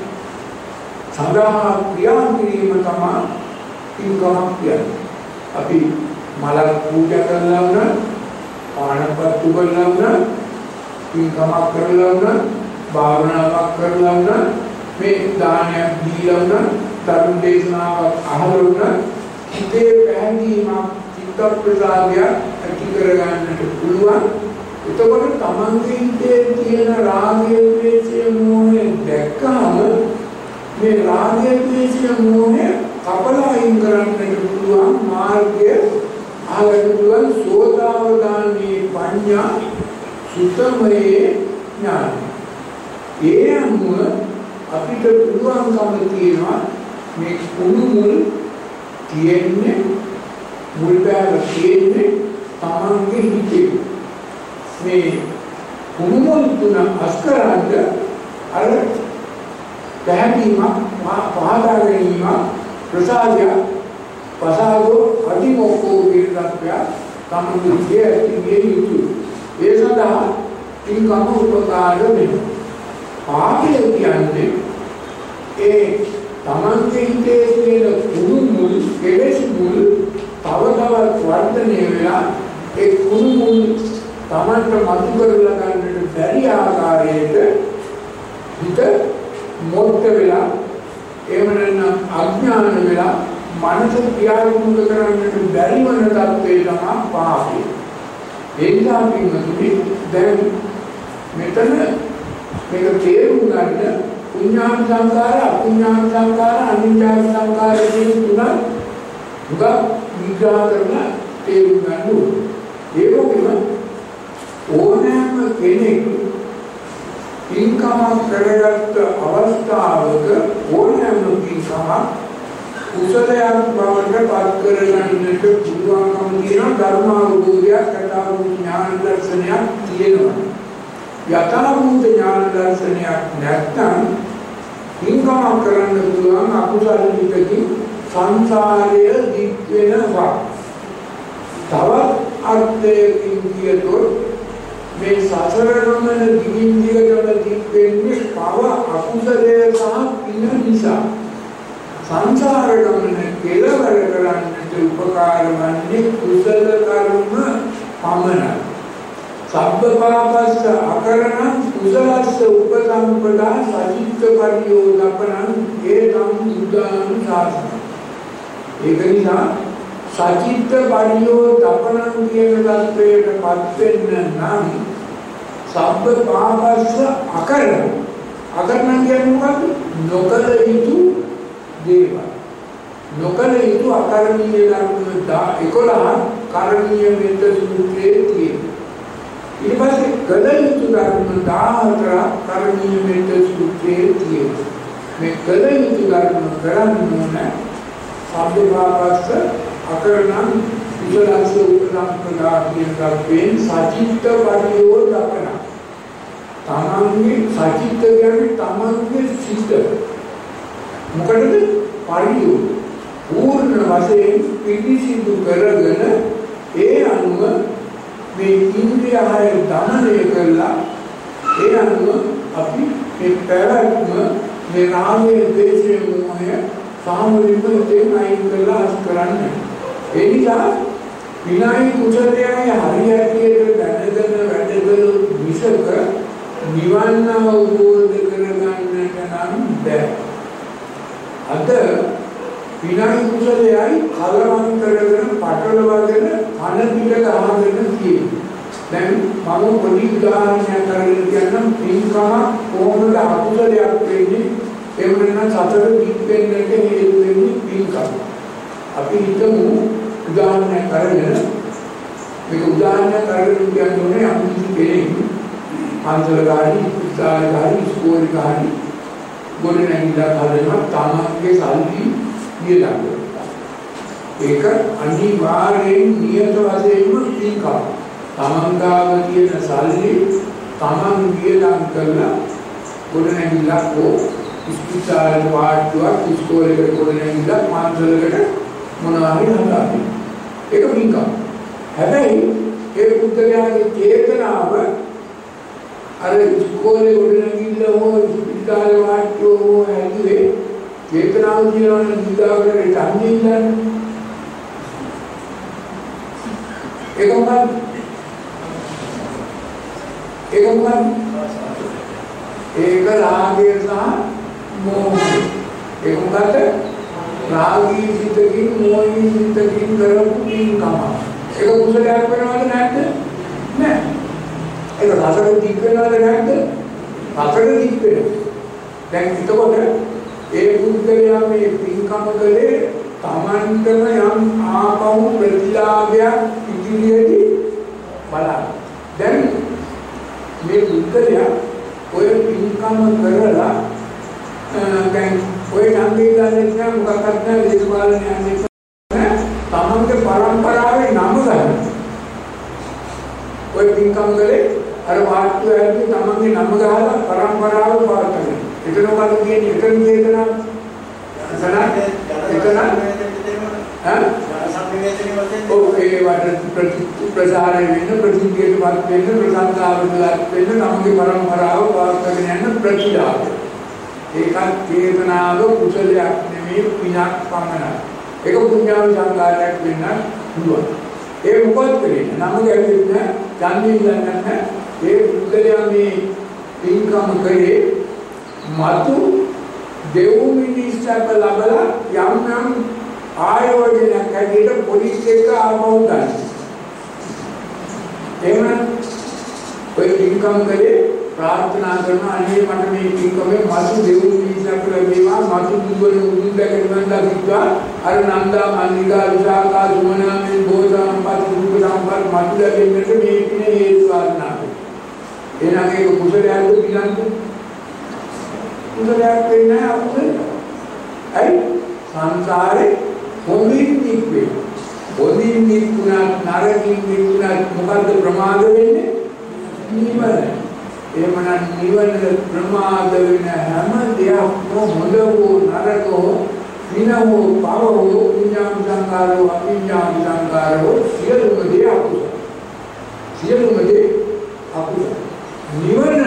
සඳහා ක්‍රියා කිරීම තමයි ඉන්කමක් කියන්නේ. අපි මලක් පූජා කරලා වුණා, පානපත්තු කරලා වුණා, ඉන්කමක් කරලා වුණා, භාවනාවක් කරලා වුණා, මේ දානයක් දීලා වුණා, ධර්ම දේශනාවක් අහලා වුණා, හිතේ පැහැදීමක්, චිත්ත ප්‍රසාදයක් ඇති කරගන්නට පුළුවන්. එතකොට තමන්ගේ හිතේ තියෙන රාගය, ද්වේෂය, මෝහය දැක්කම මේ රාගය, ද්වේෂය, මෝහය කපලා අයින් කරන්නට පුළුවන් මාර්ගය ආලක පුළුවන් සෝතාවදානී පඤ්ඤා සුතමයේ ඥාන. ඒ අනුව අපිට පුළුවන්කම තියෙනවා මේ කුණු මුල් තියෙන්නේ මුල් බෑව තියෙන්නේ තමන්ගේ හිතේ. මේ කුණු මුල් තුන අස්කරන්න අර පැහැදීමක් පහදා ගැනීමක් ප්‍රසාදය පසාදෝ අදිමෝකෝ විරත්‍ය තමන්ගේ ඇතිවිය යුතුයි. ඒ සඳහා ඉන්කම උපකාර වෙනවා. පාපය කියන්නේ ඒ තමන්ගේ හිතේ තියෙන කුණු මුල්, කෙලෙස් මුල් තව තවත් වර්ධනය වෙලා ඒ කුණු මුල් තමන්ට මතු කරලා ගන්නට බැරි ආකාරයට හිත මොට්ට වෙලා එහෙම නැත්නම් අඥාන වෙලා මනස ක්‍රියාත්මක කරන්නට බැරි වන තත්ත්වය තමයි පාපය. ඒ නිසා පින්වතුනි දැන් මෙතන මේක තේරුම් ගන්න පුඤ්ඤාන සංකාර, අපුඤ්ඤාන සංකාර, අනිඤ්ඤාන සංකාර කියන තුන උග විග්‍රහ කරලා තේරුම් ගන්න ඕනේ. ඒ වගේම ඕනෑම කෙනෙක් ඉන්කම කරගත් අවස්ථාවක ඕනෑම පින්කමක් කුසලයක් බවට පත් කරගන්නට පුළුවන්කම තියෙන ධර්මාවබෝධයක් යථාභූත ඥාන දර්ශනයක් තියෙනවා. යථාභූත ඥාන දර්ශනයක් නැත්නම් ඉන්කම කරන්න පුළුවන් අකුසල විතකින් සංසාරය දික් වෙනවා. තවත් අර්ථයකින් කියතොත් මේ සසර ගමන දිගින් දිගටම දික් වෙන්නේ පව අකුසලය සහ පින නිසා. සංසාර ගමන කෙලවර කරන්නට උපකාර වන්නේ කුසල කර්ම පමණයි. සබ්බ පාපස්ස අකරණං කුසලස්ස උපසම්පදා සචිත්ත පරියෝදපනං ඒතං උදාන සාසන. ඒක නිසා සචිත්ත පරියෝදපනං කියන தත්වයටපත් වෙන්න නම් සබ්බ පාපස්ස අකරණ. අකරණ කියන්නේ මොකක්ද? නොකල යුතු දේවල්. නොකල යුතු අකරණීය ධර්ම 11 කරණීය මෙත්ත සූත්‍රයේ තියෙනවා. ඊට පස්සේ කල යුතු ධර්ම 14 කරණීය මෙත්ත සූත්‍රයේ තියෙනවා. මේ කල යුතු ධර්ම කරන්න ඕන සබ්බපාපස්ස අකරණං කුසලස්ස උපසම්පදා කියන කප්පෙන් සචිත්ත පරියෝදපන. තමන්ගේ සචිත්ත කියන්නේ තමන්ගේ සිත. මොකටද? පරියෝ පූර්ණ වශයෙන් පිළිසිදු කරගෙන ඒ අනුව මේ ඉන්ද්‍රිය හය දමනය කළා. ඒ අනුව අපි මේ පැවැත්ම මේ රාගයේ දේශයේ මොහය සාමලින්ම තේමයින් කළා කරන්නේ. ඒ නිසා විනායි කුසලයයි හරියටියට දැනගෙන වැඩ කළ විසක නිවන් අවබෝධ කරගන්නට නම් බැහැ. අද විනායි කුසලයයි කලවම් කරගෙන පටලවගෙන අන පිට ගහගෙන තියෙනවා. දැන් මම පොඩි උදාහරණයක් කරගෙන කියන්නම්. පින්කම කොහොමද අකුසලයක් වෙන්නේ? ඒ වෙනනම් සතර දික් වෙන්නට හේතු වෙන්නේ පින්කම. අපි හිතමු උදාහරණයක් කරගෙන මේක උදාහරණයක් කරගෙන කියන්නේ අපි කෙනෙක් අන්තර ගාඩි, ඉස්තාල ගාඩි, ස්කෝල් ගාඩි ගොඩනැගිල්ලක් හදනවා. තමන්ගේ සල්ලි වියදම් කරනවා. ඒක අනිවාර්යෙන් නියත වශයෙන්ම පින්කම. තමන් ගාව තියෙන සල්ලි තමන් වියදම් කරලා ගොඩනැගිල්ලක් හෝ ඉස්පිතාලේ වාට්ටුවක් ඉස්කෝලේකට ගොඩනැගිල්ලක් මාන්සලකට මොනවා හරි හදාගන්න. ඒක පින්කම. හැබැයි ඒ පුද්ගලයාගේ චේතනාව අර ඉස්කෝලේ ගොඩනැගිල්ල හෝ ඉස්පිතාලේ වාට්ටුව හෝ හැදුවේ චේතනාව කියනවනේ නිදාගෙන තන්නේ ඉන්න. ඒක මොකක්ද? ඒක රාගය සහ මෝහය. ඒක මොකද? රාගී සිතකින් මෝහී සිතකින් කරපු පින්කම. ඒක කුසලයක් වෙනවද නැද්ද? නෑ. ඒක රසක දික් වෙනවද නැද්ද? රසක දික් වෙනවා. දැන් එතකොට ඒ පුද්ගලයා මේ පින්කම කලේ තමන්ටම යම් ආපහු ප්‍රතිලාභයක් ඉදිරියේදී බලන්න. දැන් මේ පුද්ගලයා ඔය පින්කම කරලා දැන් ඔය නන්දිලානේ මොකක්ද දේශපාලනය යන්නේ තමන්ගේ පරම්පරාවේ නම ගන්න. ඔය පින්කම කලේ අර වාට්ටුව ඇද්දි තමන්ගේ නම ගහලා පරම්පරාව පවත්වන. එතන මොකද කියන්නේ? එතන චේතනා ඔව් ඒ වට ප්‍රසාරය වෙන ප්‍රතික්‍රියාවක් වෙන ප්‍රසංගාවලක් වෙන නමගේ පරම්පරාව පවත්වාගෙන යන ප්‍රතිලාභ. ඒකත් චේතනාව කුසලයක් නෙමෙයි පිනක් පමණයි. ඒක පුණ්‍යාව සංකාරයක් වෙන්න පුළුවන්. ඒ මොකද වෙන්නේ? නමගේ ඇවිත් ඡන්දය ඉල්ලන්න ඒ පුද්ගලයා මේ පින්කම කරේ මතු දෙව් මිනිස්සුක ලබලා යම් ආයෝජනයක් ඇදලා පොලිස් එක ආවෝ ගන්න. එහෙනම් ඔය පින්කම් කරේ ප්‍රාර්ථනා කරන අනේ මට මේ පින්කමේ මතු දෙව් මිනිස්සුක ලැබේවා මතු දුවන උදුන් දැකගන්න කිව්වා. අර නන්දා මල්ලිකා විශාඛා සුමනා මේ බෝධාම්පත් රූප සම්පත් මතු ලැබෙන්නට මේ පින හේතු වුණා. එහෙනම් ඒක කුසලයක්ද පිළිගන්නද? කුසලයක් වෙන්නේ නැහැ අකුසලයක්. ඇයි? සංසාරේ හොඳින් නික්වේ. හොඳින් නික්ුණා නරකින් නික්ුණා මොකද්ද ප්‍රමාද වෙන්නේ? නිවන. එහෙමනම් නිවන ප්‍රමාද වෙන හැම දෙයක්ම හොඳ හෝ නරක හෝ වින හෝ පව හෝ විඥාන සංකාරෝ අවිඥාන සංකාරෝ සියලුම දේ අකුසල. සියලුම දේ අකුසල. නිවන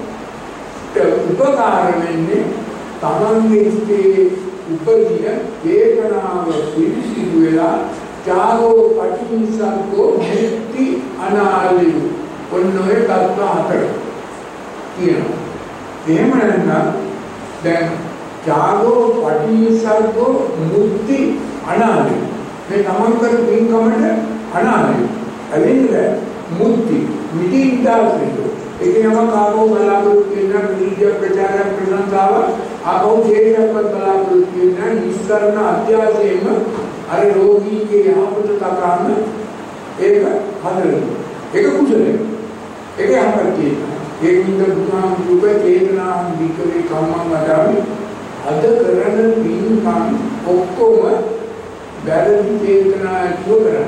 උපකාර වෙන්නේ තමන්ගේ ඉස්සේ උපදින වේදනාව පිරිසිදු වෙලා ත්‍යාගෝ පටිනිසග්ගෝ මුක්ති අනාලය ඔන්නෝය තත්ත්ව හතර කියනවා. එහෙම නැත්නම් දැන් ත්‍යාගෝ පටිනිසග්ගෝ මුක්ති අනාලය මේ තමන් කර පින්කමට අනාලය ඇලෙන්නේ මුක්ති මිදින්දාසෙන්නෝ ඒකම කාමෝ බලාපොරොත්තු වෙන විද්‍ය ප්‍රචාර ප්‍රශංසාව ආපහු ජීවිතවත් බලාපොරොත්තු වෙන නිස්සරණ අධ්‍යාසයෙන්ම අර රෝගීගේ යහපත තකන්න ඒක හදන්න. ඒක කුසලයි. ඒක යහපතයි. ඒකින්ද බුදුහාම දුක චේතනාම් විකේ කම්මං වදාමි අද කරන පින්කම් ඔක්කොම වැරදි චේතනා ඇතුව කරන්නේ.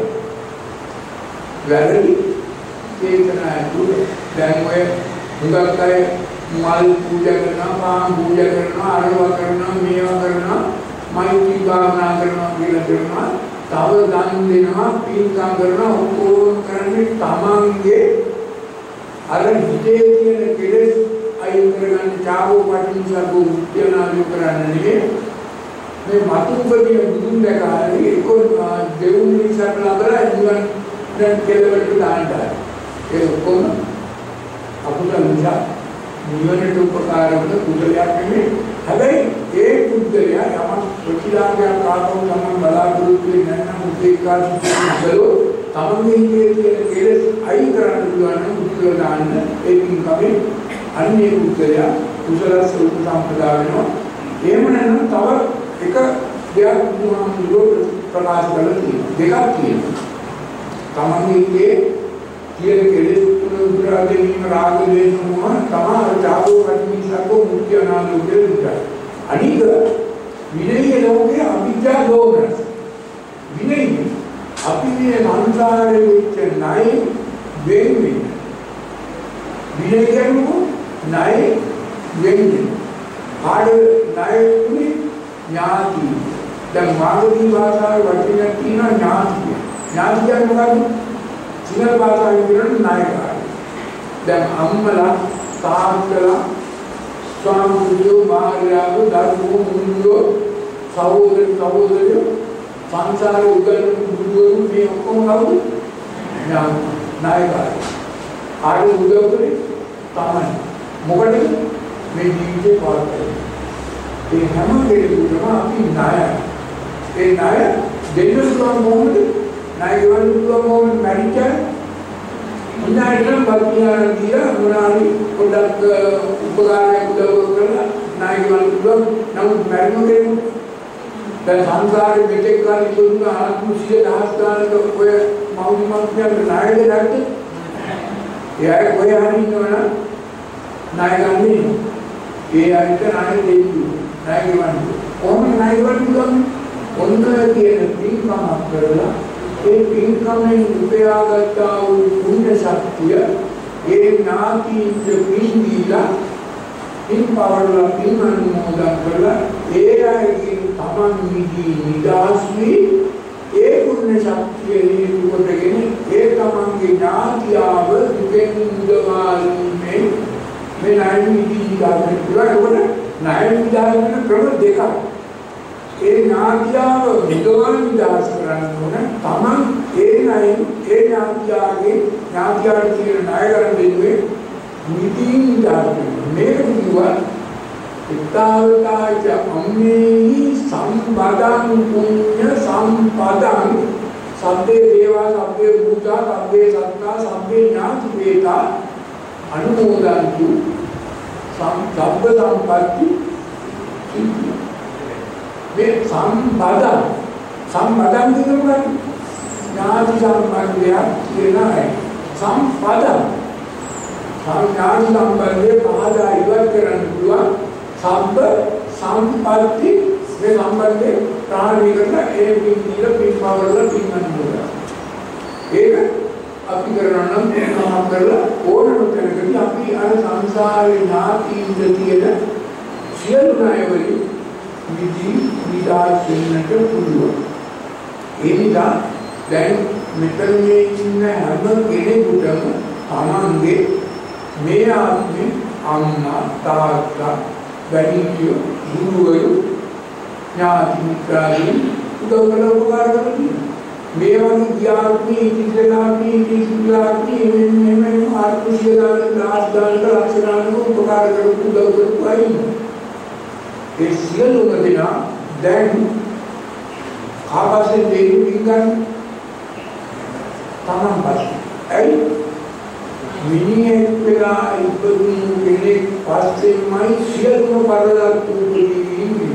වැරදි චේතනා ඇතුව දැන් ඔය හුඟක් අය මල් පූජා කරනවා, පාන් පූජා කරනවා, අරවා කරනවා, මේවා කරනවා, මෛත්‍රී භාවනා කරනවා කියලා කරනවා, තව දන් දෙනවා, පින්කම් කරනවා, ඔක්කොම කරන්නේ තමන්ගේ අර හිතේ තියෙන කෙලෙස් අයින් කරගන්න චාවෝ පටිනිසග්ගෝ මුක්තියනාලිය කරන්න නෙවෙයි. මේ මතුපදිය බුදුන් දැකලා ඒක දෙවුනි සරණා කරලා ඉන්න දැන් කෙලවලට දාන්නයි. ඒ ඔක්කොම අකුසල නිසා නිවනට උපකාර වන කුසලයක් නෙමෙයි. හැබැයි ඒ කුසලයා යම ප්‍රතිලාභයක් ආපහු තමන් බලාපොරොත්තු වෙන්නේ නැත්නම් උදේකාශිකවලෝ තමන්ගේ හිතේ තියෙන කෙලෙස් අයින් කරන්න පුළුවන් නම් කුසල දාන්න ඒකින් කමේ අන්නේ කුසලයා කුසල ස්වરૂප සම්පදා වෙනවා. එහෙම නැත්නම් තව එක දෙයක් බුදුහාමුදුරුවෝ ප්‍රකාශ කරලා තියෙනවා. දෙකක් තියෙනවා. තමන්ගේ හිතේ කියන කෙලෙස් තුන උදුරා ගැනීම රාග දේශ මොහ තමා චාගෝ පටිනිසග්ගෝ මුක්ති අනාලය කියලා. අනික විනය ලෝකයේ අවිද්‍යා දෝමන. විනය අපි මේ සංසාරේ වෙච්ච ණය වෙන්නේ. විනය කියන්නේ ණය වෙන්නේ. ආඩ ණය උනේ ඥාති. දැන් මාගදී භාෂාවේ වචනයක් තියෙනවා ඥාති. ඥාති කියන්නේ මොකක්ද? සිංහල භාෂාවෙන් කියන නායකයන්. දැන් අම්මලා, තාත්තලා, ස්වාමීයෝ, මාර්යාවෝ, දරුවෝ, මුණ්ඩෝ, සහෝදරියෝ, සංසාරේ උගන්වන බුදුවරු මේ ඔක්කොම කවුද? නායකයන්. ආඩ උදව්වනේ තමයි. මොකටද? මේ ජීවිතේ පාරයි. ඒ හැම කෙනෙකුටම අපි නායක. ඒ නායක දෙන්න පුළුවන් මොකද? නායකයන් පුළුවන් මැරිච්චා ඉන්නාටම බක්තියන දිලා මොනාරි පොඩක් උපකාරයක් උදව් කරලා නායකයන් පුළුවන් නමුත් මැරුණේ දැන් සංසාරේ මෙතෙක් කාලෙ දුන්න ආත්ම 100,000 ගානක ඔය මෞලිකමත් කියන නායකයෙක් නැත්තේ එයා ඔය හරිනවනම් නායකයන් ඒ අයිත නායක දෙන්නේ නායකයන් කොහොමද නායකයන් පුළුවන් ඔන්න කියන පින්කමක් කරලා ඒ පින්කමෙන් උපයාගත්තා වූ පුණ්‍ය ශක්තිය ඒ නාතිච්ච පින්දීලා පින්පවරලා පින් අනුමෝදන් කරලා ඒ අයගෙන් තමන් නිදී නිදාස් වී ඒ පුණ්‍ය ශක්තිය හේතු කොටගෙන ඒ තමන්ගේ ඥාතියාව දුකෙන් මුදවාලීමේ මේ ණය නිදී ගන්න පුළුවන්. ඒකට ණය නිදාගෙන ක්‍රම දෙකක්. ඒ ඥාතියාව මුදවන නිදාස් කරන්න ඕන. තමන් ඒ ණයෙන් ඒ ඥාතියාට කියන ණය ගන්න දෙන්නේ නිදී නිදාස් කරනවා. මේක කිව්වා ඉතාවතාච අම්මේහි සම්පදං පුඤ්ඤ සම්පදං සබ්බේ දේවා සබ්බේ භූතා සබ්බේ සත්තා සබ්බේ ඥාති වේතා අනුමෝදන්තු සම්බ්බ සම්පatti මේ සම්පදං කියන්නේ ඥාති සම්පන්නය කියනයි. සම්පදං ඥාති සම්බන්ධයේ පහදා ඉවත් කරන්න පුළුවන් සම්බ සම්පatti මේ සම්බන්ධේ ප්‍රාණී කරලා ඒ පිළිල පින්වවල පින්වන්න ඕන. ඒක අපි කරනවා නම් මොනවද කරලා ඕනම තැනකදී අපි අර සංසාරේ ඥාතියින්ද තියෙන සියලු ණයවලින් නිදාස් වෙන්නට පුළුවන්. ඒ නිසා දැන් මෙතන මේ ඉන්න හැම කෙනෙකුටම තමන්ගේ මේ ආත්මේ අම්මා තාත්තා වැඩිහිටියෝ ගුරුවරු ඥාති මිත්‍රාදීන් උදව් කරලා උපකාර කරනවා. මේ වගේ ගියාත්මේ ඉතිරිලාත්මේ ඉතිරිලාත්මේ මෙන්න ආත්මිකයන් දාස්දාන ලක්ෂණාන උපකාර කරපු උදව් කරපු අය ඉන්නවා. ඒ සියලුම දෙනා දැන් ආපස්සේ දෙවි පිංගන් තමන් පස්සේ ඇයි මිනිහෙක් වෙලා ඉපදුණු කෙනෙක් පස්සෙමයි සියලුම පරලක් තුනේ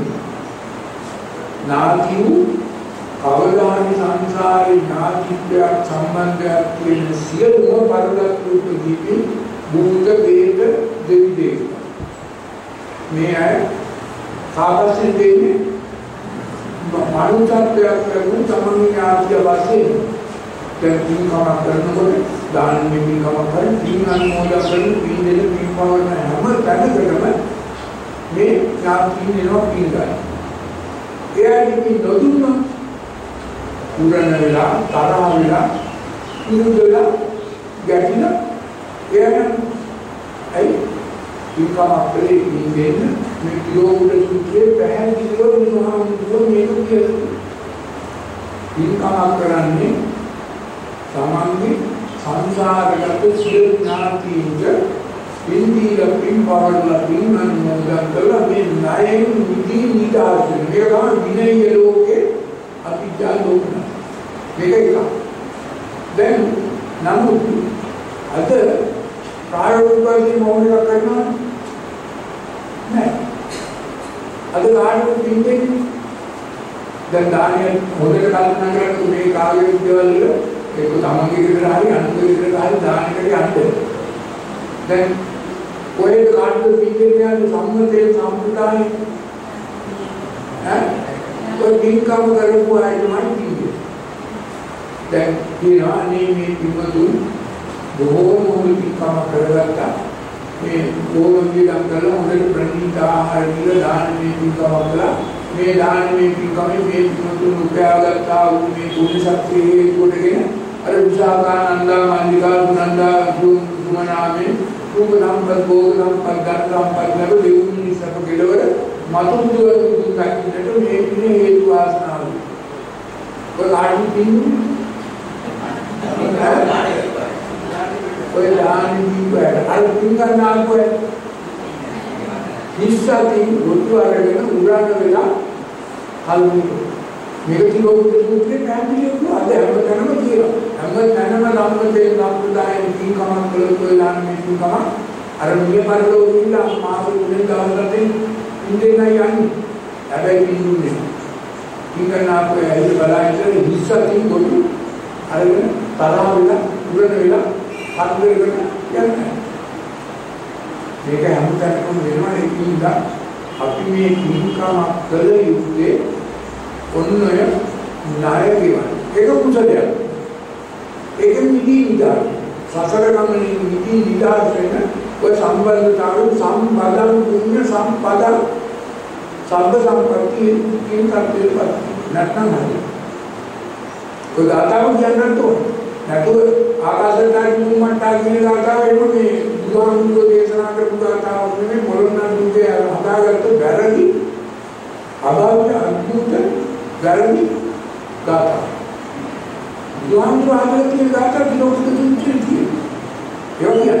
නාතිව කවදාහරි සංසාරේ නාතිත්වයක් සම්බන්ධයක් තියෙන සියලුම පරලක් තුනේ භූත වේද දෙවි දේවතා මේ අය කාපස්සේ දෙන්නේ මනුෂ්‍යත්වයක් කරන තමන්ගේ ආත්‍ය වශයෙන් දැන් පින්කමක් කරනකොට දානෙ පින්කමක් කරන පින් අනුමෝදන් කරන පින් දෙන පින් පවන හැම තැනකටම මේ ඥාතියින් එනවා පින් ගන්න. එයාට පින් නොදුන්නා පුරණ වෙලා තරහ වෙලා ඉරුදලා ගැටිලා එයාට ඇයි පින්කමක් කළේ පින් දෙන්න මේ කිලෝමීටර් සුත්‍රයේ පැහැදිලිව නිවහම මේක කියලා පින්කමක් කරන්නේ තමන්ගේ සංසාරගත සියලු ඥාතීන්ට පින්දීල පින්වවල පින්වන්න කරලා මේ ණයෙන් නිදී නිදාස් වෙන මේක තමයි විනය ලෝකේ අභිජ්ජා ලෝක මේක එක. දැන් නමුත් අද ප්‍රායෝගිකව මොනවද කරනවා නෑ. අද ආයෙත් පින්දෙන්නේ දැන් දානිය හොදට කල්පනා කරලා මේ කාගේ විද්‍යාවල ඒක තමන්ගේ විතර හරි අනුන්ගේ විතර හරි දානකට යන්න. දැන් ඔය කාටද පිටින් යන සම්මතයේ සම්ප්‍රදාය ඔය පින්කම් කරපු අය තමයි කියන්නේ. දැන් කියනවා මේ පින්වතුන් බොහෝම හොඳ පින්කම් කරගත්තා. මේ බොහෝම විදම් කරලා හොඳට ප්‍රණීත ආහාර දීලා දානමය පින්කම් කළා. මේ දානමය පින්කමේ මේ පින්වතුන් උපයාගත්තා වූ මේ පුණ්‍ය ශක්තිය හේතුවටගෙන අර විසාකානන්දා මල්ලිකා දුනන්දා දුමනාමේ රූප සම්පත් භෝග සම්පත් ධන සම්පත් ලැබ දෙවුනි සප කෙලවර මතුමුදුව දුක් දකින්නට මේ පිනේ හේතු වාසනාව. ඔය ආදි පින් ඔය දානි පින්වල අර පින් ගන්නාකෝ නිස්සතින් මුතු අරගෙන උරාන වෙලා කල්පි මේක කිලෝමීටර් සූත්‍රේ පැහැදිලිව අද හැමතැනම කියනවා. හැමතැනම නම්මතේ සම්ප්‍රදායෙන් පින්කමක් කළොත් ඔය දාන්නේ පින්කම අර මිය පරලෝකෙ ඉඳලා මාස 3 දවසකට ඉඳෙන්නයි යන්නේ. හැබැයි පින්දුනේ. පින්කනාපේ ඇයි බලයිද නිස්සතින් මුතු අරගෙන තරහ වෙලා උරන වෙලා කල්පිරගෙන යන්නේ. මේක හැමතැනම වෙනවා ඒකින්ද අපි මේ පින්කම කළ යුත්තේ ඔන්නය ණය ගෙවන. ඒක කුසලයක්. ඒක නිදීදා. සසර ගමනේ නිදීදා වෙන ඔය සම්බන්ධතාවය සම්බදම් පුණ්‍ය සම්පදම් සබ්බ සම්පatti කියන කර්තේපත් නැත්නම් හරි. ඔය ගාතාව කියන්නත් ඕන. නැතුව ආකාශයට මුම්මට්ටා කියන ගාතාව එන්නේ මේ බුදුහාමුදුරුවෝ දේශනා කරපු ගාතාව නෙමෙයි මොළොන්න දුකේ හදාගත්ත වැරදි අභාව්‍ය අද්භූත වැරදි ගාථා. බුදුහාමුදුරුවෝ ආදර කියන ගාථා කිලෝමීටර් තුනකින් කියන්නේ.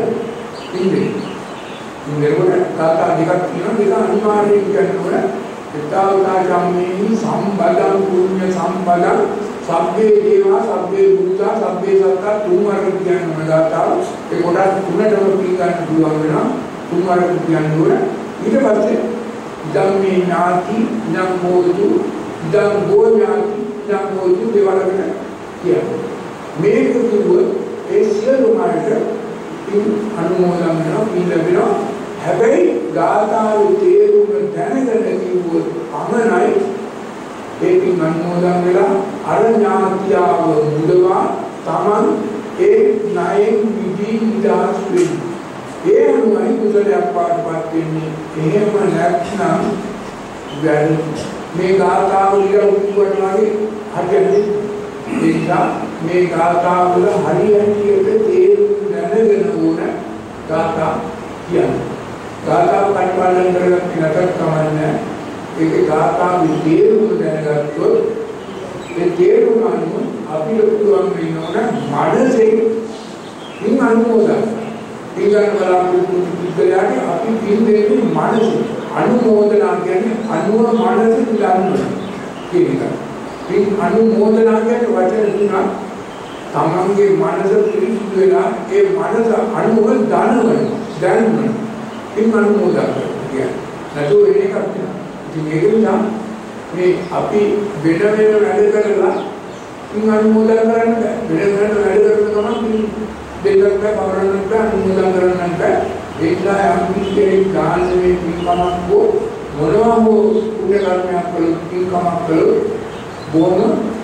ඉන්නේ වල ගාථා දෙකක් තියෙනවා. ඒක අනිවාර්යයෙන් කියනවා. එතාවතා ජම්මේහි සම්බදං පුඤ්ඤ සම්පදං සබ්බේ දේවා සබ්බේ භූතා සබ්බේ සත්තා තුන් වර්ග කියන ගාථාව. ඒ කොටස් තුනටම පිළිගන්න පුළුවන් වෙනවා. තුන් වර්ග කියන්නේ ඊට පස්සේ ධම්මේ ඥාති නම් හෝතු දම් ගෝඥාති නම් හෝතු දෙවලකට කියන්නේ. මේක කිව්ව ඒ සියලු මාර්ග අනුමෝදන් වෙනවා පින් ලැබෙනවා. හැබැයි ගාථාවේ තේරුම දැනගෙන කිව්වොත් අමනයි ඒකින් අනුමෝදන් වෙලා අර ඥාතියාව මුදවා තමන් ඒ ණයෙන් විදී නිදහස් වෙන්නේ. ඒ අනුවයි කුසලයක් පාටපත් වෙන්නේ. එහෙම නැත්නම් වැරදි. මේ ගාථාව ලියලා උත්තරවට වගේ හරියන්නේ. ඒ නිසා මේ ගාථාවල හරියට තේරුම් දැනගෙන ඕන ගාථා කියන්නේ. ගාථාව කටපාඩම් කරගන්න නැතත් කමන්නේ. ඒක ගාථාවේ තේරුම දැනගත්තොත් ඒ තේරුම අනුව අපිට පුළුවන් වෙනවන මනසේ ඉන් අනුමෝදන්. ඊගොල්ලෝ බලාපොරොත්තු පුද්ගලයාගේ අපි පින් දෙන්නේ මනසේ. අනුමෝදනා කියන්නේ අනුව මනසේ ගන්නවා කියන එක. පින් අනුමෝදනා කියන්නේ වචන තුනක්. තමන්ගේ මනස පිරිසිදු වෙලා ඒ මනස අනුව දැනවන. පින් අනුමෝදන් කියන්නේ. නැතු වෙන එකක් නෙවෙයි. ඉතින් ඒක නිසා මේ අපි වෙන වැඩ කරලා පින් අනුමෝදන් කරන්න බෑ. වෙන වැඩ කරන ගමන් දෙයක් බෑ පවරන්න බෑ අනුමෝදන් කරන්න බෑ. ඒ නිසා යම් කිසි ගානසේ පින්කමක් හෝ මොනවා හෝ පුණ්‍ය කර්මයක් කළොත් පින්කමක් කළොත් බොහොම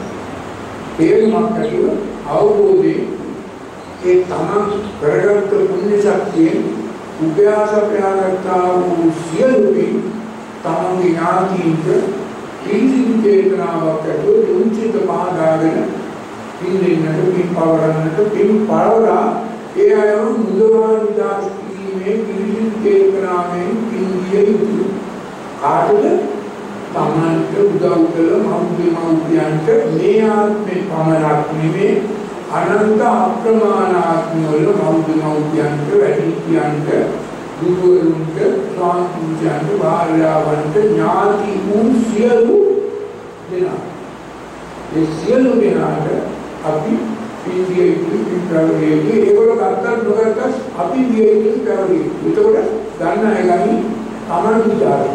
තේරුමක් ඇතිව අවබෝධයෙන් ඒ තමන් කරගත්ත පුණ්‍ය ශක්තියෙන් උපයාසපයාගත්තා වූ සියලු පින් තමන්ගේ ඥාතීන්ට පිළිසිදු චේතනාවක් ඇතුව උන්චිත පාදාගෙන පින් දෙන්නට පින් පවරන්නට පින් පවරා ඒ අයව මුදවා නිදාස් කිරීමේ පිළිසිදු චේතනාවෙන් පින් දිය යුතුයි. කාටද? තමන්ට උදව් කළ මව්පියන්ට මේ ආත්මේ පමණක් නෙමෙයි අනන්ත අප්‍රමාණ ආත්මවල මව්පියන්ට වැඩිහිටියන්ට ගුරුවරුන්ට ස්වාමීන්ට භාර්යාවන්ට ඥාති වූ සියලු දෙනා ඒ සියලු දෙනාට අපි පිළිගිය යුතු පිළිපැවරියු ඒගොල්ලෝ ගත්තත් නොගත්තත් අපි දිය යුතු පැවරියු. ඒකෝට ගන්න එකයි තමන් විචාරය.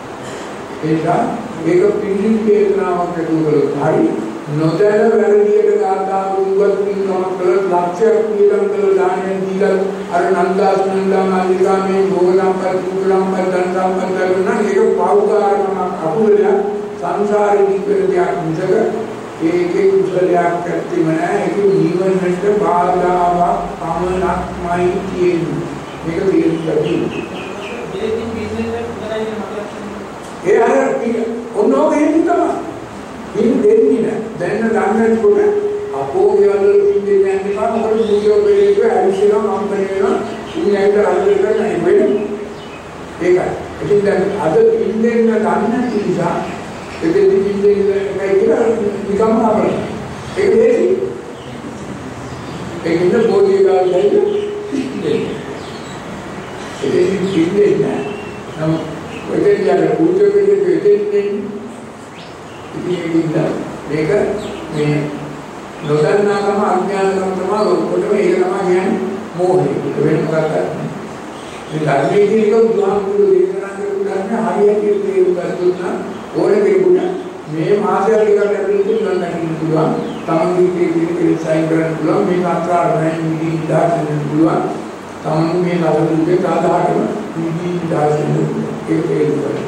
ඒක පිළිසිදු චේතනාවක් ඇතුළත හරි නොදැන වැරදියට ගාථා වුවත් පින්කමක් කළොත් ලක්ෂයක් පිළිගම් කළ දානයෙන් දීලා අර නන්දාස් නන්දා මාලිකා මේ භෝගසම්පත් කුලම්පත් ධන සම්පත් ලැබුණා ඒක පෞකාරකමක් අකුලයක් සංසාරේ දිවෙන දෙයක් මිසක ඒකේ කුසලයක් ඇත්තෙම නැහැ. ඒක නිවනට බාධාවක් පමණක්මයි කියන්නේ. මේක තේරුම් ගන්න. දෙකින් බිස්නස් කරන්නේ මතලක් ඒ අර ඔන්නෝගේ හිතම පින් දෙන්නේ නැහැ. දැන් ගන්නකොට අපෝ ගෙවල් පින් දෙන්නේ නැහැ. මොකද මුලියෝ බෙලේ ඇවිස්සලා මම වෙනවා. ඉන්නේ ඇවිත් අල්ලගෙන නැහැ වෙන්නේ. ඒකයි. ඉතින් දැන් අද පින් දෙන්න ගන්න නිසා ඒකෙදි පින් දෙන්න එකයි කියලා නිකම්ම අපරයි. ඒක දෙසි. ඒකින්ද බෝධිය ගාල් දෙන්නේ. ඒකෙදි පින් දෙන්නේ නැහැ. නමුත් ඔතෙන් යන පූජකෙක් දෙන්නේ ඉතින් මේක මේ නොදන්නාකම අඥානකම තමයි ඔක්කොටම ඒක තමයි කියන්නේ මෝහය. වෙන මොකක්ද? මේ ධර්මයේ කියන බුදුහාමුදුරුවෝ දේශනා කරපු ධර්ම හරියට තේරුම් ගත්තොත් නම් ඕනේ කෙනෙකුට මේ මාසයක් එකක් ඇතුළත නිවන් දකින්න පුළුවන්. තමන්ගේ කේකේ සයින් කරන්න පුළුවන්. මේ අත්‍රාණයෙන් නිදි දාන්න පුළුවන්. තමන් මේ ලබුගේ සාධාරණ නිදි දාන්න ඒක තේරුම් ගන්න.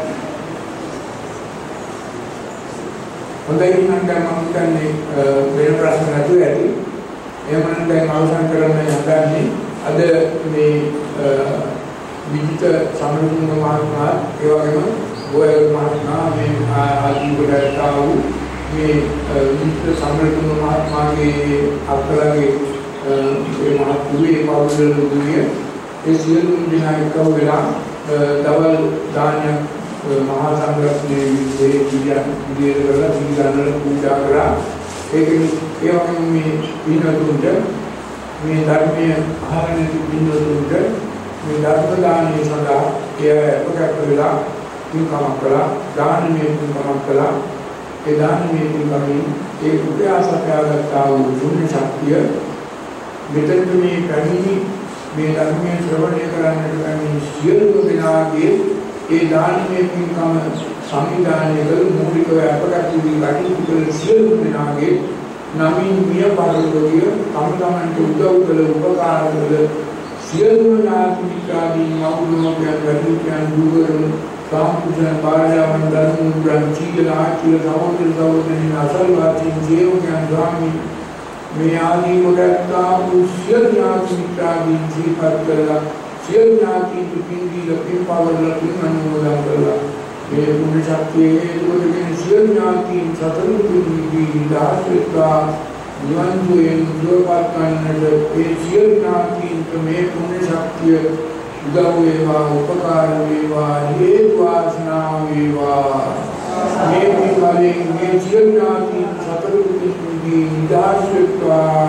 හොඳයි නම් මම කියන්නේ වෙන ප්‍රශ්න නැතුව ඇති. එහෙනම් දැන් අවසන් කරන්න යන්නේ අද මේ විජිත සමරුතුංග මහත්මයා ඒ වගේම ගෝයල් මහත්මයා මේ ආදී වලට වූ මේ විජිත සමරුතුංග මහත්මයාගේ අත්කලගේ මේ මහත්තුවේ පෞද්ගලිකය ඒ සියලු දෙනා එක්ව වෙලා දවල් දානයක් මහා සංඝරත්නයේ විදියට කරලා පිළිගන්නල පූජා කරා. ඒකෙන් ඒ වගේම මේ පින්වතුන්ට මේ ධර්මයේ අහගෙන පින්වතුන්ට මේ ධර්ම දානයේ සඳහා ඒකට වෙලා පින්කමක් කළා. දානමය පින්කමක් කළා. ඒ දානමය පින්කමින් ඒ උපයාසකයාගත්තා වූ පුණ්‍ය ශක්තිය මෙතන මේ පැමිණි මේ ධර්මයේ ශ්‍රවණය කරන්නට පැමිණි සියලු දෙනාගේ ඒ දානමය පින්කම සංවිධානය කළ මූලිකව අපකට දී කටයුතු කළ සියලු දෙනාගේ නමින් මිය පරලෝකීය තම තමන්ට උදව් කළ උපකාර කළ සියලුම ඥාති මිත්‍රාදීන් මවුලෝකයන් වැඩිහිටියන් දුවරුන් සාම්පූර්ණ පාරයන් ධර්මයන් චීල ආචිල සහෝදර සහෝදරීන් අසල්වාසීන් ජීවකයන් ගාමී මේ ආදී කොටත්තා සියලු ඥාති මිත්‍රාදීන් ජීපත් කළා සියලු ඥාති පින්දීල පින්පවල පින්මනෝදම් කළා මේ පුණ්‍ය ශක්තිය හේතුවකින් සියලු ඥාතීන් සතර පින්දී දාසිකා නිවන් දුයෙන් දුරපත් කරන්නට ඒ සියලු ඥාතීන්ට මේ පුණ්‍ය ශක්තිය උදව් වේවා උපකාර වේවා හේතු වාසනා වේවා මේ පිළිවෙලින් මේ සියලු ඥාතීන් සතර පින්දී දාසිකා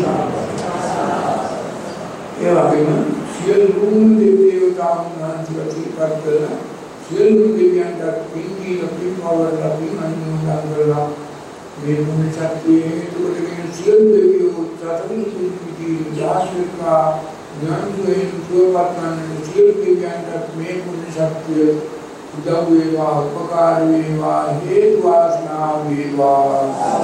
ඒ වගේම සියලුම දේවතාවුන් වහන්සේලා කරලා සියලු දෙවියන්ට පින්දීල පින්වවල පින්මනෝදම් කරලා මේ පුණ්‍ය ශක්තිය හේතුවකින් සියලු දෙවියෝ සතරින් පිටී යාශිකා ඥානයෙන් සුවපත් කරන සියලු දෙවියන්ට මේ පුණ්‍ය ශක්තිය උදව් වේවා උපකාර වේවා හේතු වාසනා වේවා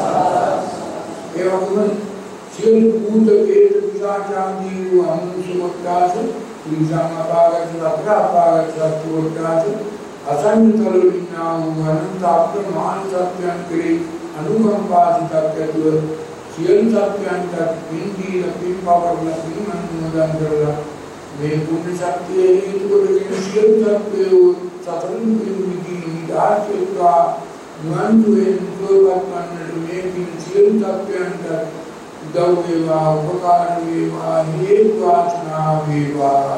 ඒ වගේම සියලු භූත වේද විසාචාදී අනුසමත්තාස විසංගපාගත අප්‍රාපාගත සත්වෝත්තාස අසංතලුණා වූ අප්‍රමාණ සත්‍යයන් කෙරෙහි අනුකම්පාසිතත්වය සියලු සත්‍යයන්ට පින්දීල පින්පවර්ණ පින්මනෝදම් කරලා මේ පුණ්‍ය ශක්තිය හේතු කොටගෙන සියලු සත්වයෝ සතරින් පින්දී දාර්ශනිකා නිවන්දුවෙන් සුවපත් වන්නට මේ පින් සියලු සත්‍යයන්ට උදව් වේවා උපකාර වේවා හේතු වාසනා වේවා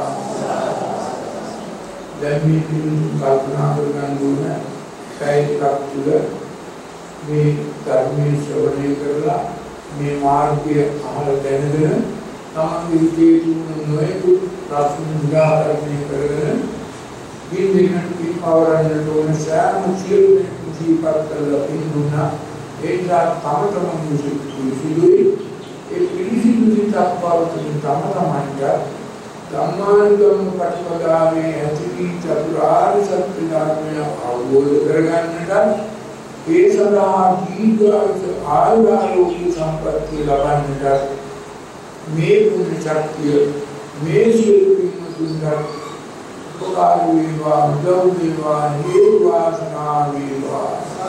දැන් මේ කල්පනා කරගන්න ඕන සයිතිකක් තුළ මේ ධර්මයේ ශ්‍රවණය කරලා මේ මාර්ගය අහලා දැනගෙන තමන්ගේ ජීවිතේ නොයෙකුත් ප්‍රශ්න නිරාකරණය කරගෙන දිනෙකට පිටවරන්න ඕන සෑම සියලු ජීවිත කරලා පින්දුනා ඒක තම සිදුවේ ඒ පිළිසිදු සිතක් පවතින තම තමන්ට ධම්මානුගම ප්‍රතිපදාවේ ඇති චතුරාර්ය සත්‍ය ධර්මය අවබෝධ කරගන්නට ඒ සඳහා දීර්ඝායුෂ ආයුරෝග්‍ය සම්පත්තිය ලබන්නට මේ පුණ්‍ය ශක්තිය මේ සියලු පින්තුන්ට උපකාර වේවා උදව් වේවා හේතු වාසනා වේවා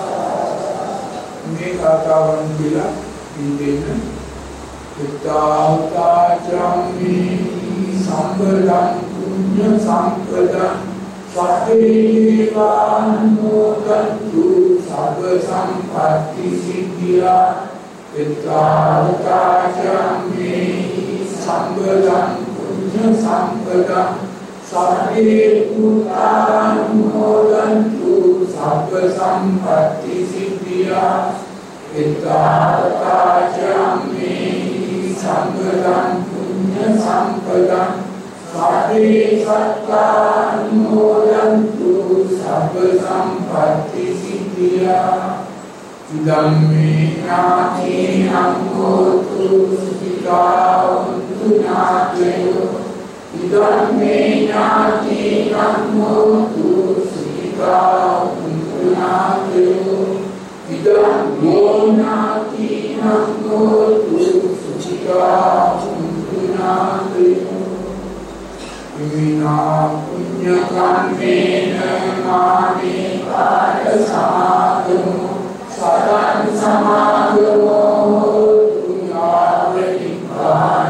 මේ කතාවන් කියලා ඉන්දෙන්න ඉතාවතාචම්මි සම්බදං පුඤ්ඤ සම්පදං සබ්බේවානුමෝදන්තු සබ්බ සම්පත්ති සිද්ධියා ඉතාවතාචම්මි සම්බදං පුඤ්ඤ සම්පදං සබ්බේ පුත්තානුමෝදන්තු සබ්බ සම්පත්ති සිද්ධියා ඉතාවතාචම්මි සම්බදං පුඤ්ඤ සම්පදං සබ්බේ සත්තානුමෝදන්තු සබ්බ සම්පත්ති සිද්ධියා ඉදම්මේ ඥාතීනං හෝතු සුඛිතා වന്തു ඥාතයෝ ඉදම්මේ ඥාතීනං හෝතු සුඛිතා වന്തു ඥාතයෝ ඉදම් ඥාතීනං හෝතු සුඛිතා වന്തു ඥාතයෝ ඉමිනා පුඤ්ඤ කම්මේන මාමේ පාර සමාගමෝ සතං සමාගමෝ තුඤ්ඤාවලිකාන